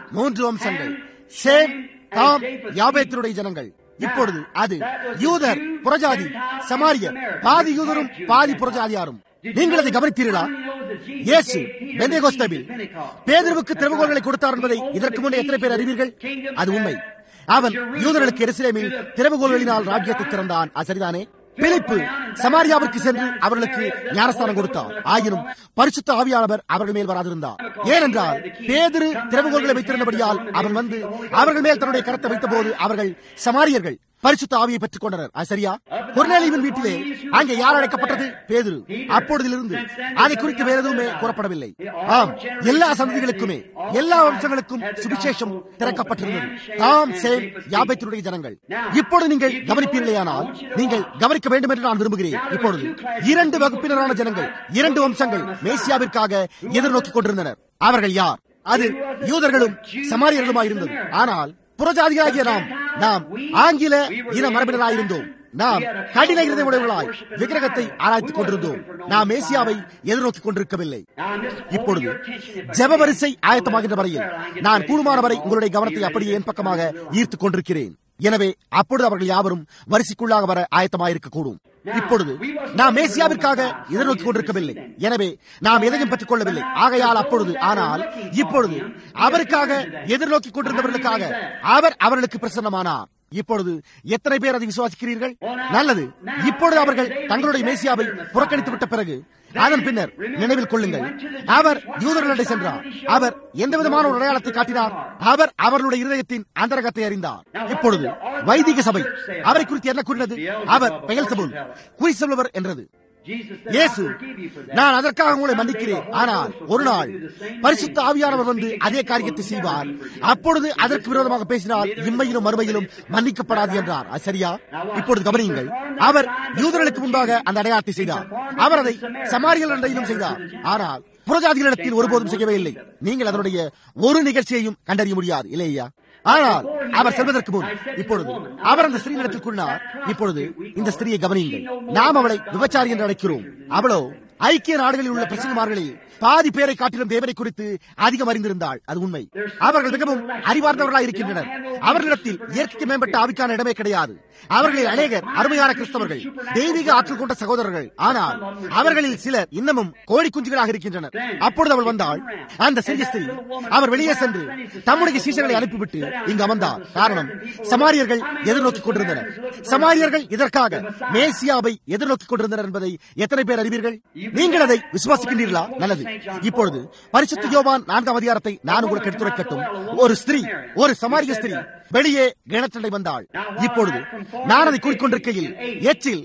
Speaker 1: 3 வம்சங்கள். சேம், காம், யாபேத்தினுடைய ஜனங்கள். இப்பொழுது அது யூதர், புறஜாதி, சமாரியர், பாதி யூதரும் பாதி புறஜாதியாரும். நீங்கள் அதை கவனித்தீர்களா? இயேசு பெந்தேகோஸ்தேவில் பேதுருவுக்கு திறவுகோல்களை கொடுத்தார் என்பதை இதற்கு முன்னே எத்தனை பேர் அறிவீர்கள்? அது உண்மை. அவன் யூதர்களுக்கு எருசலேமில் திறவுகோல்களினால் ராஜ்யத்தை திறந்தான். சரிதானே? பிலிப்பு சமாரியாவிற்கு சென்று அவர்களுக்கு ஞானஸ்தானம் கொடுத்தார். ஆயினும் பரிசுத்த ஆவியானவர் அவர்கள் மேல் வராதிருந்தார். ஏனென்றால் பேதுரு திறவுகோல்களை வைத்திருந்தபடியால் அவன் வந்து அவர்கள் மேல் தன்னுடைய கரத்தை வைத்த போது அவர்கள் சமாரியர்கள் பரிசுத்த ஆவியை பெற்றுக் கொண்டனர். சரியா? கொர்நேலியுவின் வீட்டிலே அங்கே யார் அழைக்கப்பட்டது? பேதுரு. அப்பொழுதிலிருந்து அதை குறித்து வேறு எதுவுமே கூறப்படவில்லை. ஆம், எல்லா சந்ததிகளுக்குமே எல்லா வம்சங்களுக்கும் சுவிசேஷம் திறக்கப்பட்டிருந்தது. தாம், சேம், யாபேத்தினுடைய ஜனங்கள். இப்பொழுது நீங்கள் கவனிப்பீர்களேயானால் நீங்கள் கவனிக்க வேண்டும் என்று நான் விரும்புகிறேன். இப்பொழுது 2 வகுப்பினரான ஜனங்கள், 2 வம்சங்கள் மேசியாவிற்காக எதிர்நோக்கிக் கொண்டிருந்தனர். அவர்கள் யார்? அது யூதர்களும் சமாரியர்களுமாயிருந்தது. ஆனால் புறஜாதிகளாகிய நாம் ஆங்கில இன மரபினராயிருந்தோம். நாம் கடின இருதயமுடையவர்களாய் விக்கிரகத்தை ஆராய்த்துக் கொண்டிருந்தோம். நாம் மேசியாவை எதிர்நோக்கிக் கொண்டிருக்கவில்லை. இப்பொழுது ஜெப வரிசை ஆயத்தமாகின்ற வரையில் நான் கூடுமான வரை உங்களுடைய கவனத்தை அப்படியே என் பக்கமாக ஈர்த்துக் கொண்டிருக்கிறேன். எனவே அப்பொழுது அவர்கள் யாவரும் வரிசைக்குள்ளாக வர ஆயத்தமாயிருக்கக்கூடும். இப்பொழுது நாம் மேசியாவிற்காக எதிர்நோக்கிக் கொண்டிருக்கவில்லை. எனவே நாம் எதையும் பெற்றுக் கொள்ளவில்லை. ஆகையால் அப்பொழுது ஆனால் இப்பொழுது அவருக்காக எதிர்நோக்கிக் கொண்டிருந்தவர்களுக்காக அவர் அவர்களுக்கு பிரசன்னமானார். இப்பொழுது எத்தனை பேர் அதை விசுவாசிக்கிறீர்கள்? நல்லது. இப்பொழுது அவர்கள் தங்களுடைய மேசியாவை புறக்கணித்து விட்ட பிறகு அதன் பின்னர் நினைவில் கொள்ளுங்கள், அவர் யூதர்களிடையே சென்றார். அவர் எந்த விதமான ஒரு அடையாளத்தை காட்டினார்? அவர் அவர்களுடைய இருதயத்தின் அந்தரங்கத்தை அறிந்தார். இப்பொழுது வைதிக சபை அவரை குறித்து என்ன கூறினது? அவர் பெயல்செபூல், குறி சொல்பவர் என்றது. இயேசு, நான் அதற்காக உங்களை மன்னிக்கிறேன், ஆனால் ஒரு நாள் பரிசுத்த ஆவியானவர் வந்து அதே காரியத்தை செய்வார். அப்பொழுது அதற்கு விரோதமாக பேசினால் இம்மையிலும் மறுமையிலும் மன்னிக்கப்படாது என்றார். சரியா? இப்பொழுது கவனியுங்கள், அவர் யூதர்களுக்கு முன்பாக அந்த அடையாளத்தை செய்தார். அவர் அதை சமாரியர்களிடையிலும் செய்தார். ஆனால் புறஜாதிகளிடத்தில் ஒருபோதும் செய்யவே இல்லை. நீங்கள் அதனுடைய ஒரு நிகழ்ச்சியையும் கண்டறிய முடியாது, இல்லையா? ஆனால் அவர் செல்வதற்கு முன் இப்பொழுது அவர் அந்த ஸ்திரீனிடத்தில் கூறினார். இப்பொழுது இந்த ஸ்திரியை கவனியுங்கள். நாம் அவளை விபச்சாரி என்று அழைக்கிறோம். அவளோ ஐக்கிய நாடுகளில் உள்ள பிரசங்கமார்களில் பாதி பேரை காட்டிலும் தேவனை குறித்து அதிகம் அறிந்திருந்தாள். அது உண்மை. அவர்கள் மிகவும் அறிவார்ந்தவர்களாக இருக்கின்றனர். அவர்களிடத்தில் இயற்கைக்கு மேம்பட்ட ஆவிக்கான இடமே கிடையாது. அவர்களில் அநேகர் அருமையான கிறிஸ்தவர்கள், தெய்வீக ஆற்றல் கொண்ட சகோதரர்கள். ஆனால் அவர்களில் சிலர் இன்னமும் கோழி குஞ்சுகளாக இருக்கின்றனர். அப்பொழுது அவள் வந்தாள். அந்த சிறிய ஸ்திரீ அவர் வெளியே சென்று தம்முடைய சீசர்களை அனுப்பிவிட்டு இங்கு அமர்ந்தார். காரணம், சமாரியர்கள் எதிர்நோக்கிக் கொண்டிருந்தனர். சமாரியர்கள் இதற்காக மேசியாவை எதிர்நோக்கிக் கொண்டிருந்தனர் என்பதை எத்தனை பேர் அறிவீர்கள்? நீங்கள் அதை விசுவாசிக்கின்றீர்களா? நல்லது. இப்பொழுது பரிசுத்த யோவான் 4ஆம் அதிகாரத்தை நான் உங்களுக்கு எடுத்துரைக்கட்டும். ஒரு ஸ்திரீ, ஒரு சமாரிய ஸ்திரீ வெளியே கிணற்றண்டை வந்தாள். இப்பொழுது நான் அதை கூறிக்கொண்டிருக்கையில் எச்சில்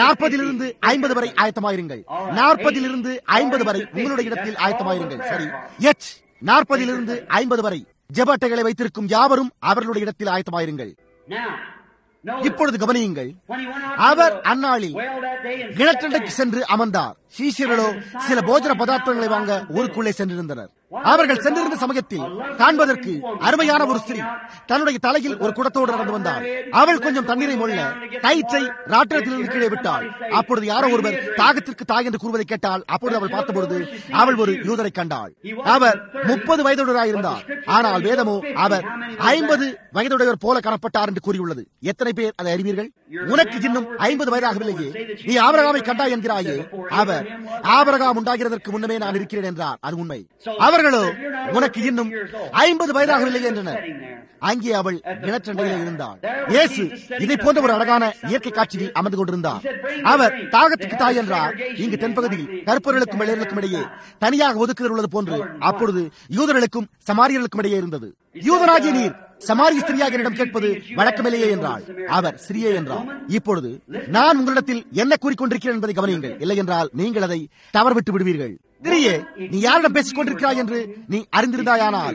Speaker 1: 40 to 50 வரை ஆயத்தமாயிருங்கள். 40 to 50 வரை உங்களுடைய இடத்தில் ஆயத்தமாயிருங்கள். சரி, 40 to 50 வரை ஜெப அட்டைகளை வைத்திருக்கும் யாவரும் அவர்களுடைய இடத்தில் ஆயத்தமாயிருங்கள். இப்பொழுது கவனியுங்கள், அவர் அந்நாளில் கிணற்றண்டைக்கு சென்று அமர்ந்தார். சீஷர்களோ சில போஜன பதார்த்தங்களை வாங்க ஊருக்குள்ளே சென்றிருந்தனர். அவர்கள் சென்றிருந்த சமயத்தில் காண்பதற்கு அருமையான ஒரு ஸ்திரீ தன்னுடைய தலையில் ஒரு குடத்தோடு நடந்து வந்தாள். அவள் கொஞ்சம் தண்ணீரை மொள்ள கயிற்றை ராட்டினத்திலிருந்து கீழே விட்டாள். அப்பொழுது யாரோ ஒருவர் தாகத்திற்கு தாய் என்று கூறுவதை கேட்டாள். அப்பொழுது அவள் பார்த்தபொழுது அவள் ஒரு யூதரை கண்டாள். அவர் 30 வயதுடையவராயிருந்தார். ஆனால் வேதமோ அவர் 50 வயதுடையவர் போல காணப்பட்டார் என்று கூறியுள்ளது. எத்தனை பேர் அதை அறிவீர்கள்? உனக்கு இன்னும் 50 வயதாகவில்லையே, நீ ஆபிரகாமை கண்டாய் என்கிறாயே. அவர் ஆபிரகாம் உண்டாகிறதற்கு முன்னமே நான் இருக்கிறேன் என்றார். அது உண்மை. அவர்களோ உனக்கு இன்னும் 50 வயதாகவில்லை என்றனர். அங்கே அவள் கிணற்றண்டையிலே இருந்தாள். இயேசு இதை போன்ற ஒரு அழகான இயற்கை காட்சியில் அமர்ந்து கொண்டிருந்தார். அவர் தாகத்துக்கு தாய் என்றார். இங்கு தென்பகுதியில் கருப்பர்களுக்கும் வெள்ளையர்களுக்கும் இடையே தனியாக ஒதுக்குதல் உள்ளது போன்று அப்பொழுது யூதர்களுக்கும் சமாரியர்களுக்கும் இடையே இருந்தது. யூதராகிய நீர் சமாரிய ஸ்திரியாக என்னிடம் கேட்பது வழக்கமில்லையே என்றாள். அவர் சிறியே என்றார். இப்பொழுது நான் உங்களிடத்தில் என்ன கூறிக்கொண்டிருக்கிறேன் என்பதை கவனியுங்கள். இல்லை என்றால் நீங்கள் அதை தவறவிட்டு விடுவீர்கள். திரியே, நீ யாரிடம் பேசிக் கொண்டிருக்கிறாய் என்று நீ அறிந்திருந்தாயானால்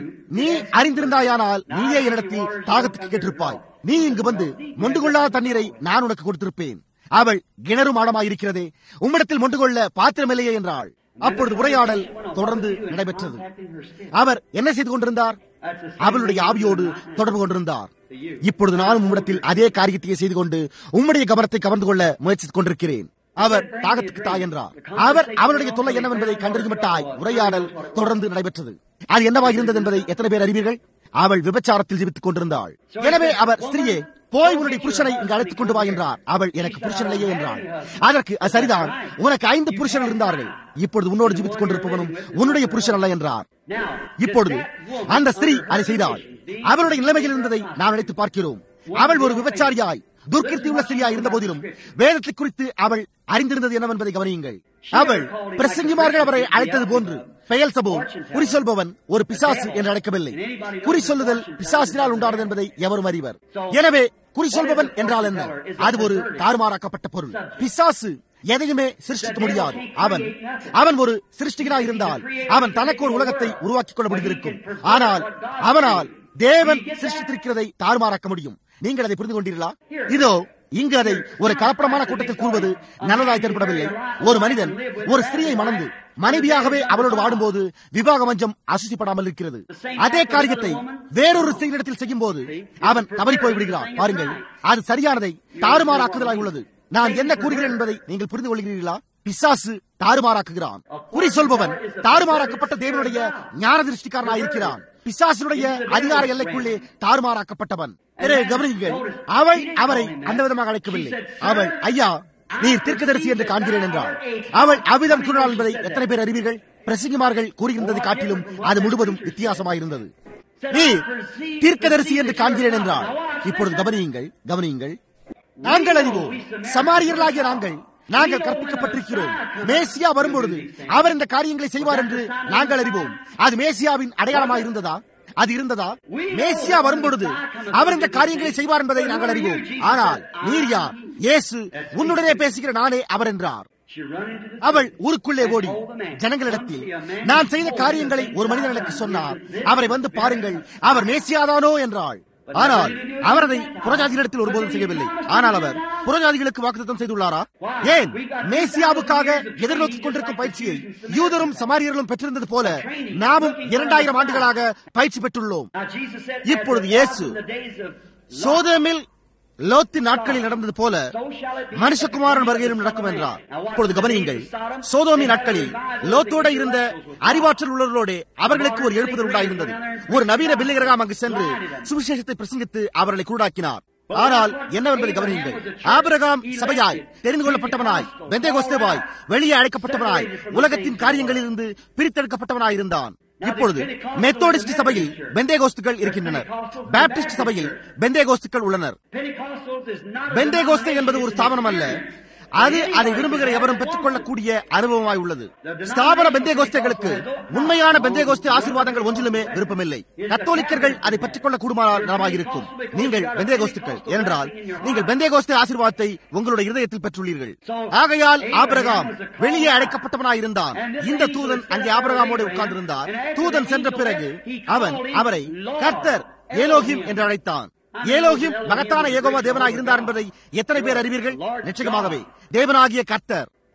Speaker 1: நீயே என்னிடத்தில் தாகத்துக்கு கேட்டிருப்பாய். நீ இங்கு வந்து மொண்டு கொள்ளாத தண்ணீரை நான் உனக்கு கொடுத்திருப்பேன். அவள் கிணறும் ஆழமாயிருக்கிறதே, உம்மிடத்தில் மொண்டு கொள்ள பாத்திரமில்லையே என்றாள். அப்பொழுது உரையாடல் தொடர்ந்து நடைபெற்றது. அவர் என்ன செய்து கொண்டிருந்தார்? அவளுடைய ஆவியோடு தொடர்பு கொண்டிருந்தார். இப்பொழுது நானும் உம்மிடத்தில் அதே காரியத்தையே செய்து கொண்டு உம்முடைய கவனத்தை கவர்ந்து கொள்ள முயற்சித்துக் கொண்டிருக்கிறேன். அவர் தாகத்துக்கு தாய் என்றார். அவர் அவளுடைய தொல்லை என்னவென்பதை கண்டறியுமட்டாய் உரையாடல் தொடர்ந்து நடைபெற்றது. அது என்னவாக இருந்தது என்பதை எத்தனை பேர் அறிவீர்கள்? அவள் விபச்சாரத்தில் ஜீவித்துக் கொண்டிருந்தாள். எனவே அவர் ஸ்திரியே, போய் உன்னுடைய புருஷனை இங்கு அழைத்துக் கொண்டு வா என்றார். அவள் எனக்கு புருஷன் இல்லையே என்றாள். அதற்கு சரிதான், உனக்கு 5 புருஷர்கள் இருந்தார்கள், இப்பொழுது உன்னோடு ஜீவித்துக் கொண்டிருப்பவனும் உன்னுடைய புருஷன் அல்ல என்றார். இப்பொழுது அந்த ஸ்திரீ அதை செய்தாள். அவளுடைய நிலைமையில் இருந்ததை நாம் நினைத்து பார்க்கிறோம். அவள் ஒரு விபச்சாரியாய் துர்க்கிருத்தி உள்ள ஸ்திரியாய் இருந்த போதிலும் வேதத்தை குறித்து அவள் அறிந்திருந்தது என்னவென்பதை கவனியுங்கள். அவள் பிரசங்கிமார்கள் அவரை அழைத்தது போன்று பெயல்செபூல், குறி சொல்பவன், ஒரு பிசாசு என்று அழைக்கவில்லை. குறி சொல்லுதல் பிசாசினால் உண்டானது என்பதை எவரும் அறிவர். எனவே குறி சொல்பவன் என்றால் என்ன? அது ஒரு தாறுமாறாக்கப்பட்ட பொருள். பிசாசு எதையுமே சிருஷ்டிக்க முடியாது. அவன் ஒரு சிருஷ்டிகனாய் இருந்தால் அவன் தனக்கு ஒரு உலகத்தை உருவாக்கிக் கொள்ள முடிந்திருக்கும். ஆனால் அவனால் தேவன் சிருஷ்டித்திருக்கிறதை தாறுமாறாக்க முடியும். நீங்கள் அதை புரிந்து கொண்டீர்களா? இதோ இங்கு அதை ஒரு கலப்படமான கூட்டத்தில் கூறுவது நல்லதாய் தென்படவில்லை. ஒரு மனிதன் ஒரு ஸ்திரியை மணந்து மனைவியாகவே அவளோடு வாடும்போது விவாக மஞ்சம் அசுசிப்படாமல் இருக்கிறது. அதே காரியத்தை வேறொரு ஸ்திரீனிடத்தில் செய்யும் போது அவன் தவறி போய் விடுகிறான். பாருங்கள், அது சரியானதை தாறுமாறாக்குதலாய் உள்ளது. நான் என்ன கூறுகிறேன் என்பதை நீங்கள் புரிந்து கொள்கிறீர்களா? பிசாசு தாறுமாறாக்குகிறான். குறி சொல்பவன் தாறுமாறாக்கப்பட்ட தேவனுடைய ஞான திருஷ்டிக்காரனாயிருக்கிறான். பிசாசுடைய அதிகார எல்லைக்குள்ளே தாறுமாறாக்கப்பட்டவன். கவனியுங்கள், அவள் அவரை அந்த விதமாக அழைக்கவில்லை. அவள், ஐயா, நீர் தீர்க்கதரிசி என்று காண்கிறேன் என்றாள். அவள் அவ்விதம் கூறினாள் என்பதை எத்தனை பேர் அறிவீர்கள்? பிரசங்கிமார்கள் கூறுகின்றதை காட்டிலும் அது முழுவதும் வித்தியாசமாயிருந்தது. நீர் தீர்க்கதரிசி என்று காண்கிறேன் என்றாள். இப்பொழுது கவனியுங்கள், நாங்கள் அறிவோம், சமாரியர்களாகிய நாங்கள் கற்பிக்கப்பட்டிருக்கிறோம். மேசியா வரும்பொழுது அவர் இந்த காரியங்களை செய்வார் என்று நாங்கள் அறிவோம். அது மேசியாவின் அடையாளமாக இருந்ததா? அது இருந்ததா? மேசியா வரும்பொழுது அவர் இந்த காரியங்களை செய்வார் என்பதை நாங்கள் அறிவோம். ஆனால் நீர் யார்? இயேசு, உன்னுடனே பேசுகிற நானே அவர் என்றார். அவள் ஊருக்குள்ளே ஓடி ஜனங்களிடத்தில் நான் செய்த காரியங்களை ஒரு மனிதன் எனக்கு சொன்னார், அவரை வந்து பாருங்கள், அவர் மேசியாதானோ என்றாள். ஆனால் அவர் அதை புறஜாதிகளிடத்தில் ஒருபோதும் செய்யவில்லை. ஆனால் அவர் புறஜாதிகளுக்கு வாக்குத்தத்தம் செய்துள்ளாரா? ஏன்? மேசியாவுக்காக எதிர்நோக்கிக் கொண்டிருக்கும் பயிற்சியை யூதரும் சமாரியர்களும் பெற்றிருந்தது போல நாமும் 2000 ஆண்டுகளாக பயிற்சி பெற்றுள்ளோம். இப்பொழுது இயேசு சோதோமில் லோத்தின் நாட்களில் நடந்தது போல மனுஷகுமாரன் வருகையிலும் நடக்கும் என்றார். இப்பொழுது கவனியுங்கள், சோதோமின் நாட்களில் லோத்தோட இருந்த அறிவாற்றல் உள்ளவர்களோடு அவர்களுக்கு ஒரு எழுப்புதல் உண்டாயிருந்தது. ஒரு நவீன பில்லிகிரகாம் அங்கு சென்று சுவிசேஷத்தை பிரசங்கித்து அவர்களை குருடாக்கினார். ஆனால் என்னவென்பதை கவனியுங்கள், ஆபிரகாம் சபையாய் தெரிந்து கொள்ளப்பட்டவனாய், பெந்தேகோஸ்தேவாய் வெளியே அழைக்கப்பட்டவனாய், உலகத்தின் காரியங்களிலிருந்து பிரித்தெடுக்கப்பட்டவனாய் இருந்தான். இப்பொழுது மெத்தோடிஸ்ட் சபையில் பெந்தேகோஸ்துக்கள் இருக்கின்றனர். பாப்டிஸ்ட் சபையில் பெந்தேகோஸ்துக்கள் உள்ளனர். பெந்தேகோஸ்தே என்பது ஒரு ஸ்தாபனம் அல்ல, அது அதை விரும்புகிற எவரும் பெற்றுக் கொள்ளக்கூடிய அனுபவமாய் உள்ளது. ஸ்தாபன பெந்தேகோஸ்தேகளுக்கு உண்மையான பெந்தேகோஸ்தே ஆசீர்வாதங்கள் ஒன்றிலுமே விருப்பமில்லை. கத்தோலிக்கர்கள் அதை பெற்றுக் கொள்ள கூடுமானால் நலமாயிருக்கும். நீங்கள் பெந்தேகோஸ்துக்கள் என்றால் நீங்கள் பெந்தேகோஸ்தே ஆசீர்வாதத்தை உங்களுடைய இருதயத்தில் பெற்றுள்ளீர்கள். ஆகையால் ஆபிரகாம் வெளியே அழைக்கப்பட்டவனாயிருந்தான். இந்த தூதன் அங்கே ஆபிரகாமோடு உட்கார்ந்திருந்தார். தூதன் சென்ற பிறகு அவன் அவரை கர்த்தர் ஏலோகிம் என்று அழைத்தான். ஏலோகிம் மகத்தான யெகோவா தேவனாய் இருந்தார் என்பதை எத்தனை பேர் அறிவீர்கள்? நிச்சயமாகவே தேவனாகிய கர்த்தர்.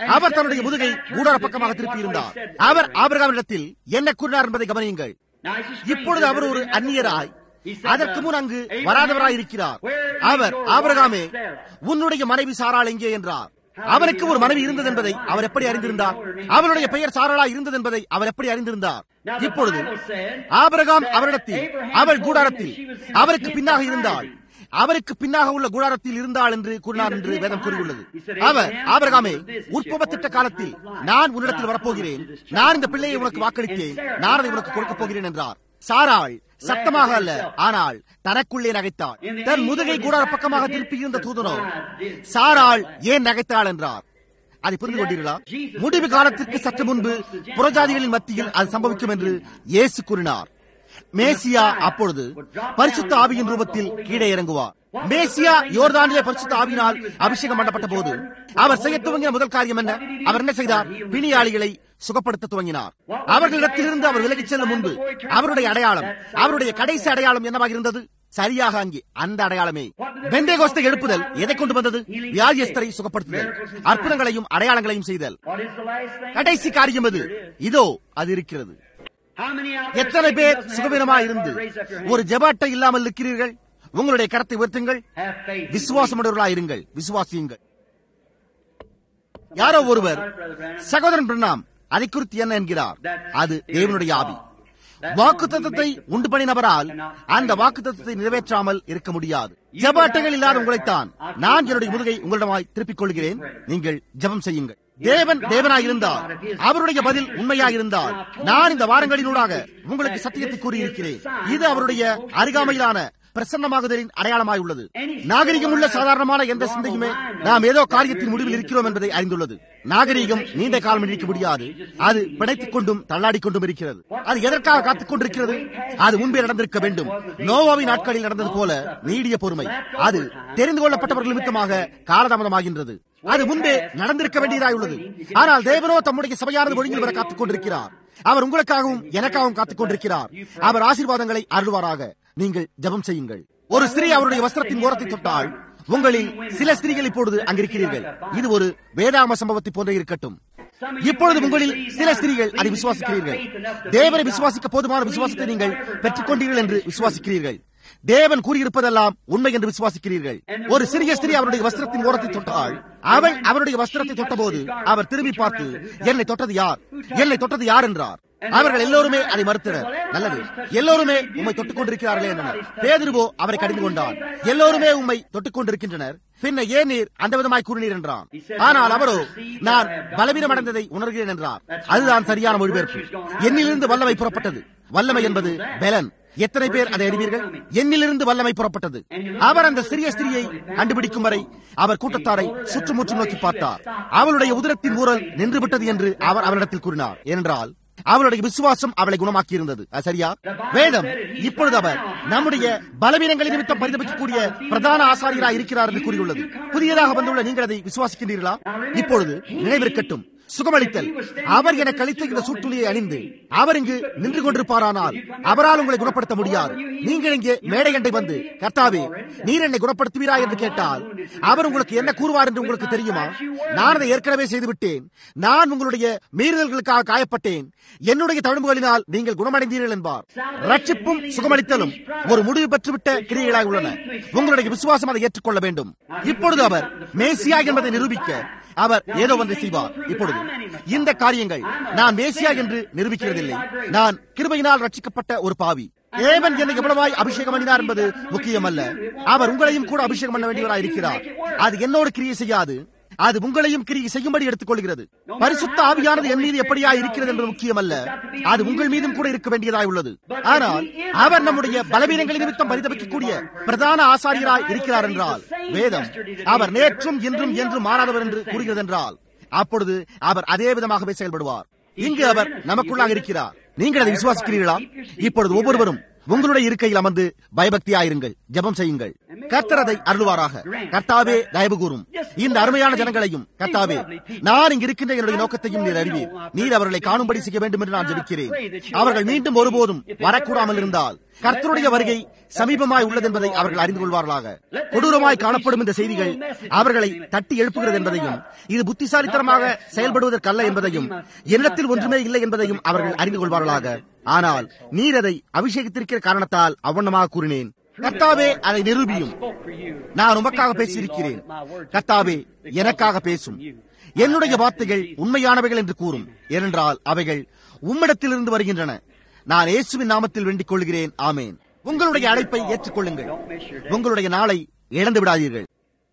Speaker 1: அவர் தன்னுடைய முதுகை கூடார பக்கமாக திருப்பியிருந்தார். அவர் ஆபிரகாமிடத்தில் என்ன கூறினார் என்பதை கவனியுங்கள். இப்பொழுது அவர் ஒரு அந்நியராய், அதற்கு முன் அங்கு வராதவராய் இருக்கிறார். அவர், ஆபிரகாமே, உன்னுடைய மனைவி சாராள் எங்கே என்றார். அவருக்கு ஒரு மனைவி இருந்தது என்பதை அவர் எப்படி அறிந்திருந்தார்? அவருடைய பெயர் சாராளா இருந்தது என்பதை அவர் எப்படி அறிந்திருந்தார்? இப்பொழுது ஆபிரகாம் அவரிடத்தில், அவள் கூடாரத்தில் அவருக்கு பின்னாக இருந்தாள், அவருக்கு பின்னாக உள்ள கூடாரத்தில் இருந்தாள் என்று கூறினார் என்று வேதம் கூறியுள்ளது. அவர், ஆபிரகாமே, உற்பவ திட்ட காலத்தில் நான் உன்னிடத்தில் வரப்போகிறேன், நான் இந்த பிள்ளையை உனக்கு வாக்களித்தேன், நான் அதை உனக்கு கொடுக்கப் போகிறேன் என்றார். சாராள் சத்தமாக அல்ல, ஆனால் தனக்குள்ளே நகைத்தாள். தன் முதுகை கூடார பக்கமாக திருப்பியிருந்த தூதனோ சாராள் ஏன் நகைத்தாள் என்றார். அதை புரிந்து கொண்டீர்களா? முடிவு காலத்திற்கு சற்று முன்பு புறஜாதிகளின் மத்தியில் அது சம்பவிக்கும் என்று இயேசு கூறினார். மேசியா அப்பொழுது பரிசுத்த ஆவியின் ரூபத்தில் கீழே இறங்குவார். மேசியா யோர்தானிலே பரிசுத்த ஆவியினால் அபிஷேகம் பண்ணப்பட்ட போது அவர் செய்ய துவங்கின முதல் காரியம் என்ன? அவர் என்ன செய்தார்? பிணியாளிகளை சுகப்படுத்த துவங்கினார். அவர்களிடத்திலிருந்து அவர் விலகிச் செல்லும் முன்பு அவருடைய அடையாளம், அவருடைய கடைசி அடையாளம் என்னவாக இருந்தது? சரியாக அங்கே அந்த அடையாளமே. பெந்தேகோஸ்தை எழுப்புதல் எதை கொண்டு வந்தது? வியாதியஸ்தரை சுகப்படுத்துதல், அற்புதங்களையும் அடையாளங்களையும் செய்தல். கடைசி காரியம் அது. இதோ அது இருக்கிறது. எத்தனை பேர் சுகவீனமாக இருந்து ஒரு ஜெப அட்டை இல்லாமல் இருக்கிறீர்கள்? உங்களுடைய கரத்தை உயர்த்துங்கள். விசுவாசமுடையவர்களாக இருங்கள், விசுவாசியுங்கள். யாரோ ஒருவர், சகோதரன் பிரணாம் அதை குறித்து என்ன என்கிறார்? அது தேவனுடைய ஆவி. வாக்குத்தத்தத்தை உண்டு பண்ணினவரால் அந்த வாக்குத்தத்தத்தை நிறைவேற்றாமல் இருக்க முடியாது. ஜெப அட்டைகள் இல்லாத உங்களைத்தான் நான் என்னுடைய முதுகை உங்களிடமாய் திருப்பிக் கொள்கிறேன். நீங்கள் ஜெபம் செய்யுங்கள். தேவன் தேவனாயிருந்தால், அவருடைய பதில் உண்மையாயிருந்தால், நான் இந்த வாரங்களினூடாக உங்களுக்கு சத்தியத்தை கூறியிருக்கிறேன். இது அவருடைய அருகாமையிலான பிரசன்னமாகுதலின் அடையாளமாய் உள்ளது. நாகரிகம் உள்ள சாதாரணமான எந்த சிந்தையுமே நாம் ஏதோ காரியத்தின் முடிவில் இருக்கிறோம் என்பதை அறிந்துள்ளது. நாகரிகம் நீண்ட காலம் நீடிக்க முடியாது. அது பிணைத்துக் கொண்டும் தள்ளாடிக் கொண்டும் இருக்கிறது. அது எதற்காக காத்துக் கொண்டிருக்கிறது? அது முன்பே நடந்திருக்க வேண்டும். நோவாவின் நாட்களில் நடந்தது போல நீடிய பொறுமை. அது தெரிந்து கொள்ளப்பட்டவர்கள் நிமித்தமாக காலதாமதமாகின்றது. அது முன்பே நடந்திருக்க வேண்டியதாய் உள்ளது. ஆனால் தேவனோ தம்முடைய சபையானது ஒழுங்கில் வர காத்துக் கொண்டிருக்கிறார். அவர் உங்களுக்காகவும் எனக்காகவும் காத்துக் கொண்டிருக்கிறார். அவர் ஆசீர்வாதங்களை அருள்வாராக. நீங்கள் ஜெபம் செய்யுங்கள். ஒரு ஸ்திரீ அவருடைய வஸ்திரத்தின் ஓரத்தை தொட்டால், உங்களில் சில ஸ்திரீகள் இப்பொழுது அங்கிருக்கிறீர்கள். இது ஒரு வேதாகம சம்பவத்தை போன்ற இருக்கட்டும். இப்பொழுது உங்களில் சில ஸ்திரீகள் அதை விசுவாசிக்கிறீர்கள். தேவனை விசுவாசிக்க போதுமான விசுவாசத்தை நீங்கள் பெற்றுக் கொண்டீர்கள் என்று விசுவாசிக்கிறீர்கள். தேவன் கூறியிருப்பதெல்லாம் உண்மை என்று விசுவாசிக்கிறீர்கள். ஒரு சிறிய ஸ்திரீ அவருடைய வஸ்திரத்தின் ஓரத்தை தொட்டால், அவள் அவருடைய வஸ்திரத்தை தொட்டபோது அவர் திரும்பி பார்த்து, என்னை தொட்டது யார், என்னை தொட்டது யார் என்றார். அவர்கள் எல்லோருமே அதை மறுத்தனர். நல்லது, எல்லோருமே உம்மை தொட்டுக் கொண்டிருக்கிறார்களே என்றனர். பேதுருவோ அவரை கடிந்து கொண்டார். எல்லோருமே உம்மை தொட்டுக் கொண்டிருக்கின்றனர், பின்ன ஏன் நீர் அந்த விதமாய் கூறினீர் என்றான். ஆனால் அவரோ, நான் பலவீனம் அடைந்ததை உணர்கிறேன் என்றார். அதுதான் சரியான மொழிபெயர்ப்பு. என்னிலிருந்து வல்லமை புறப்பட்டது. வல்லமை என்பது பெலன். எத்தனை பேர் அதை அறிவீர்கள்? என்னிலிருந்து வல்லமை புறப்பட்டது. அவர் அந்த சிறிய ஸ்திரியை கண்டுபிடிக்கும் வரை அவர் கூட்டத்தாரை சுற்றுமுற்றும் நோக்கி பார்த்தார். அவளுடைய உதரத்தின் ஊரல் நின்றுவிட்டது என்று அவர் அவரிடத்தில் கூறினார். ஏனென்றால் அவளுடைய விசுவாசம் அவளை குணமாக்கி இருந்தது. சரியா? வேதம் இப்பொழுது அவர் நம்முடைய பலவீனங்களின் நிமித்தம் பரிதபிக்கக்கூடிய பிரதான ஆசாரியராக இருக்கிறார் என்று கூறியுள்ளது. புதியதாக வந்துள்ள நீங்கள் அதை விசுவாசிக்கின்றீர்களா? இப்பொழுது நினைவிருக்கட்டும், சுகமளித்தல். அவர் என கழித்த இந்த சூட்டுளியை அணிந்து அவர் இங்கு நின்று கொண்டிருப்பாரானால் அவரால் உங்களை குணப்படுத்த முடியாது. நீங்கள் இங்கே மேடையண்டை வந்து, கர்த்தாவே நீர் என்னை குணப்படுத்துவீரா என்று கேட்டால் அவர் உங்களுக்கு என்ன கூறுவார் என்று உங்களுக்கு தெரியுமா? நான் அதை ஏற்கனவே செய்துவிட்டேன். நான் உங்களுடைய மீறுதல்களுக்காக காயப்பட்டேன். என்னுடைய தழும்புகளினால் நீங்கள் குணமடைந்தீர்கள் என்பார். ரட்சிப்பும் சுகமளித்தலும் ஒரு முடிவு பெற்றுவிட்ட கிரியைகளாக உள்ளன. உங்களுடைய விசுவாசம் அதை ஏற்றுக்கொள்ள வேண்டும். இப்பொழுது அவர் மேசியா என்பதை நிரூபிக்க அவர் ஏதோ ஒன்றை செய்வார். இப்பொழுது இந்த காரியங்கள் நான் மேசியா என்று நிரூபிக்கிறதில்லை. நான் கிருபையினால் ரட்சிக்கப்பட்ட ஒரு பாவி. தேவன் என்னை எவ்வளவாய் அபிஷேகம் பண்ணினார் என்பது முக்கியமல்ல. அவர் உங்களையும் கூட அபிஷேகம் பண்ண வேண்டியவராய் இருக்கிறார். அது என்னோடு கிரியை செய்யாது, அது உங்களையும் கிரியை செய்யும்படி எடுத்துக் கொள்கிறது. பரிசுத்த ஆவியானது என் மீது எப்படியா இருக்கிறது என்று முக்கியமல்ல, அது உங்கள் மீதும் கூட இருக்க வேண்டியதாய் உள்ளது. ஆனால் அவர் நம்முடைய பலவீனங்களின் நிமித்தம் பரிதபிக்கக்கூடிய பிரதான ஆசாரியராய் இருக்கிறார் என்றால், வேதம் அவர் நேற்றும் இன்றும் என்றும் மாறாதவர் என்று கூறுகிறது என்றால், அப்பொழுது அவர் அதே விதமாகவே செயல்படுவார். இங்கு அவர் நமக்குள்ளாக இருக்கிறார். நீங்கள் அதை விசுவாசிக்கிறீர்களா? இப்பொழுது ஒவ்வொருவரும் உங்களுடைய இருக்கையில் அமர்ந்து பயபக்தியாயிருங்கள், ஜெபம் செய்யுங்கள். கர்த்தர் அதை அருள்வாராக. கர்த்தாவே தயவு கூறும். இந்த அருமையான ஜனங்களையும் கர்த்தாவே, நான் இங்கு இருக்கின்ற என்னுடைய நோக்கத்தையும் நீர் அறிவீர். நீர் அவர்களை காணும்படி செய்ய வேண்டும் என்று நான் ஜெபிக்கிறேன். அவர்கள் மீண்டும் ஒருபோதும் வரக்கூடாமல் இருந்தால் கர்த்தருடைய வருகை சமீபமாய் உள்ளது என்பதை அவர்கள் அறிந்து கொள்வார்களாக. கொடூரமாய் காணப்படும் இந்த செய்திகள் அவர்களை தட்டி எழுப்புகிறது என்பதையும், இது புத்திசாலித்தனமாக செயல்படுவதற்கல்ல என்பதையும், என்னிடத்தில் ஒன்றுமே இல்லை என்பதையும் அவர்கள் அறிந்து கொள்வார்களாக. ஆனால் நீர் அதை அபிஷேகித்திருக்கிற காரணத்தால் அவ்வண்ணமாக கூறினேன். கர்த்தாவே அதை நிரூபியும். நான் உமக்காக பேசியிருக்கிறேன். கர்த்தாவே எனக்காக பேசும். என்னுடைய வார்த்தைகள் உண்மையானவைகள் என்று கூறும். ஏனென்றால் அவைகள் உம்மிடத்திலிருந்து வருகின்றன. நான் இயேசுவின் நாமத்தில் வேண்டிக் கொள்கிறேன். ஆமேன். உங்களுடைய அழைப்பை ஏற்றுக்கொள்ளுங்கள். உங்களுடைய நாளை இழந்து விடாதீர்கள்.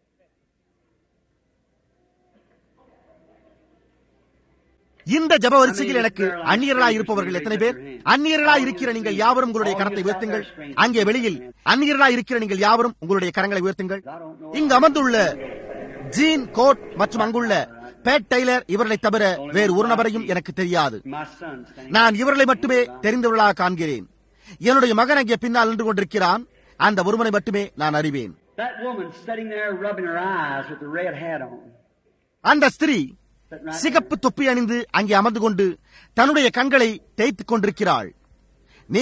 Speaker 1: இந்த ஜப வரிசையில் எனக்கு அந்நியர்களாய் இருப்பவர்கள் எத்தனை பேர்? அந்நியர்களாய் இருக்கிற நீங்கள் யாவரும் உங்களுடைய கரத்தை உயர்த்துங்கள். அங்கே வெளியில் அந்நியர்களாய் இருக்கிற நீங்கள் யாவரும் உங்களுடைய கரங்களை உயர்த்துங்கள். இங்கு அமர்ந்துள்ள ஜீன் கோட் மற்றும் அங்குள்ள பேட் டெய்லர் இவர்களை தவிர வேறு ஒரு நபரையும் எனக்கு தெரியாது. நான் இவர்களை மட்டுமே தெரிந்தவர்களாக காண்கிறேன். என்னுடைய மகன் அங்கே பின்னால் நின்று கொண்டிருக்கிறான். அந்த ஒருவனை மட்டுமே நான் அறிவேன். அந்த ஸ்திரீ சிகப்பு தொப்பி அணிந்து அங்கே அமர்ந்து கொண்டு தன்னுடைய கண்களை தேய்த்துக் கொண்டிருக்கிறாள். நீ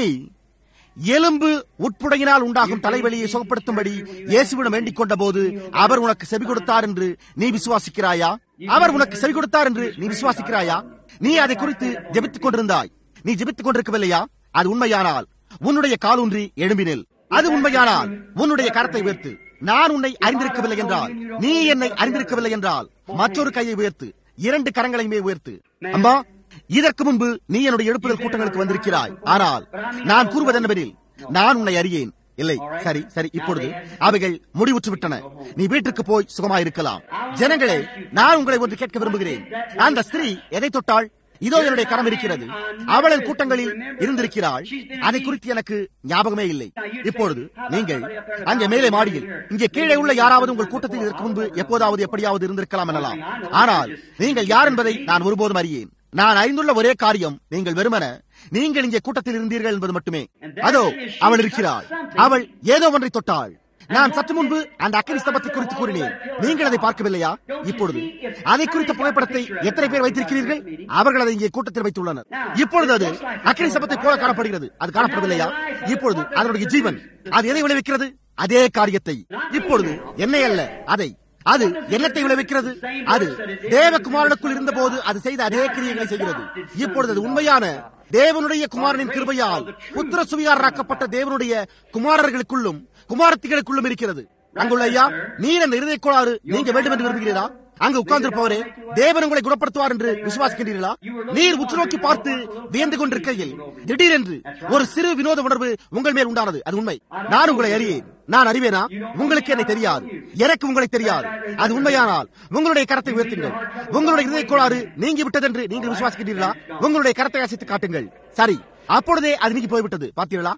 Speaker 1: எலும்பு உட்புடையினால் உண்டாகும் தலைவலியை சுகப்படுத்தும்படி இயேசுவிடம் வேண்டிக் கொண்ட போது அவர் உனக்கு செவி கொடுத்தார் என்று நீ விசுவாசிக்கிறாயா? அவர் உனக்கு செவி கொடுத்தார் என்று நீ விசுவாசிக்கிறாயா? நீ அதை குறித்து ஜெபித்துக் கொண்டிருந்தாய். நீ ஜெபித்துக் கொண்டிருக்கவில்லையா? அது உண்மையானால் உன்னுடைய காலூன்றி எழும்பினில். அது உண்மையானால் உன்னுடைய கரத்தை உயர்த்து. நான் உன்னை அறிந்திருக்கவில்லை என்றால், நீ என்னை அறிந்திருக்கவில்லை என்றால் மற்றொரு கையை உயர்த்து. 2 கரங்களையுமே உயர்த்து. அம்மா, இதற்கு முன்பு நீ என்னுடைய எழுப்புதல் கூட்டங்களுக்கு வந்திருக்கிறாய். ஆனால் நான் கூறுவது என்னவெனில், நான் உன்னை அறியேன். இல்லை, சரி சரி, இப்பொழுது அவைகள் முடிவுற்று விட்டன. நீ வீட்டுக்கு போய் சுகமாயிருக்கலாம். ஜனங்களே, நான் உங்களை ஒன்று கேட்க விரும்புகிறேன். அந்த ஸ்திரீ எதை தொட்டாள்? இதோ என்னுடைய கரம் இருக்கிறது. அவளின் கூட்டங்களில் இருந்திருக்கிறாள். அதை குறித்து எனக்கு ஞாபகமே இல்லை. இப்பொழுது நீங்கள் அங்கே மேலே மாடியில், இங்கே கீழே உள்ள யாராவது உங்கள் கூட்டத்தில் இதற்கு முன்பு எப்போதாவது எப்படியாவது இருந்திருக்கலாம் எனலாம். ஆனால் நீங்கள் யார் என்பதை நான் ஒருபோதும் அறியேன். நான் அறிந்துள்ள ஒரே காரியம், நீங்கள் வெறுமன நீங்கள் இங்கே கூட்டத்தில் இருந்தீர்கள் என்பது மட்டுமே. அதோ அவள் இருக்கிறாள். அவள் ஏதோ ஒன்றை தொட்டாள். நான் சற்று முன்பு அந்த அக்கினி ஸ்தம்பத்தை குறித்து கூறினேன். நீங்கள் அதை பார்க்கவில்லையா? இப்பொழுது அதை குறித்த புகைப்படத்தை எத்தனை பேர் வைத்திருக்கிறீர்கள்? அவர்கள் அதை இங்கே கூட்டத்தில் வைத்துள்ளனர். இப்பொழுது அது அக்கினி ஸ்தம்பத்தை போல காணப்படுகிறது. அது காணப்படவில்லையா? இப்பொழுது அதனுடைய ஜீவன் அது எதை விளைவிக்கிறது? அதே காரியத்தை. இப்பொழுது என்னை அல்ல, அதை. அது என்னத்தை விளைவிக்கிறது? அது தேவகுமாரனுக்குள் இருந்த போது அது செய்த அதே கிரியைகளை செய்கிறது. இப்பொழுது அது உண்மையான தேவனுடைய குமாரனின் கிருபையால் புத்திர சுவிகாரராக்கப்பட்ட தேவனுடைய குமாரர்களுக்குள்ளும் குமாரத்திகளுக்குள்ளும் இருக்கிறது. அங்குள்ள ஐயா, நீர் அந்த இருதய கோளாறு நீங்க வேண்டும் என்று விரும்புகிறீரா? அங்கு உட்கார்ந்திருப்பவரே, தேவன் உங்களை குணப்படுத்துவார் என்று விசுவாசிக்கின்றீர்களா? நீர் உற்று நோக்கி பார்த்து வியந்து கொண்டிருக்கையில் திடீரென்று ஒரு சிறு வினோத உணர்வு உங்கள் மேல் உண்டானது. அது உண்மை. நான் உங்களை அறியேன். நான் அறிவேனா? உங்களுக்கு என்னை தெரியாது. எனக்கு உங்களை தெரியாது. அது உண்மையானால் உங்களுடைய கரத்தை உயர்த்துங்கள். உங்களுடைய இருதய கோளாறு நீங்கி விட்டது என்று நீங்கள் விசுவாசிக்கிறீர்களா? உங்களுடைய கரத்தை அசைத்து காட்டுங்கள். சரி, அப்பொழுதே அது நீங்கி போய்விட்டது. பார்த்தீர்களா?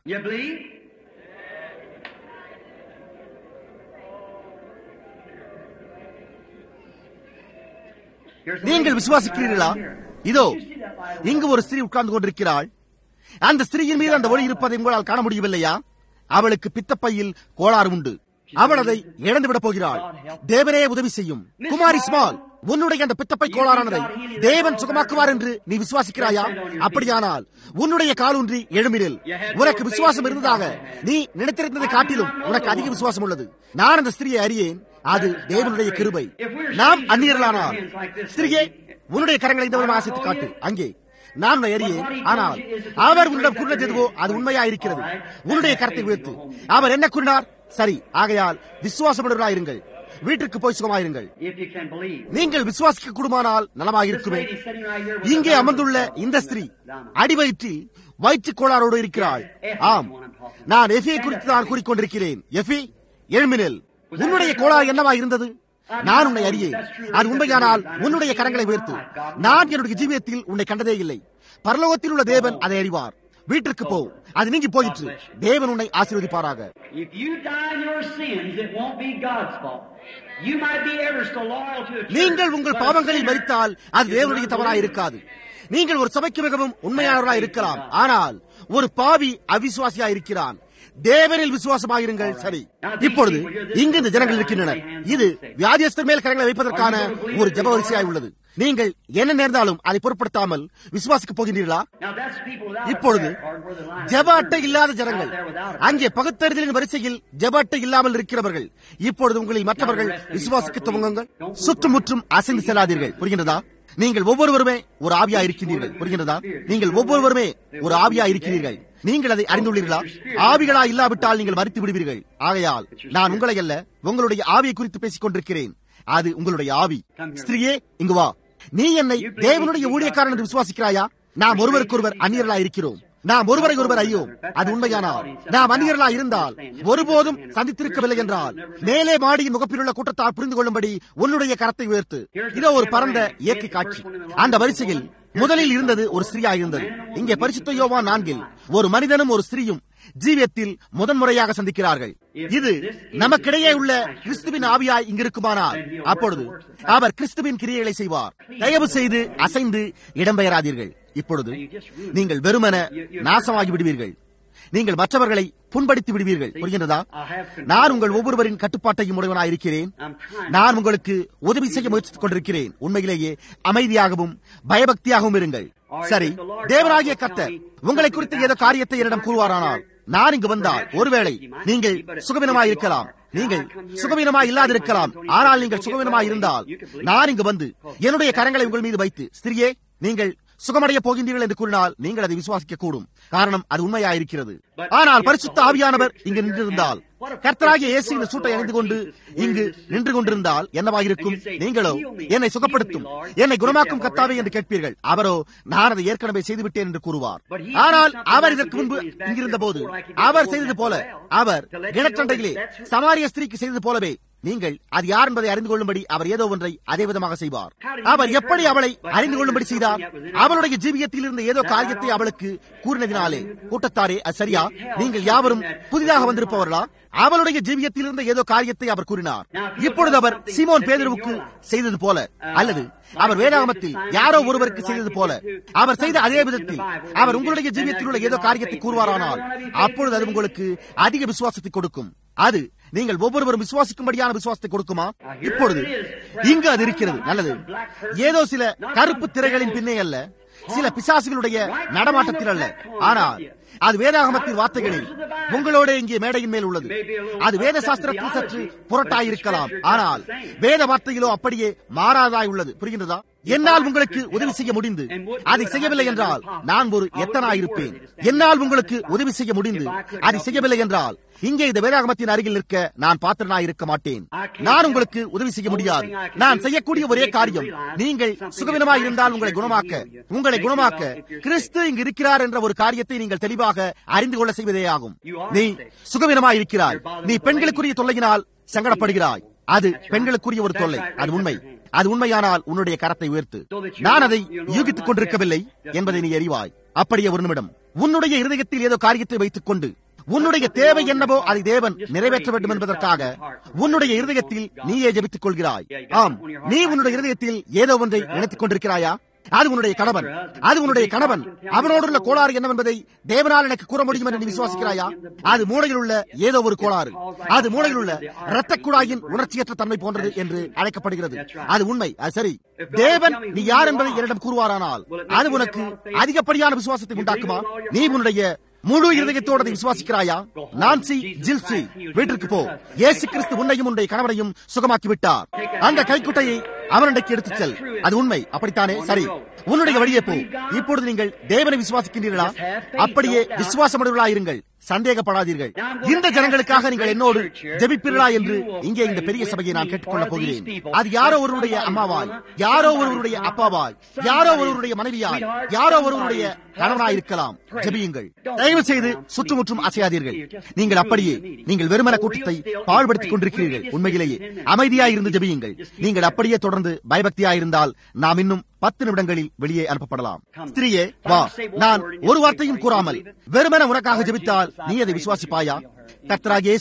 Speaker 1: நீங்கள் விசுவாசிக்கிறீர்களா? இதோ இங்கு ஒரு ஸ்திரீ உட்கார்ந்து கொண்டிருக்கிறாள். அந்த ஸ்திரீயின் மீது அந்த ஒளி இருப்பதை உங்களால் காண முடியவில்லையா? அவளுக்கு பித்தப்பையில் கோளாறு உண்டு. அவள் அதை இழந்துவிடப் போகிறாள். தேவனே உதவி செய்யும். குமாரி ஸ்மால், உன்னுடைய அந்த பித்தப்பை கோளாறானதை தேவன் சுகமாக்குவார் என்று நீ விசுவாசிக்கிறாயா? அப்படியானால் உன்னுடைய காலூன்றி எழும்பினில். உனக்கு விசுவாசம் இருந்ததாக நீ நினைத்திருந்ததை காட்டிலும் உனக்கு அதிக விசுவாசம் உள்ளது. நான் அந்த ஸ்திரியை அறியேன். அது தேவனுடைய கிருபை. நாம் அந்நியர்களானால், ஸ்திரியே, உன்னுடைய கரங்களை இந்த விதமாக அசைத்து காட்டு. அங்கே நான் உன்னை அறியேன். ஆனால் அவர் உன்னிடம் கூறினது எதுவோ அது உண்மையா இருக்கிறது. உன்னுடைய கரத்தை உயர்த்து. அவர் என்ன கூறினார்? சரி, ஆகையால் விசுவாசப்படுவராயிருங்கள். வீட்டிற்கு போய் சுகமாயிருங்கள். நீங்கள் விசுவாசிக்க கூடுமானால் நலமாக இருக்குமே. இங்கே அமர்ந்துள்ள இந்த ஸ்திரீ அடிவயிற்றில் வயிற்று கோளாறோடு இருக்கிறாள். ஆம், நான் எஃபியை குறித்து தான் கூறிக்கொண்டிருக்கிறேன். எஃபி, எழுமினல், உன்னுடைய கோளாறு என்னவா இருந்தது? நான் உன்னை அறியேன். அது உண்மையானால் உன்னுடைய கரங்களை உயர்த்து. நான் என்னுடைய ஜீவியத்தில் உன்னை கண்டதே இல்லை. பரலோகத்தில் உள்ள தேவன் அதை அறிவார். வீட்டிற்கு போ. அது நீங்கி போயிற்று. தேவன் உன்னை ஆசீர்வதிப்பாராக. நீங்கள் உங்கள் பாவங்களில் மரித்தால் அது தேவனுடைய தவறாக இருக்காது. நீங்கள் ஒரு சபைக்கு மிகவும் உண்மையானவர்களாக இருக்கலாம், ஆனால் ஒரு பாவி அவிசுவாசியா இருக்கிறான். தேவனில் விசுவாசமாயிருங்கள். சரி, இப்பொழுது இங்கு இந்த ஜனங்கள் இருக்கின்றனர். இது வியாதியஸ்தர் மேல் கரங்களை வைப்பதற்கான ஒரு ஜெப வரிசையாய் உள்ளது. நீங்கள் என்ன நேர்ந்தாலும் அதை பொருட்படுத்தாமல் விசுவாசிக்க போகின்றீர்களா? இப்பொழுது ஜெப அட்டை இல்லாத ஜனங்கள், அங்கே பகுத்தறிதலின் வரிசையில் ஜெப அட்டை இல்லாமல் இருக்கிறவர்கள், இப்பொழுது உங்களில் மற்றவர்கள் விசுவாசிக்க துவங்குங்கள். சுற்றுமுற்றும் அசைந்து செல்லாதீர்கள். புரிகின்றதா? நீங்கள் ஒவ்வொருவருமே ஒரு ஆவியா இருக்கின்றீர்கள். புரிகின்றதா? நீங்கள் ஒவ்வொருவருமே ஒரு ஆவியா இருக்கிறீர்கள். நீங்கள் அதை அறிந்துள்ளீர்களா? ஆவிகளா இல்லாவிட்டால் நீங்கள் மரித்து விடுவீர்கள். ஆகையால் நான் உங்களை அல்ல, உங்களுடைய ஆவியை குறித்து பேசிக் கொண்டிருக்கிறேன். அது உங்களுடைய ஆவி. ஸ்திரீயே, இங்கு வா. நீ என்னை தேவனுடைய ஊழியக்காரன் என்று விசுவாசிக்கிறாயா? நாம் ஒருவருக்கொருவர் அந்நியர்களா இருக்கிறோம். நாம் ஒருவரை ஒருவர் ஐயோ, அது உண்மையானால் நாம் அந்நியர்களா இருந்தால் ஒருபோதும் சந்தித்திருக்கவில்லை என்றால் மேலே மாடியின் முகப்பில் உள்ள கூட்டத்தால் புரிந்து கொள்ளும்படி உன்னுடைய கரத்தை உயர்த்து. இதோ ஒரு பரந்த இயற்கை காட்சி. அந்த வரிசையில் முதலில் இருந்தது ஒரு ஸ்திரீயா இருந்தது. இங்கே பரிசுத்த யோவான் 4 ஒரு மனிதனும் ஒரு ஸ்திரீயும் ஜீவியத்தில் முதன்முறையாக சந்திக்கிறார்கள். இது நமக்கிடையே உள்ள கிறிஸ்துவின் ஆவியாய் இங்கிருக்குமானால் அப்பொழுது அவர் கிறிஸ்துவின் கிரியைகளை செய்வார். தயவு செய்து அசைந்து இடம்பெயராதீர்கள். இப்பொழுது நீங்கள் வெறுமன நாசமாகி விடுவீர்கள். நீங்கள் மற்றவர்களை புண்படுத்தி விடுவீர்கள். புரிகின்றதா? நான் உங்கள் ஒவ்வொருவரின் கட்டுப்பாட்டையும் உடையவனாய் இருக்கிறேன். நான் உங்களுக்கு உதவி செய்ய முயற்சித்துக் கொண்டிருக்கிறேன். உண்மையிலேயே அமைதியாகவும் பயபக்தியாகவும் இருங்கள். சரி, தேவனாகிய கர்த்தர் உங்களை குறித்த ஏதோ காரியத்தை என்னிடம் கூறுவாரானால் நான் இங்கு வந்தால், ஒருவேளை நீங்கள் சுகவீனமாய் இருக்கலாம், நீங்கள் சுகவீனமாய் இல்லாதிருக்கலாம், ஆனால் நீங்கள் சுகவீனமாய் இருந்தால் நான் இங்கு வந்து என்னுடைய கரங்களை உங்கள் மீது வைத்து, ஸ்திரியே நீங்கள் சுகமடைய போகின்றீர்கள் என்று கூறினால் நீங்கள் அதை விசுவாசிக்க கூடும். காரணம் அது உண்மையாயிருக்கிறது. ஆனால் பரிசுத்த ஆவியானவர் இங்கு நின்றிருந்தால், கர்த்தராகிய இயேசு இந்த சூட்டை அணிந்து கொண்டு இங்கு நின்று கொண்டிருந்தால் என்னவாயிருக்கும்? நீங்களோ என்னை சுகப்படுத்தும், என்னை குணமாக்கும் கர்த்தாவே என்று கேட்பீர்கள். அவரோ நான் அதை ஏற்கனவே செய்துவிட்டேன் என்று கூறுவார். ஆனால் அவர் இதற்கு முன்பு இங்கிருந்த போது அவர் செய்தது போல, அவர் கிணற்றண்டையிலே சமாரிய ஸ்திரீக்கு செய்தது போலவே நீங்கள் அது யார் என்பதை அறிந்து கொள்ளும்படி அவர் ஏதோ ஒன்றை அதே விதமாக செய்வார். அவர் எப்படி அவளை அறிந்து கொள்ளும்படி செய்தார்? அவளுடைய ஜீவியத்தில் இருந்த ஏதோ காரியத்தை அவளுக்கு கூறினதினாலே. கூட்டத்தாரே, அது சரியா? நீங்கள் யாவரும் புதிதாக வந்திருப்பவர்களா? அவளுடைய ஜீவியத்தில் இருந்த ஏதோ காரியத்தை அவர் கூறினார். இப்பொழுது அவர் சீமோன் பேதுருவுக்கு செய்தது போல, அல்லது அவர் வேதாகமத்தில் யாரோ ஒருவருக்கு செய்தது போல அவர் செய்த அதே விதத்தில் அவர் உங்களுடைய ஜீவியத்தில் உள்ள ஏதோ காரியத்தை கூறுவாரானால் அப்பொழுது அது உங்களுக்கு அதிக விசுவாசத்தை கொடுக்கும். அது நீங்கள் ஒவ்வொருவரும் விசுவாசிக்கும்படியான விசுவாசத்தை கொடுக்குமா? இப்பொழுது இங்கு அது இருக்கிறது. நல்லது. ஏதோ சில கருப்பு திரைகளின் பின்னே அல்ல, சில பிசாசுகளுடைய நடமாட்டத்தில் அல்ல, ஆனால் அது வேதாகமத்தின் வார்த்தைகளில் உங்களோட இங்கே மேடையின் மேல் உள்ளது. அது வேத சாஸ்திரத்தில் சற்று புரட்டாயிருக்கலாம், ஆனால் வேத வார்த்தையிலோ அப்படியே மாறாதாய் உள்ளது. புரிகின்றதா? என்னால் உங்களுக்கு உதவி செய்ய முடிந்து அதை செய்யவில்லை என்றால் நான் ஒரு எத்தனாயிருப்பேன். என்னால் உங்களுக்கு உதவி செய்ய முடிந்து அதை செய்யவில்லை என்றால் இங்கே இந்த வேதாகமத்தின் அருகில் இருக்க நான் பாத்திரனாய் இருக்க மாட்டேன். நான் உங்களுக்கு உதவி செய்ய முடியாது. நான் செய்யக்கூடிய ஒரே காரியம், நீங்கள் சுகவீனமாய் இருந்தால் உங்களை குணமாக்க கிறிஸ்து இங்கு இருக்கிறார் என்ற ஒரு காரியத்தை நீங்கள் தெளிவாக அறிந்து கொள்ள செய்வதே ஆகும். நீ சுகவீனமாய் இருக்கிறாய், நீ பெண்களுக்குரிய தொல்லையினால் சங்கடப்படுகிறாய். அது பெண்களுக்குரிய ஒரு தொல்லை, அது உண்மை. அது உண்மையானால் உன்னுடைய கரத்தை உயர்த்து. நான் அதை யூகித்துக் கொண்டிருக்கவில்லை என்பதை நீ அறிவாய். அப்படியே ஒரு நிமிடம் உன்னுடைய இருதயத்தில் ஏதோ காரியத்தை வைத்துக் கொண்டு உன்னுடைய தேவை என்னவோ அதை தேவன் நிறைவேற்ற வேண்டும் என்பதற்காக உன்னுடைய இருதயத்தில் நீயே ஜெபித்துக் கொள்கிறாய். ஆம், நீ உன்னுடைய இருதயத்தில் ஏதோ ஒன்றை நினைத்துக் கொண்டிருக்கிறாயா? அது உன்னுடைய கணவன். அவனோடுள்ள கோளாறு என்னவென்பதை தேவனால் எனக்கு கூற முடியும் என்று நீ விசுவாசிக்கிறாயா? அது மூளையில் உள்ள ஏதோ ஒரு கோளாறு. அது மூளையில் உள்ள இரத்த குழாயின் உணர்ச்சியற்ற தன்மை போன்றது என்று அழைக்கப்படுகிறது. அது உண்மை, அது சரி. தேவன் நீ யார் என்பதை என்னிடம் கூறுவாரானால் அது உனக்கு அதிகப்படியான விசுவாசத்தை உண்டாக்குமா? நீ உன்னுடைய முழு இருதயத்தோடு விசுவாசிக்கிறாயா? நான்சி ஜில்சி, வீட்டிற்கு போ. இயேசு கிறிஸ்து உன்னையும் உன்னுடைய கணவனையும் சுகமாக்கி விட்டார். அந்த கைக்குட்டையை அவனிடைக்கு எடுத்துச் செல். அது உண்மை, அப்படித்தானே? சரி, உன்னுடைய வழியே போ. இப்பொழுது நீங்கள் தேவனை விசுவாசிக்கின்றீர்களா? அப்படியே விசுவாசமுடையவர்களாயிருங்கள், சந்தேகப்படாதீர்கள். இந்த ஜனங்களுக்காக நீங்கள் என்னோடு ஜெபிப்பீர்களா என்று இங்கே இந்த பெரிய சபையை நான் கேட்டுக்கொள்ளப் போகிறேன். அது யாரோ ஒருவருடைய அம்மாவாய், யாரோ ஒருவருடைய அப்பாவாய், யாரோ ஒருவருடைய மனைவியாய், யாரோ ஒருவருடைய கணவனாய் இருக்கலாம். ஜெபியுங்கள். தயவு செய்து சுற்றுமுற்றும் அசையாதீர்கள். நீங்கள் அப்படியே நீங்கள் வெறுமன கூட்டத்தை பாழ்படுத்திக் கொண்டிருக்கிறீர்கள். உண்மையிலேயே அமைதியாய் இருந்து ஜெபியுங்கள். நீங்கள் அப்படியே தொடர்ந்து பயபக்தியாயிருந்தால் நாம் இன்னும் 10 நிமிடங்களில் வெளியே அனுப்பப்படலாம். ஸ்திரீயே, வா. நான் ஒரு வார்த்தையும் கூறாமல் வெறுமன உனக்காக ஜெபித்தால் நீ அதை விசுவாசிப்பாயா? கர்த்தராகிய இயேசுவே,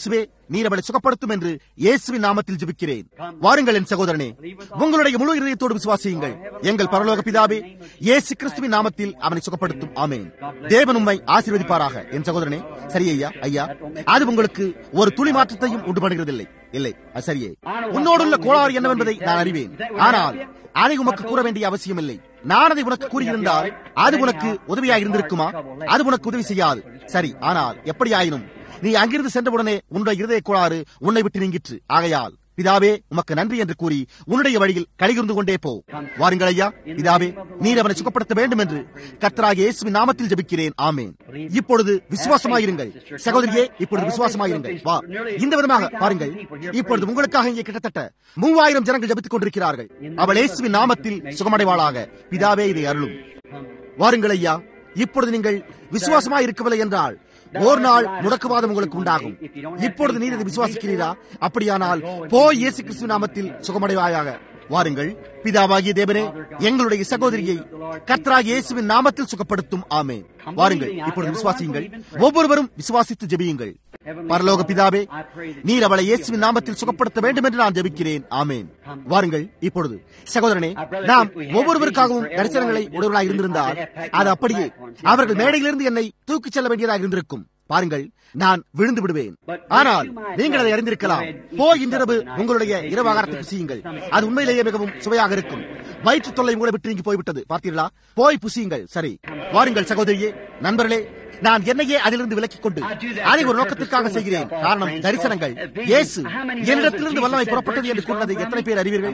Speaker 1: நீர் அவளை சுகப்படுத்தும் என்று இயேசுவின் நாமத்தில் ஜெபிக்கிறேன். வாருங்கள் என் சகோதரனே, உங்களுடைய முழு இதயத்தோடு விசுவாசியுங்கள். எங்கள் பரலோக பிதாவே, இயேசு கிறிஸ்துவின் நாமத்தில் அவனை சுகப்படுத்தும். ஆமென். தேவன் உம்மை ஆசீர்வதிப்பாராக. என் சகோதரனே, சரி ஐயா, ஐயா, அது உங்களுக்கு ஒரு துளி மாற்றத்தையும் உண்டு பண்ணுகிறதில்லை. இல்லை, அது சரியே. உன்னோடுள்ள கோளாறு என்னவென்பதை நான் அறிவேன். ஆனால் அதை உமக்கு கூற வேண்டிய அவசியம் இல்லை. நான் அதை உனக்கு கூறியிருந்தால் அது உனக்கு உதவியாக இருந்திருக்குமா? அது உனக்கு உதவி செய்யாது. சரி, ஆனால் எப்படியாயினும் நீ அங்கிருந்து சென்றவுடனே உன்னுடைய இருதய கோளாறு உன்னை விட்டு நீங்கிற்று. ஆகையால் பிதாவே, உமக்கு நன்றி என்று கூறி உன்னுடைய வழியில் கலிகூர்ந்து கொண்டே போ. வாருங்கள் ஐயா. பிதாவே, நீர் அவனை சுகப்படுத்த வேண்டும் என்று கர்த்தராகிய இயேசுவின் நாமத்தில் ஜெபிக்கிறேன். ஆமென். இப்பொழுது விசுவாசமாயிருங்கள் சகோதரியே, இப்பொழுது விசுவாசமாயிருங்கள். வா, இந்த விதமாக பாருங்கள். இப்பொழுது உங்களுக்காக இங்கே கிட்டத்தட்ட 3000 ஜனங்கள் ஜெபித்துக் கொண்டிருக்கிறார்கள். அவள் இயேசுவின் நாமத்தில் சுகமடைவாளாக. பிதாவே, இதை அருளும். வாருங்கள் ஐயா. இப்பொழுது நீங்கள் விசுவாசமாய் இருக்கவில்லை என்றால் ஒரு நாள் முடக்குவாதம் உங்களுக்கு உண்டாகும். இப்பொழுது நீர் இதை விசுவாசிக்கிறீரா? அப்படியானால் போய் இயேசு கிறிஸ்து நாமத்தில் சுகமடைவாயாக. வாருங்கள். பிதாவாகிய தேவனே, எங்களுடைய சகோதரியை கர்த்தராகிய இயேசுவின் நாமத்தில் சுகப்படுத்தும். ஆமென். வாருங்கள். இப்பொழுது விசுவாசியுங்கள். ஒவ்வொருவரும் விசுவாசித்து ஜெபியுங்கள். பரலோக பிதாவே, நீர் அவளை இயேசுவின் நாமத்தில் சுகப்படுத்த வேண்டும் என்று நான் ஜெபிக்கிறேன். ஆமென். வாருங்கள். இப்பொழுது சகோதரனே, நாம் ஒவ்வொருவருக்காகவும் தரிசனங்களை உடையவர்களாக இருந்திருந்தால் அது அப்படியே அவர்கள் மேடையிலிருந்து என்னை தூக்கிச் செல்ல வேண்டியதாக இருந்திருக்கும். பாருங்கள், நான் விழுந்து விடுவேன். ஆனால் நீங்கள் அதை அறிந்திருக்கலாம். போய் இன்றிரவு உங்களுடைய இரவு ஆகாரத்தை புசியுங்கள். அது உண்மையிலேயே மிகவும் சுவையாக இருக்கும். வயிற்று தொல்லை உங்களை விட்டு நீங்கி போய்விட்டது. பார்த்தீர்களா? போய் புசியுங்கள். சரி, வாருங்கள் சகோதரியே, நண்பர்களே, நான் என்னையே அதிலிருந்து விலக்கிக் கொண்டு அதை ஒரு நோக்கத்திற்காக செய்கிறேன். காரணம், தரிசனங்கள் இயேசு என்னிடத்திலிருந்து வல்லமை புறப்பட்டது என்று கூறினதை எத்தனை பேர் அறிவீர்கள்?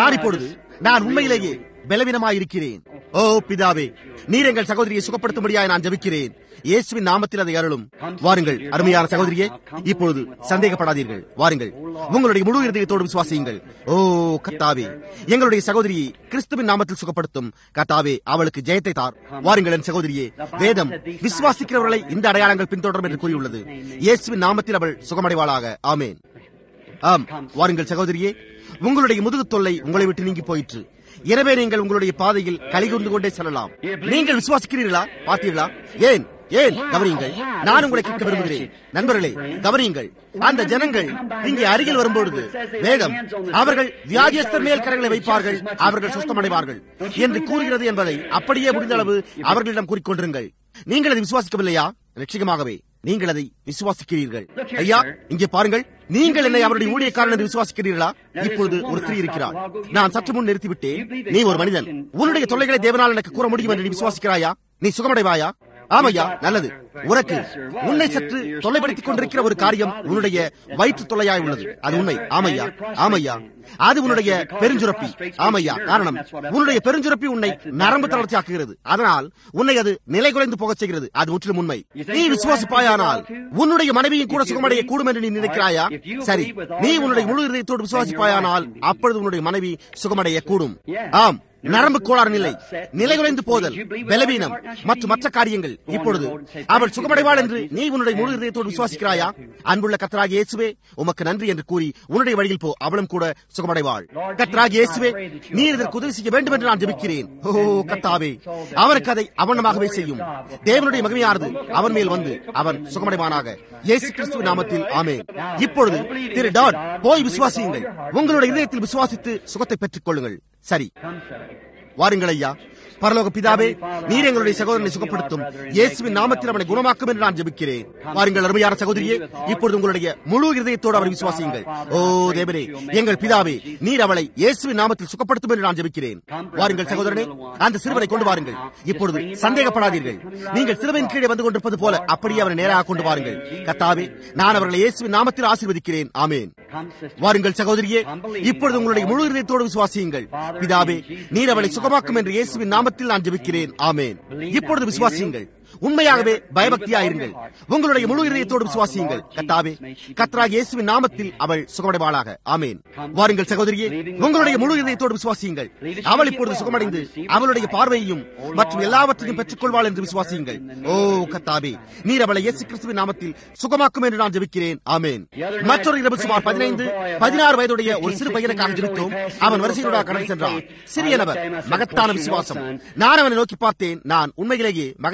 Speaker 1: நான் உண்மையிலேயே பலவீனமாயிருக்கிறேன். ஓ பிதாவே, நீர் எங்கள் சகோதரியை சுகப்படுத்தும்படியாக நான் ஜெபிக்கிறேன். இயேசுவின் நாமத்தில் அதை அருளும். வாருங்கள் அருமையான சகோதரியே, இப்பொழுது சந்தேகப்படாதீர்கள். வாருங்கள், உங்களுடைய முழு இதயத்தோடு விசுவாசியுங்கள். ஓ கர்த்தாவே, எங்களுடைய சகோதரியை கிறிஸ்துவின் நாமத்தில் சுகப்படுத்தும். கர்த்தாவே, அவளுக்கு ஜெயத்தை தார். வாருங்கள் என் சகோதரியே, வேதம் விசுவாசிக்கிறவர்களை இந்த அடையாளங்கள் பின்தொடரும் என்று கூறியுள்ளது. இயேசுவின் நாமத்தில் அவள் சுகமடைவாளாக. ஆமென். ஆம், வாருங்கள் சகோதரியே, உங்களுடைய முதுகு தொல்லை உங்களை விட்டு நீங்கி போயிற்று. எனவே நீங்கள் உங்களுடைய பாதையில் கலிகூர்ந்து கொண்டே செல்லலாம். நீங்கள் விசுவாசிக்கிறீர்களா? பார்த்தீர்களா? ஏன் கவனியுங்கள். நான் உங்களை கேட்க விரும்புகிறேன். நண்பர்களே, கவனியுங்கள். அந்த ஜனங்கள் இங்கே அருகில் வரும்பொழுது வேதம் அவர்கள் வியாதியஸ்தர் மேல் கரங்களை வைப்பார்கள், அவர்கள் சுஸ்தமடைவார்கள் என்று கூறுகிறது என்பதை அப்படியே முடிந்த அளவு அவர்களிடம் கூறிக்கொண்டிருங்கள். நீங்கள் அதை விசுவாசிக்கவில்லையா? நிச்சயமாகவே நீங்கள் அதை விசுவாசிக்கிறீர்கள். ஐயா, இங்கே பாருங்கள். நீங்கள் என்னை அவருடைய ஊழியக்காரன் என்று விசுவாசிக்கிறீர்களா? இப்பொழுது ஒரு ஸ்திரீ இருக்கிறார். நான் சற்று முன் நிறுத்திவிட்டேன். நீ ஒரு மனிதன். உன்னுடைய தொல்லைகளை தேவனால் எனக்கு கூற முடியும் என்று நீ விசுவாசிக்கிறாயா? நீ சுகமடைவாயா? ஆமையா, நல்லது. உனக்கு உன்னை சற்று தொல்லைப்படுத்திக் கொண்டிருக்கிற ஒரு காரியம் உன்னுடைய வயிற்று தொல்லையாய் உள்ளது. அது உண்மை. ஆமையா, அது உன்னுடைய பெருஞ்சுரப்பி. ஆமையா, காரணம் உன்னுடைய பெருஞ்சுரப்பி உன்னை நரம்பு தளர்ச்சி ஆக்குகிறது. அதனால் உன்னை அது நிலை குறைந்து போகச் செய்கிறது. அது முற்றிலும் உண்மை. நீ விசுவாசிப்பாயானால் உன்னுடைய மனைவியும் கூட சுகமடைய கூடும் என்று நீ நினைக்கிறாயா? சரி, நீ உன்னுடைய முழு இதயத்தோடு விசுவாசிப்பாயானால் அப்பொழுது உன்னுடைய மனைவி சுகமடைய கூடும். ஆம், நரம்பு கோளாறு நிலை குலைந்து போதல், பலவீனம் மற்றும் மற்ற காரியங்கள். இப்பொழுது அவள் சுகமடைவாள் என்று நீ உன்னுடைய முழு இதயத்தோடு விசுவாசிக்கிறாயா? அன்புள்ள கர்த்தராகிய இயேசுவே, உமக்கு நன்றி என்று கூறி உன்னுடைய வழியில் போ. அவளும் கூட சுகமடைவாள். கர்த்தராகிய இயேசுவே, நீர் இதற்கு உதவி செய்ய வேண்டும் என்று நான் ஜெபிக்கிறேன். ஓ கர்த்தாவே, அவனுக்கு அதை அவனமாகவே செய்யும். தேவனுடைய மகிமையானது அவன் மேல் வந்து அவன் சுகமடைவானாக. இயேசு கிறிஸ்துவின் நாமத்தில் ஆமென். இப்பொழுது திரு டாட் போய் விசுவாசியுங்கள். உங்களுடைய இதயத்தில் விசுவாசித்து சுகத்தை பெற்றுக் கொள்ளுங்கள். சரி, வாருங்கள் ஐயா. பரலோக பிதாவே, நீர் எங்களுடைய சகோதரனை சுகப்படுத்தும். இயேசுவின் நாமத்தில் அவனை குணமாக்கும் என்று நான் ஜெபிக்கிறேன். வாருங்கள் அருமையான சகோதரியே, இப்பொழுது உங்களுடைய முழு இதயத்தோடு அவரை விசுவாசியுங்கள். ஓ தேவனே, எங்கள் பிதாவே, நீர் அவளை இயேசுவின் நாமத்தில் சுகப்படுத்தும் என்று நான் ஜெபிக்கிறேன். வாருங்கள் சகோதரனே, அந்த சிறுவனை கொண்டு வாருங்கள். இப்பொழுது சந்தேகப்படாதீர்கள். நீங்கள் சிறுவன் கீழே வந்து கொண்டிருப்பது போல அப்படியே அவரை நேராக கொண்டு வாருங்கள். கர்த்தாவே, நான் அவர்களை இயேசுவின் நாமத்தில் ஆசீர்வதிக்கிறேன். ஆமென். வாருங்கள் சகோதரியே, இப்பொழுது உங்களுடைய முழு இதயத்தோடு விசுவாசியுங்கள். பிதாவே, நீர் அவளை சுகமாக்கும் என்று இயேசுவின் நாமத்தில் நான் ஜெபிக்கிறேன். ஆமென். இப்பொழுது விசுவாசியுங்கள். உண்மையாகவே பயபக்தியாயிருங்கள். உங்களுடைய முழு இதயத்தோடு விசுவாசியுங்கள். கர்த்தாவே, கர்த்தராகிய இயேசுவின் நாமத்தில் அவள் சுகமடைவாளாக. ஆமென். வாருங்கள் சகோதரியே, உங்களுடைய முழு இதயத்தோடு விசுவாசியுங்கள். அவள் இப்பொழுது சுகமடைந்து அவளுடைய பார்வையையும் மற்றும் எல்லாவற்றையும் பெற்றுக் கொள்வாள் என்று விசுவாசியுங்கள். ஓ கர்த்தாவே, நீர் அவளை இயேசு கிறிஸ்துவின் நாமத்தில் சுகமாக்கும் என்று நான் ஜெபிக்கிறேன். ஆமென். மற்றொரு இரவு சுமார் 15-16 வயதுடைய ஒரு சிறு பையனுக்காக ஜெபித்தோம். அவன் வரிசையோட கடந்து சென்றான். சிறியனவர், மகத்தான விசுவாசம். நான் அவனை நோக்கி பார்த்தேன். நான் உண்மையிலேயே, மகனே,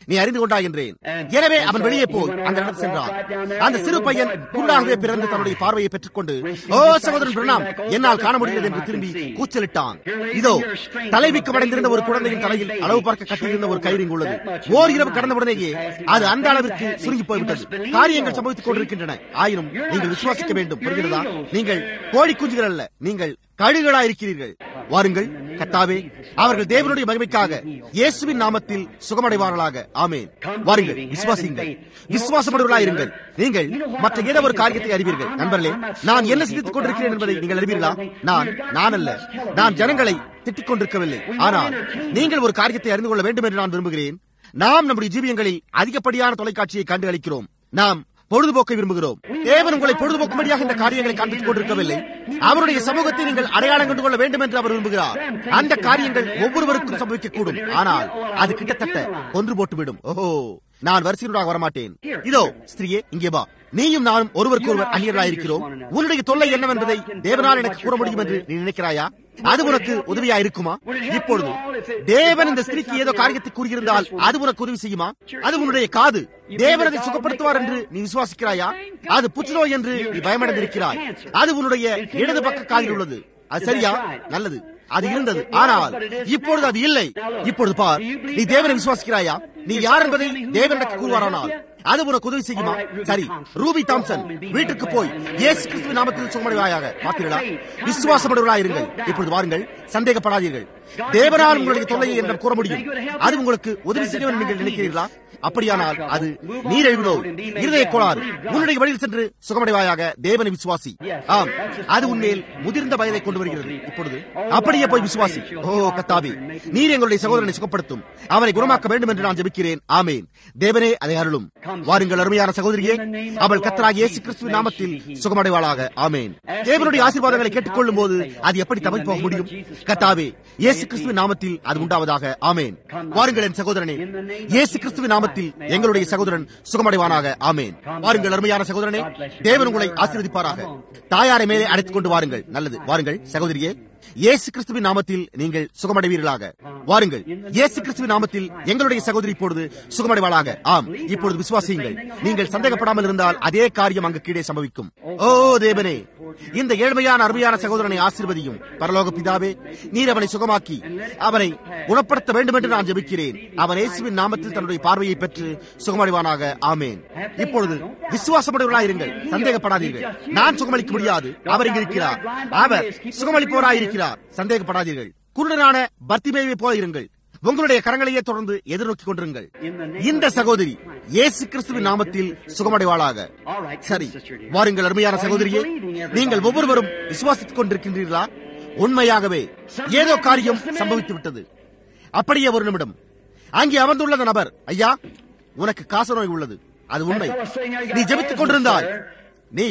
Speaker 1: நீ அறிந்து கொண்டாய் என்றேன். எனவே அவன் வெளியே போய் அந்த இடத்தில் சென்றான். அந்த சிறு பையன் குருடாகவே பிறந்து தன்னுடைய பார்வையை பெற்றுக்கொண்டு, ஓ சகோதரன் பிரணாம், என்னால் காண முடியாது என்று திரும்பி கூச்சலிட்டான். இதோ தலைவிக்கமடைந்திருந்த ஒரு குழந்தையின் தலையில் அளவு பார்க்க கட்டியிருந்த ஒரு கயிறு இங்கு உள்ளது. ஓர் இரவு கடந்தவுடனேயே அது அந்த அளவிற்கு சுருங்கி போய்விட்டது. காரியங்கள் சம்பவித்துக் கொண்டிருக்கின்றன. ஆயினும் நீங்கள் விசுவாசிக்க வேண்டும். புரிகிறதா? நீங்கள் கோழி குஞ்சுகள் அல்ல, நீங்கள் கழுகுகளாயிருக்கிறீர்கள். வாருங்கள் கர்த்தாவே, அவர்கள் தேவனுடைய மகிமைக்காக இயேசுவின் நாமத்தில் சுகமடைவார்களாக. ஆமென். வாருங்கள், விசுவாசியுங்கள், விசுவாசப்படுவர்களாயிருங்கள். நீங்கள் மற்ற ஏதோ ஒரு காரியத்தை அறிவீர்கள். நண்பர்களே, நான் என்ன சிந்தித்துக் கொண்டிருக்கிறேன் என்பதை நீங்கள் அறிவீர்களா? நான் அல்ல, நான் ஜனங்களை திட்டிக் கொண்டிருக்கவில்லை. ஆனால் நீங்கள் ஒரு காரியத்தை அறிந்து கொள்ள வேண்டும் என்று நான் விரும்புகிறேன். நாம் நம்முடைய ஜீவியங்களில் அதிகப்படியான தொலைக்காட்சியை கண்டு அளிக்கிறோம். நாம் பொழுதுபோக்கை விரும்புகிறோம். தேவன் உங்களை பொழுதுபோக்கும்படியாக இந்த காரியங்களை காண்பித்துக் கொண்டிருக்கவில்லை. அவருடைய சமூகத்தை நீங்கள் அடையாளம் கண்டு கொள்ள வேண்டும் என்று அவர் விரும்புகிறார். அந்த காரியங்கள் ஒவ்வொருவருக்கும் சம்பவிக்கக்கூடும். ஆனால் அது கிட்டத்தட்ட கொன்று போட்டுவிடும். ஓஹோ, நான் வரிசையாக வரமாட்டேன். இதோ ஸ்திரீயே, இங்கே வா. நீயும் நானும் ஒருவருக்கு ஒருவர் அந்நியராயிருக்கிறோம். உன்னுடைய தொல்லை என்னவென்பதை தேவனால் எனக்கு கூற முடியும் என்று நீ நினைக்கிறாயா? அது உனக்கு உதவியா இருக்குமா? இப்பொழுது தேவன் இந்த ஸ்திரீக்கு ஏதோ காரியத்தை கூறியிருந்தால் அது உனக்கு உதவி செய்யுமா? அது உன்னுடைய காது. தேவன் அதை சுகப்படுத்துவார் என்று நீ விசுவாசிக்கிறாயா? அது புற்றுநோய் என்று நீ பயமடைந்திருக்கிறாய். அது உன்னுடைய இடது பக்க காதில் உள்ளது. அது சரியா? நல்லது, அது இருந்தது. ஆனால் இப்பொழுது அது இல்லை. இப்பொழுது பார், நீ தேவனை விசுவாசிக்கிறாயா? நீ யார் என்பதை தேவன் எனக்கு கூறுவாரானால் அது உனக்கு உதவி செய்யுமா? சரி, ரூபி தாம்சன், வீட்டுக்கு போய் இயேசு கிறிஸ்துவின் நாமத்தில் சுகமடைவாயாக. பார்த்தீர்களா? விசுவாசப்படுவர்களாயிருங்கள். இப்பொழுது வாருங்கள், சந்தேகப்படாதீர்கள். தேவனால் உங்களுடைய தொல்லையை என்று கூற முடியும். அது உங்களுக்கு உதவி செய்யும் என்று நீங்கள் நினைக்கிறீர்களா? அப்படியானால் அது நீரிழிவு நோய், இருதய கோளாறு. உன்னுடைய வழியில் சென்று சுகமடைவாயாக. தேவனை விசுவாசி. ஆம், அது உன்மேல் முதிர்ந்த வயதை கொண்டு வருகிறது. இப்பொழுது அப்படியே போய் விசுவாசி. ஓ கர்த்தாவே, நீர் எங்களுடைய சகோதரனை சுகப்படுத்தும், அவரை குணமாக்க வேண்டும் என்று நான் ஜெபிக்கிறேன். ஆமேன். தேவனே அதை அருளும். வாருங்கள் அருமையான சகோதரியே, அவள் கர்த்தராகிய இயேசு கிறிஸ்துவின் நாமத்தில் சுகமடைவாளாக. ஆமேன். தேவனுடைய ஆசீர்வாதங்களை கேட்டுக்கொள்ளும் போது அது எப்படி தவறி போக முடியும்? கர்த்தாவே, இயேசு கிறிஸ்துவின் நாமத்தில் அது உண்டாவதாக. ஆமேன். வாருங்கள் என் சகோதரனே, இயேசு கிறிஸ்துவின் நாமத்தில் எங்களுடைய சகோதரன் சுகமடைவானாக. ஆமேன். வாருங்கள் அருமையான சகோதரனே, தேவன் உங்களை ஆசீர்வதிப்பாராக. தாயாரை மேலே அழைத்துக் கொண்டு வாருங்கள். நல்லது. வாருங்கள் சகோதரியே, இயேசு கிறிஸ்துவின் நாமத்தில் நீங்கள் சுகமடைவீர்களாக. வாருங்கள், இயேசு கிறிஸ்துவின் நாமத்தில் எங்களுடைய சகோதரி இப்பொழுது சுகமடைவாளாக. ஆம், இப்பொழுது விசுவாசியுங்கள். நீங்கள் சந்தேகப்படாமல் இருந்தால் அதே காரியம் அங்கு கீழே சம்பவிக்கும். ஓ தேவனே, இந்த ஏழ்மையான அருமையான சகோதரனை ஆசீர்வதியும். பரலோக பிதாவே, நீர் அவனை சுகமாக்கி அவனை குணப்படுத்த வேண்டும் என்று நான் ஜெபிக்கிறேன். அவன் இயேசுவின் நாமத்தில் தன்னுடைய பார்வையை பெற்று சுகமடைவானாக. ஆமேன். இப்பொழுது விசுவாசப்படுவர்களாயிருங்கள், சந்தேகப்படாதீர்கள். நான் சுகமளிக்க முடியாது, அவர் இங்கு இருக்கிறார். அவர் சுகமளிப்பவராயிருக்கிறார். சந்தேகப்படாதீர்கள். குருடனான பர்த்திமேயை போல இருங்கள். உங்களுடைய கரங்களையே தொடர்ந்து எதிர்நோக்கிக் கொண்டிருங்கள். இந்த சகோதரி இயேசு கிறிஸ்துவின் நாமத்தில் சுகமடைவாளாக. சரி, வாருங்கள் அருமையான சகோதரியே, நீங்கள் ஒவ்வொருவரும் விசுவாசித்துக் கொண்டிருக்கின்றீர்களா? உண்மையாகவே ஏதோ காரியம் சம்பவித்து விட்டது. அப்படியே ஒரு நிமிடம் அங்கே அமர்ந்துள்ள நபர், ஐயா, உனக்கு காசநோய் உள்ளது. அது உண்மை. நீ ஜெபித்துக் கொண்டிருந்தாய். நீ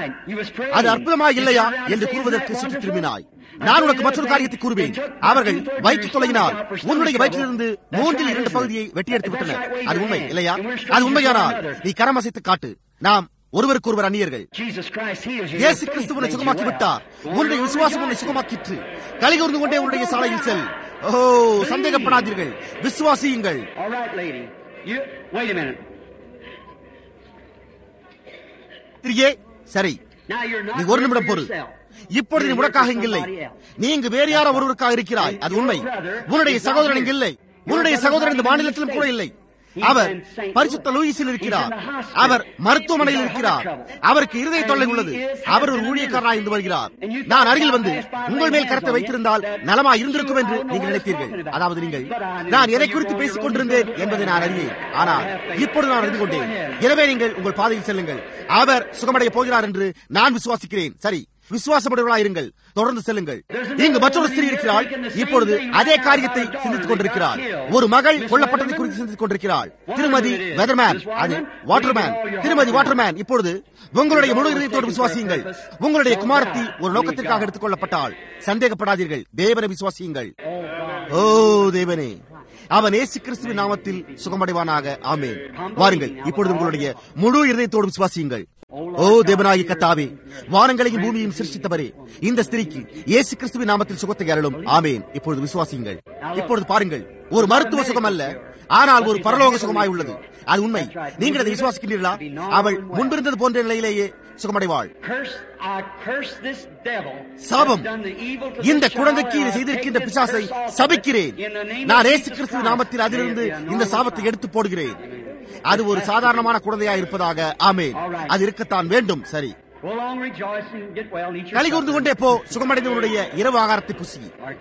Speaker 1: அது அற்புதமா இல்லையா என்று கூறுவதற்கு சுற்றி திரும்பினாய். நான் உனக்கு மற்றொரு காரியத்தை கூறுவேன். அவர்கள் வயிற்று தொலையினால் உன்னுடைய வயிற்றிலிருந்து 3/2 பகுதியை வெட்டி எடுத்து விட்டனர். அது உண்மை இல்லையா? அது உண்மையானால் நீ கரம் அசைத்து காட்டு. நாம் ஒருவருக்கு ஒருவர் அந்நியர்கள். இயேசு கிறிஸ்து உன்னை சுகமாக்கி விட்டார். உன்னுடைய விசுவாசம் உன்னை சுகமாக்கிற்று. கலிகூர்ந்து கொண்டே உன்னுடைய சாலையில் செல். ஓ, சந்தேகப்படாதீர்கள், விசுவாசியுங்கள். சரி, நீ ஒரு நிமிடம் பொறு. இப்பொழுது நீ உனக்காக இங்கில்லை. நீ இங்கு வேறு யாரோ ஒருவருக்காக இருக்கிறாய். அது உண்மை. உன்னுடைய சகோதரன் இங்கு இல்லை. உன்னுடைய சகோதரன் இந்த மாநிலத்திலும் கூட இல்லை. அவர் பரிசுத்த லூயிஸில் இருக்கிறார். அவர் மருத்துவமனையில் இருக்கிறார். அவருக்கு இருதய தொல்லை உள்ளது. அவர் ஒரு ஊழியக்காரனாக இருந்து வருகிறார். நான் அருகில் வந்து உங்கள் மேல் கரத்தை வைத்திருந்தால் நலமா இருந்திருக்கும் என்று நீங்கள் நினைத்தீர்கள். அதாவது நீங்கள் நான் எதை குறித்து பேசிக் கொண்டிருந்தேன் என்பதை நான் அறிவேன். ஆனால் இப்பொழுது நான் அறிந்து கொண்டேன். எனவே நீங்கள் உங்கள் பாதையில் செல்லுங்கள். அவர் சுகமடைய போகிறார் என்று நான் விசுவாசிக்கிறேன். சரி, விசுவாசப்படுவர்களாயிருங்கள். தொடர்ந்து செல்லுங்கள். இங்கு மற்றொரு ஸ்திரீ இருக்கிறாள். இப்பொழுது அதே காரியத்தை சிந்தித்துக் கொண்டிருக்கிறாள். ஒரு மகள் கொல்லப்பட்டதை குறித்து சிந்தித்துக் கொண்டிருக்கிறாள். திருமதி வெதர்மேன், அது வாட்டர்மேன். திருமதி வாட்டர்மேன், இப்பொழுது உங்களுடைய முழு இதயத்தோடு விசுவாசியுங்கள். உங்களுடைய குமாரத்தி ஒரு நோக்கத்திற்காக எடுத்துக் கொள்ளப்பட்டால் சந்தேகப்படாதீர்கள். தேவனை விசுவாசியுங்கள். ஓ தேவனே, அவன் இயேசு கிறிஸ்துவின் நாமத்தில் சுகமடைவானாக. ஆமென். வாருங்கள், இப்பொழுது உங்களுடைய முழு இதயத்தோடு விசுவாசியுங்கள். ஓ தேவனாகிய கர்த்தாவே, வானங்களையும் பூமியையும் சிருஷ்டித்தவரே, இந்த ஸ்திரீக்கு இயேசு கிறிஸ்துவின் நாமத்தில் சுகத்தை அருளும். ஆமென். இப்பொழுது விசுவாசியுங்கள். இப்பொழுது பாருங்கள், ஒரு மருத்துவ சுகம் அல்ல, ஆனால் ஒரு பரலோக சுகமாய் உள்ளது. அது உண்மை. நீங்கள் அதை விசுவாசிக்கின்றீர்களா? அவள் முன்பிருந்தது போன்ற நிலையிலேயே சுகமடைவாள். சாபம், இந்த குழந்தைக்கு இதை செய்திருக்கின்ற பிசாசை சபிக்கிறேன். நான் இயேசு கிறிஸ்து நாமத்தில் அதிலிருந்து இந்த சாபத்தை எடுத்து போடுகிறேன். அது ஒரு சாதாரணமான குழந்தையா இருப்பதாக. ஆமென். அது இருக்கத்தான் வேண்டும். சரி, கலிகூர்ந்து கொண்டே போ, சுகமடைந்தவனுடைய இரவு ஆகாரத்தை புசி.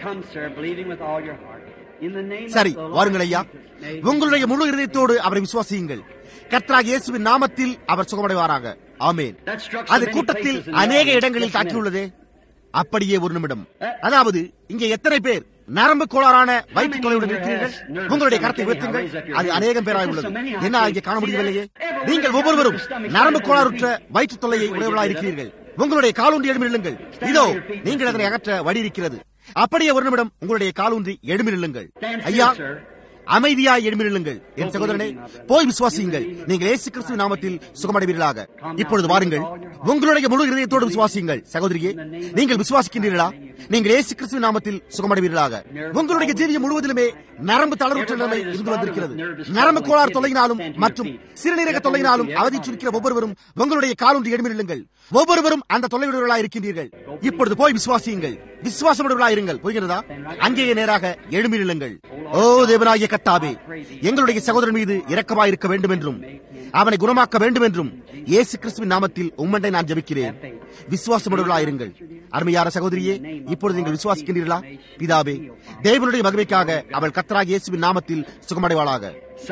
Speaker 1: சரி, வாருங்கள் ஐயா. உங்களுடைய முழு இதயத்தோடு அவரை விசுவாசியுங்கள். கர்த்தராகிய இயேசுவின் நாமத்தில் அவர் சுகமடைவாராக. ஆமென். அது கூட்டத்தில் அநேக இடங்களில் தாக்கியுள்ளதே. அப்படியே ஒரு நிமிடம். அதாவது இங்கே எத்தனை பேர் நரம்பு கோளாறான வயிற்று தொலைவுடன் இருக்கிறீர்கள்? உங்களுடைய கருத்தை உயர்த்துங்கள். அது அநேகம் பேராக உள்ளது. என்ன இங்கே காண முடியவில்லையே? நீங்கள் ஒவ்வொருவரும் நரம்பு கோளாறுற்ற வயிற்று தொல்லையை உடையவர்களாக இருக்கிறீர்கள். உங்களுடைய காலூன்றி எழும்பி நில்லுங்கள். இதோ நீங்கள் அதனை அகற்ற வழி இருக்கிறது. அப்படியே ஒரு நிமிடம் உங்களுடைய காலூன்றி எழும்பி நில்லுங்கள். ஐயா, அமைதியாய் எழும்பி நில்லுங்கள். என் சகோதரனே, போய் விசுவாசியுங்கள். நீங்கள் இயேசு கிறிஸ்துவின் நாமத்தில் சுகமடைவீர்களாக. இப்பொழுது வாருங்கள், உங்களுடைய முழு இதயத்தோடு விசுவாசியுங்கள். சகோதரியே, நீங்கள் விசுவாசிக்கின்றீர்களா? நீங்கள் இயேசு கிறிஸ்துவின் நாமத்தில் சுகமடைவீர்களாக. உங்களுடைய ஜீவியம் முழுவதிலுமே நரம்பு தளர்வுற்ற நிலைமை இருந்து வந்திருக்கிறது. நரம்பு கோளாறு தொல்லையினாலும் மற்றும் சிறுநீரக தொல்லையினாலும் அவதிச்சுரிக்கிற ஒவ்வொருவரும் உங்களுடைய காலொன்று எழும்பி நில்லுங்கள். ஒவ்வொருவரும் அந்த தொல்லையுடையவர்களாக இருக்கின்றீர்கள். இப்பொழுது போய் விசுவாசியுங்கள். விசுவாசமுடையவர்களாக இருங்கள். புரிகிறதா? அங்கேயே நேராக எழும்பி நில்லுங்கள். ஓ தேவனாகிய கர்த்தாவே, எங்களுடைய சகோதரன் மீது இரக்கமாய் இருக்க வேண்டும் என்றும் அவனை குணமாக்க வேண்டும் என்றும் இயேசு கிறிஸ்துவின் நாமத்தில் உம்மண்டை நான் ஜெபிக்கிறேன். விசுவாசமுடையவர்களாக இருங்கள். அருமையான சகோதரியே, இப்பொழுது நீங்கள் விசுவாசிக்கின்றீர்களா? பிதாவே, தேவனுடைய மகிமைக்காக அவள் கர்த்தராகிய இயேசுவின் நாமத்தில் சுகமடைவாளாக.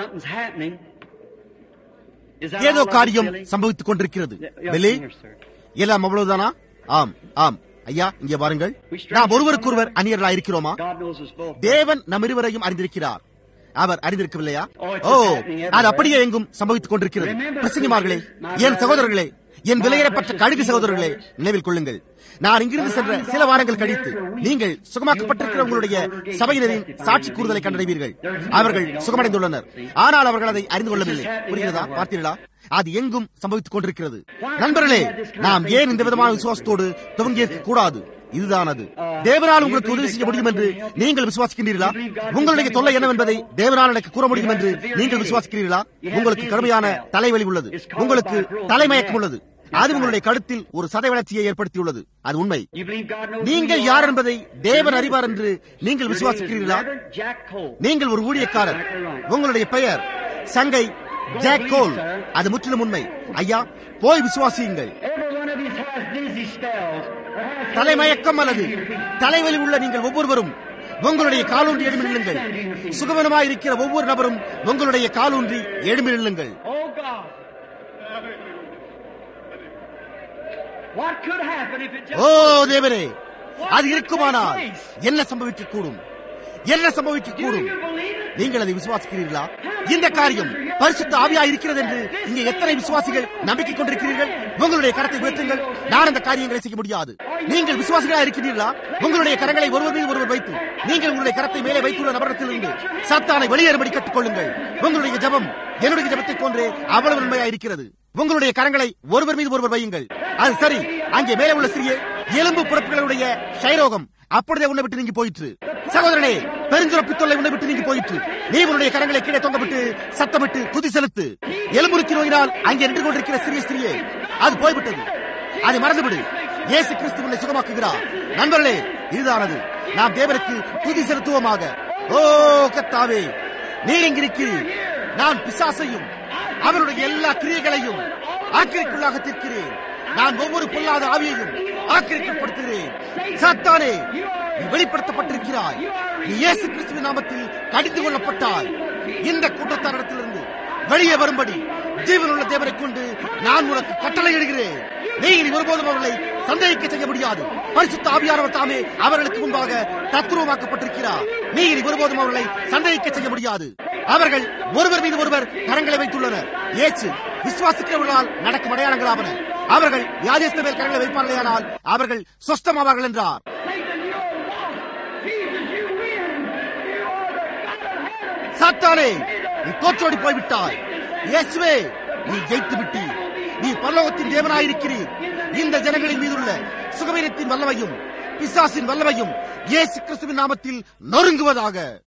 Speaker 1: ஏதோ காரியம் சம்பவித்துக் கொண்டிருக்கிறது. எல்லாம் அவ்வளவுதானா? ஆம், ஆம். ஐயா, இங்கே வாருங்கள். நாம் ஒருவருக்கொருவர் அந்நியர்களாக இருக்கிறோமா? தேவன் நம் இருவரையும் அறிந்திருக்கிறார். அவர் அறிந்திருக்கவில்லையா? ஓ, அது அப்படியே எங்கும் சம்பவித்துக் கொண்டிருக்கிறது. பிரசங்கிமார்களே, என் சகோதரர்களே, என் விலையேறப்பட்ட கழுகு சகோதரர்களே, நினைவில் கொள்ளுங்கள். நான் இங்கிருந்து சென்ற சில வாரங்கள் கழித்து நீங்கள் சுகமாக்கப்பட்டிருக்கிற உங்களுடைய சபையினரின் சாட்சி கூறுதலை கண்டடைவீர்கள். அவர்கள் சுகமடைந்துள்ளனர். ஆனால் அவர்கள் அதை அறிந்து கொள்ளவில்லை. புரிகிறதா? பார்த்தீர்களா? அது எங்கும் சம்பவித்துக் கொண்டிருக்கிறது. நண்பர்களே, நாம் ஏன் இந்த விதமான விசுவாசத்தோடு துவங்கியிருக்க கூடாது? இதுதான் அது. தேவனால் உங்களுக்கு உதவி செய்ய முடியும் என்று நீங்கள் விசுவாசிக்கின்றீர்களா? உங்களுடைய தொல்லை என்னவென்பதை தேவனால் எனக்கு கூற முடியும் என்று நீங்கள் விசுவாசிக்கிறீர்களா? உங்களுக்கு கடுமையான தலைவலி உள்ளது. உங்களுக்கு தலைமயக்கம் உள்ளது. அது உங்களுடைய கழுத்தில் ஒரு சதை வளர்ச்சியை ஏற்படுத்தியுள்ளது. அது உண்மை. நீங்கள் யார் என்பதை தேவன் அறிவார் என்று நீங்கள் விசுவாசிக்கிறீர்களா? நீங்கள் ஒரு ஊழியக்காரர். உங்களுடைய பெயர் சங்கை ஜாக் கோல். அது முற்றிலும் உண்மை. ஐயா, போய் விசுவாசியுங்கள். தலைமயக்கம் அல்லது தலைவலி உள்ள நீங்கள் ஒவ்வொருவரும் உங்களுடைய காலூன்றி எழும்பி நில்லுங்கள். சுகவனமாய் இருக்கிற ஒவ்வொரு நபரும் உங்களுடைய காலூன்றி எழும்பி நில்லுங்கள். ஓ தேவனே, அது இருக்குமானால் என்ன சம்பவிக்கக்கூடும்? என்ன சம்பவிக்கக்கூடும்? நீங்கள் அதை விசுவாசிக்கிறீர்களா? இந்த காரியம் பரிசுத்த ஆவியா இருக்கிறது என்று இங்கே எத்தனை விசுவாசிகள் நம்பிக்கை கொண்டிருக்கிறீர்கள்? உங்களுடைய கரத்தை உயர்த்துங்கள். நான் அந்த காரியங்களை செய்ய முடியாது. நீங்கள் விசுவாசிகளா இருக்கிறீர்களா? உங்களுடைய கரங்களை ஒருவர் மீது ஒருவர் வைத்து நீங்கள் உங்களுடைய கரத்தை மேலே வைத்துள்ள நபரத்திலிருந்து சாத்தானை வெளியேறும்படி கற்றுக்கொள்ளுங்கள். உங்களுடைய ஜெபம் என்னுடைய ஜெபத்தை போன்றே அவ்வளவு உண்மையா இருக்கிறது. உங்களுடைய கரங்களை ஒருவர் மீது ஒருவர் வையுங்கள். அது சரி. அங்கே மேலே உள்ள சிறிய எலும்பு புறப்புகளுடைய ஷைரோகம் அப்படியே உன்னை விட்டு நீங்கி போயிற்று. சகோதரனே, பெருஞ்சுரப்பி தொல்லை உன்னை விட்டு நீங்கி போயிற்று. நீ உன்னுடைய கரங்களை கீழே தொங்கவிட்டு சத்தமிட்டு துதி செலுத்து. எலும்புருக்கி நோயினால் அங்கே நின்று கொண்டிருக்கிற சிறிய அது போய்விட்டது. அதை மறந்துவிடு. இயேசு கிறிஸ்து உன்னை சுகமாக்குகிறார். நண்பர்களே, இதுதானது. நாம் தேவனுக்கு துதி செலுத்துவோமாக. ஓ கர்த்தாவே, நீர் எங்கிருக்கிறீர்? நான் பிசாசையும் அவருடைய எல்லா கிரியைகளையும் ஆக்கிரைக்குள்ளாக தீர்க்கிறேன். நான் ஒவ்வொரு பொல்லாத ஆவியையும் ஆக்கிரைக்கப்படுத்துகிறேன். சாத்தானே, நீ வெளிப்படுத்தப்பட்டிருக்கிறாய். நீ இயேசு கிறிஸ்துவின் நாமத்தில் கடிந்து கொள்ளப்பட்டாய். இந்த கூட்டத்தாரிடத்திலிருந்து வெளியே வரும்படி ஜீவனுள்ள தேவனை கொண்டு நான் உனக்கு கட்டளையிடுகிறேன். நீ இனி ஒருபோதும் அவர்களை சந்தேகிக்க செய்ய முடியாது. பரிசுத்த ஆவியானவர் தாமே அவர்களுக்கு முன்பாக தத்துவமாக்கப்பட்டிருக்கிறார். நீ இனி ஒருபோதும் அவர்களை சந்தேகிக்க செய்ய முடியாது. அவர்கள் ஒருவர் மீது ஒருவர் கரங்களை வைத்துள்ளனர். இயேசு விசுவாசிக்கிறவர்களால் நடக்கும் அடையாளங்களாவன. அவர்கள் வியாதிஸ்த மேல் கரங்களை வைப்பார்களேயானால் அவர்கள் சொஸ்தமாவார்கள் என்றார். சாத்தானே, நீ தோற்றோடி போய்விட்டாய். இயேசுவே, நீ ஜெயித்து விட்டீர். நீ பரலோகத்தின் தேவனாயிருக்கிறீர். இந்த ஜனங்களின் மீதுள்ள சுகவீனத்தின் வல்லமையும் பிசாசின் வல்லமையும் இயேசு கிறிஸ்துவின் நாமத்தில் நொறுங்குவதாக.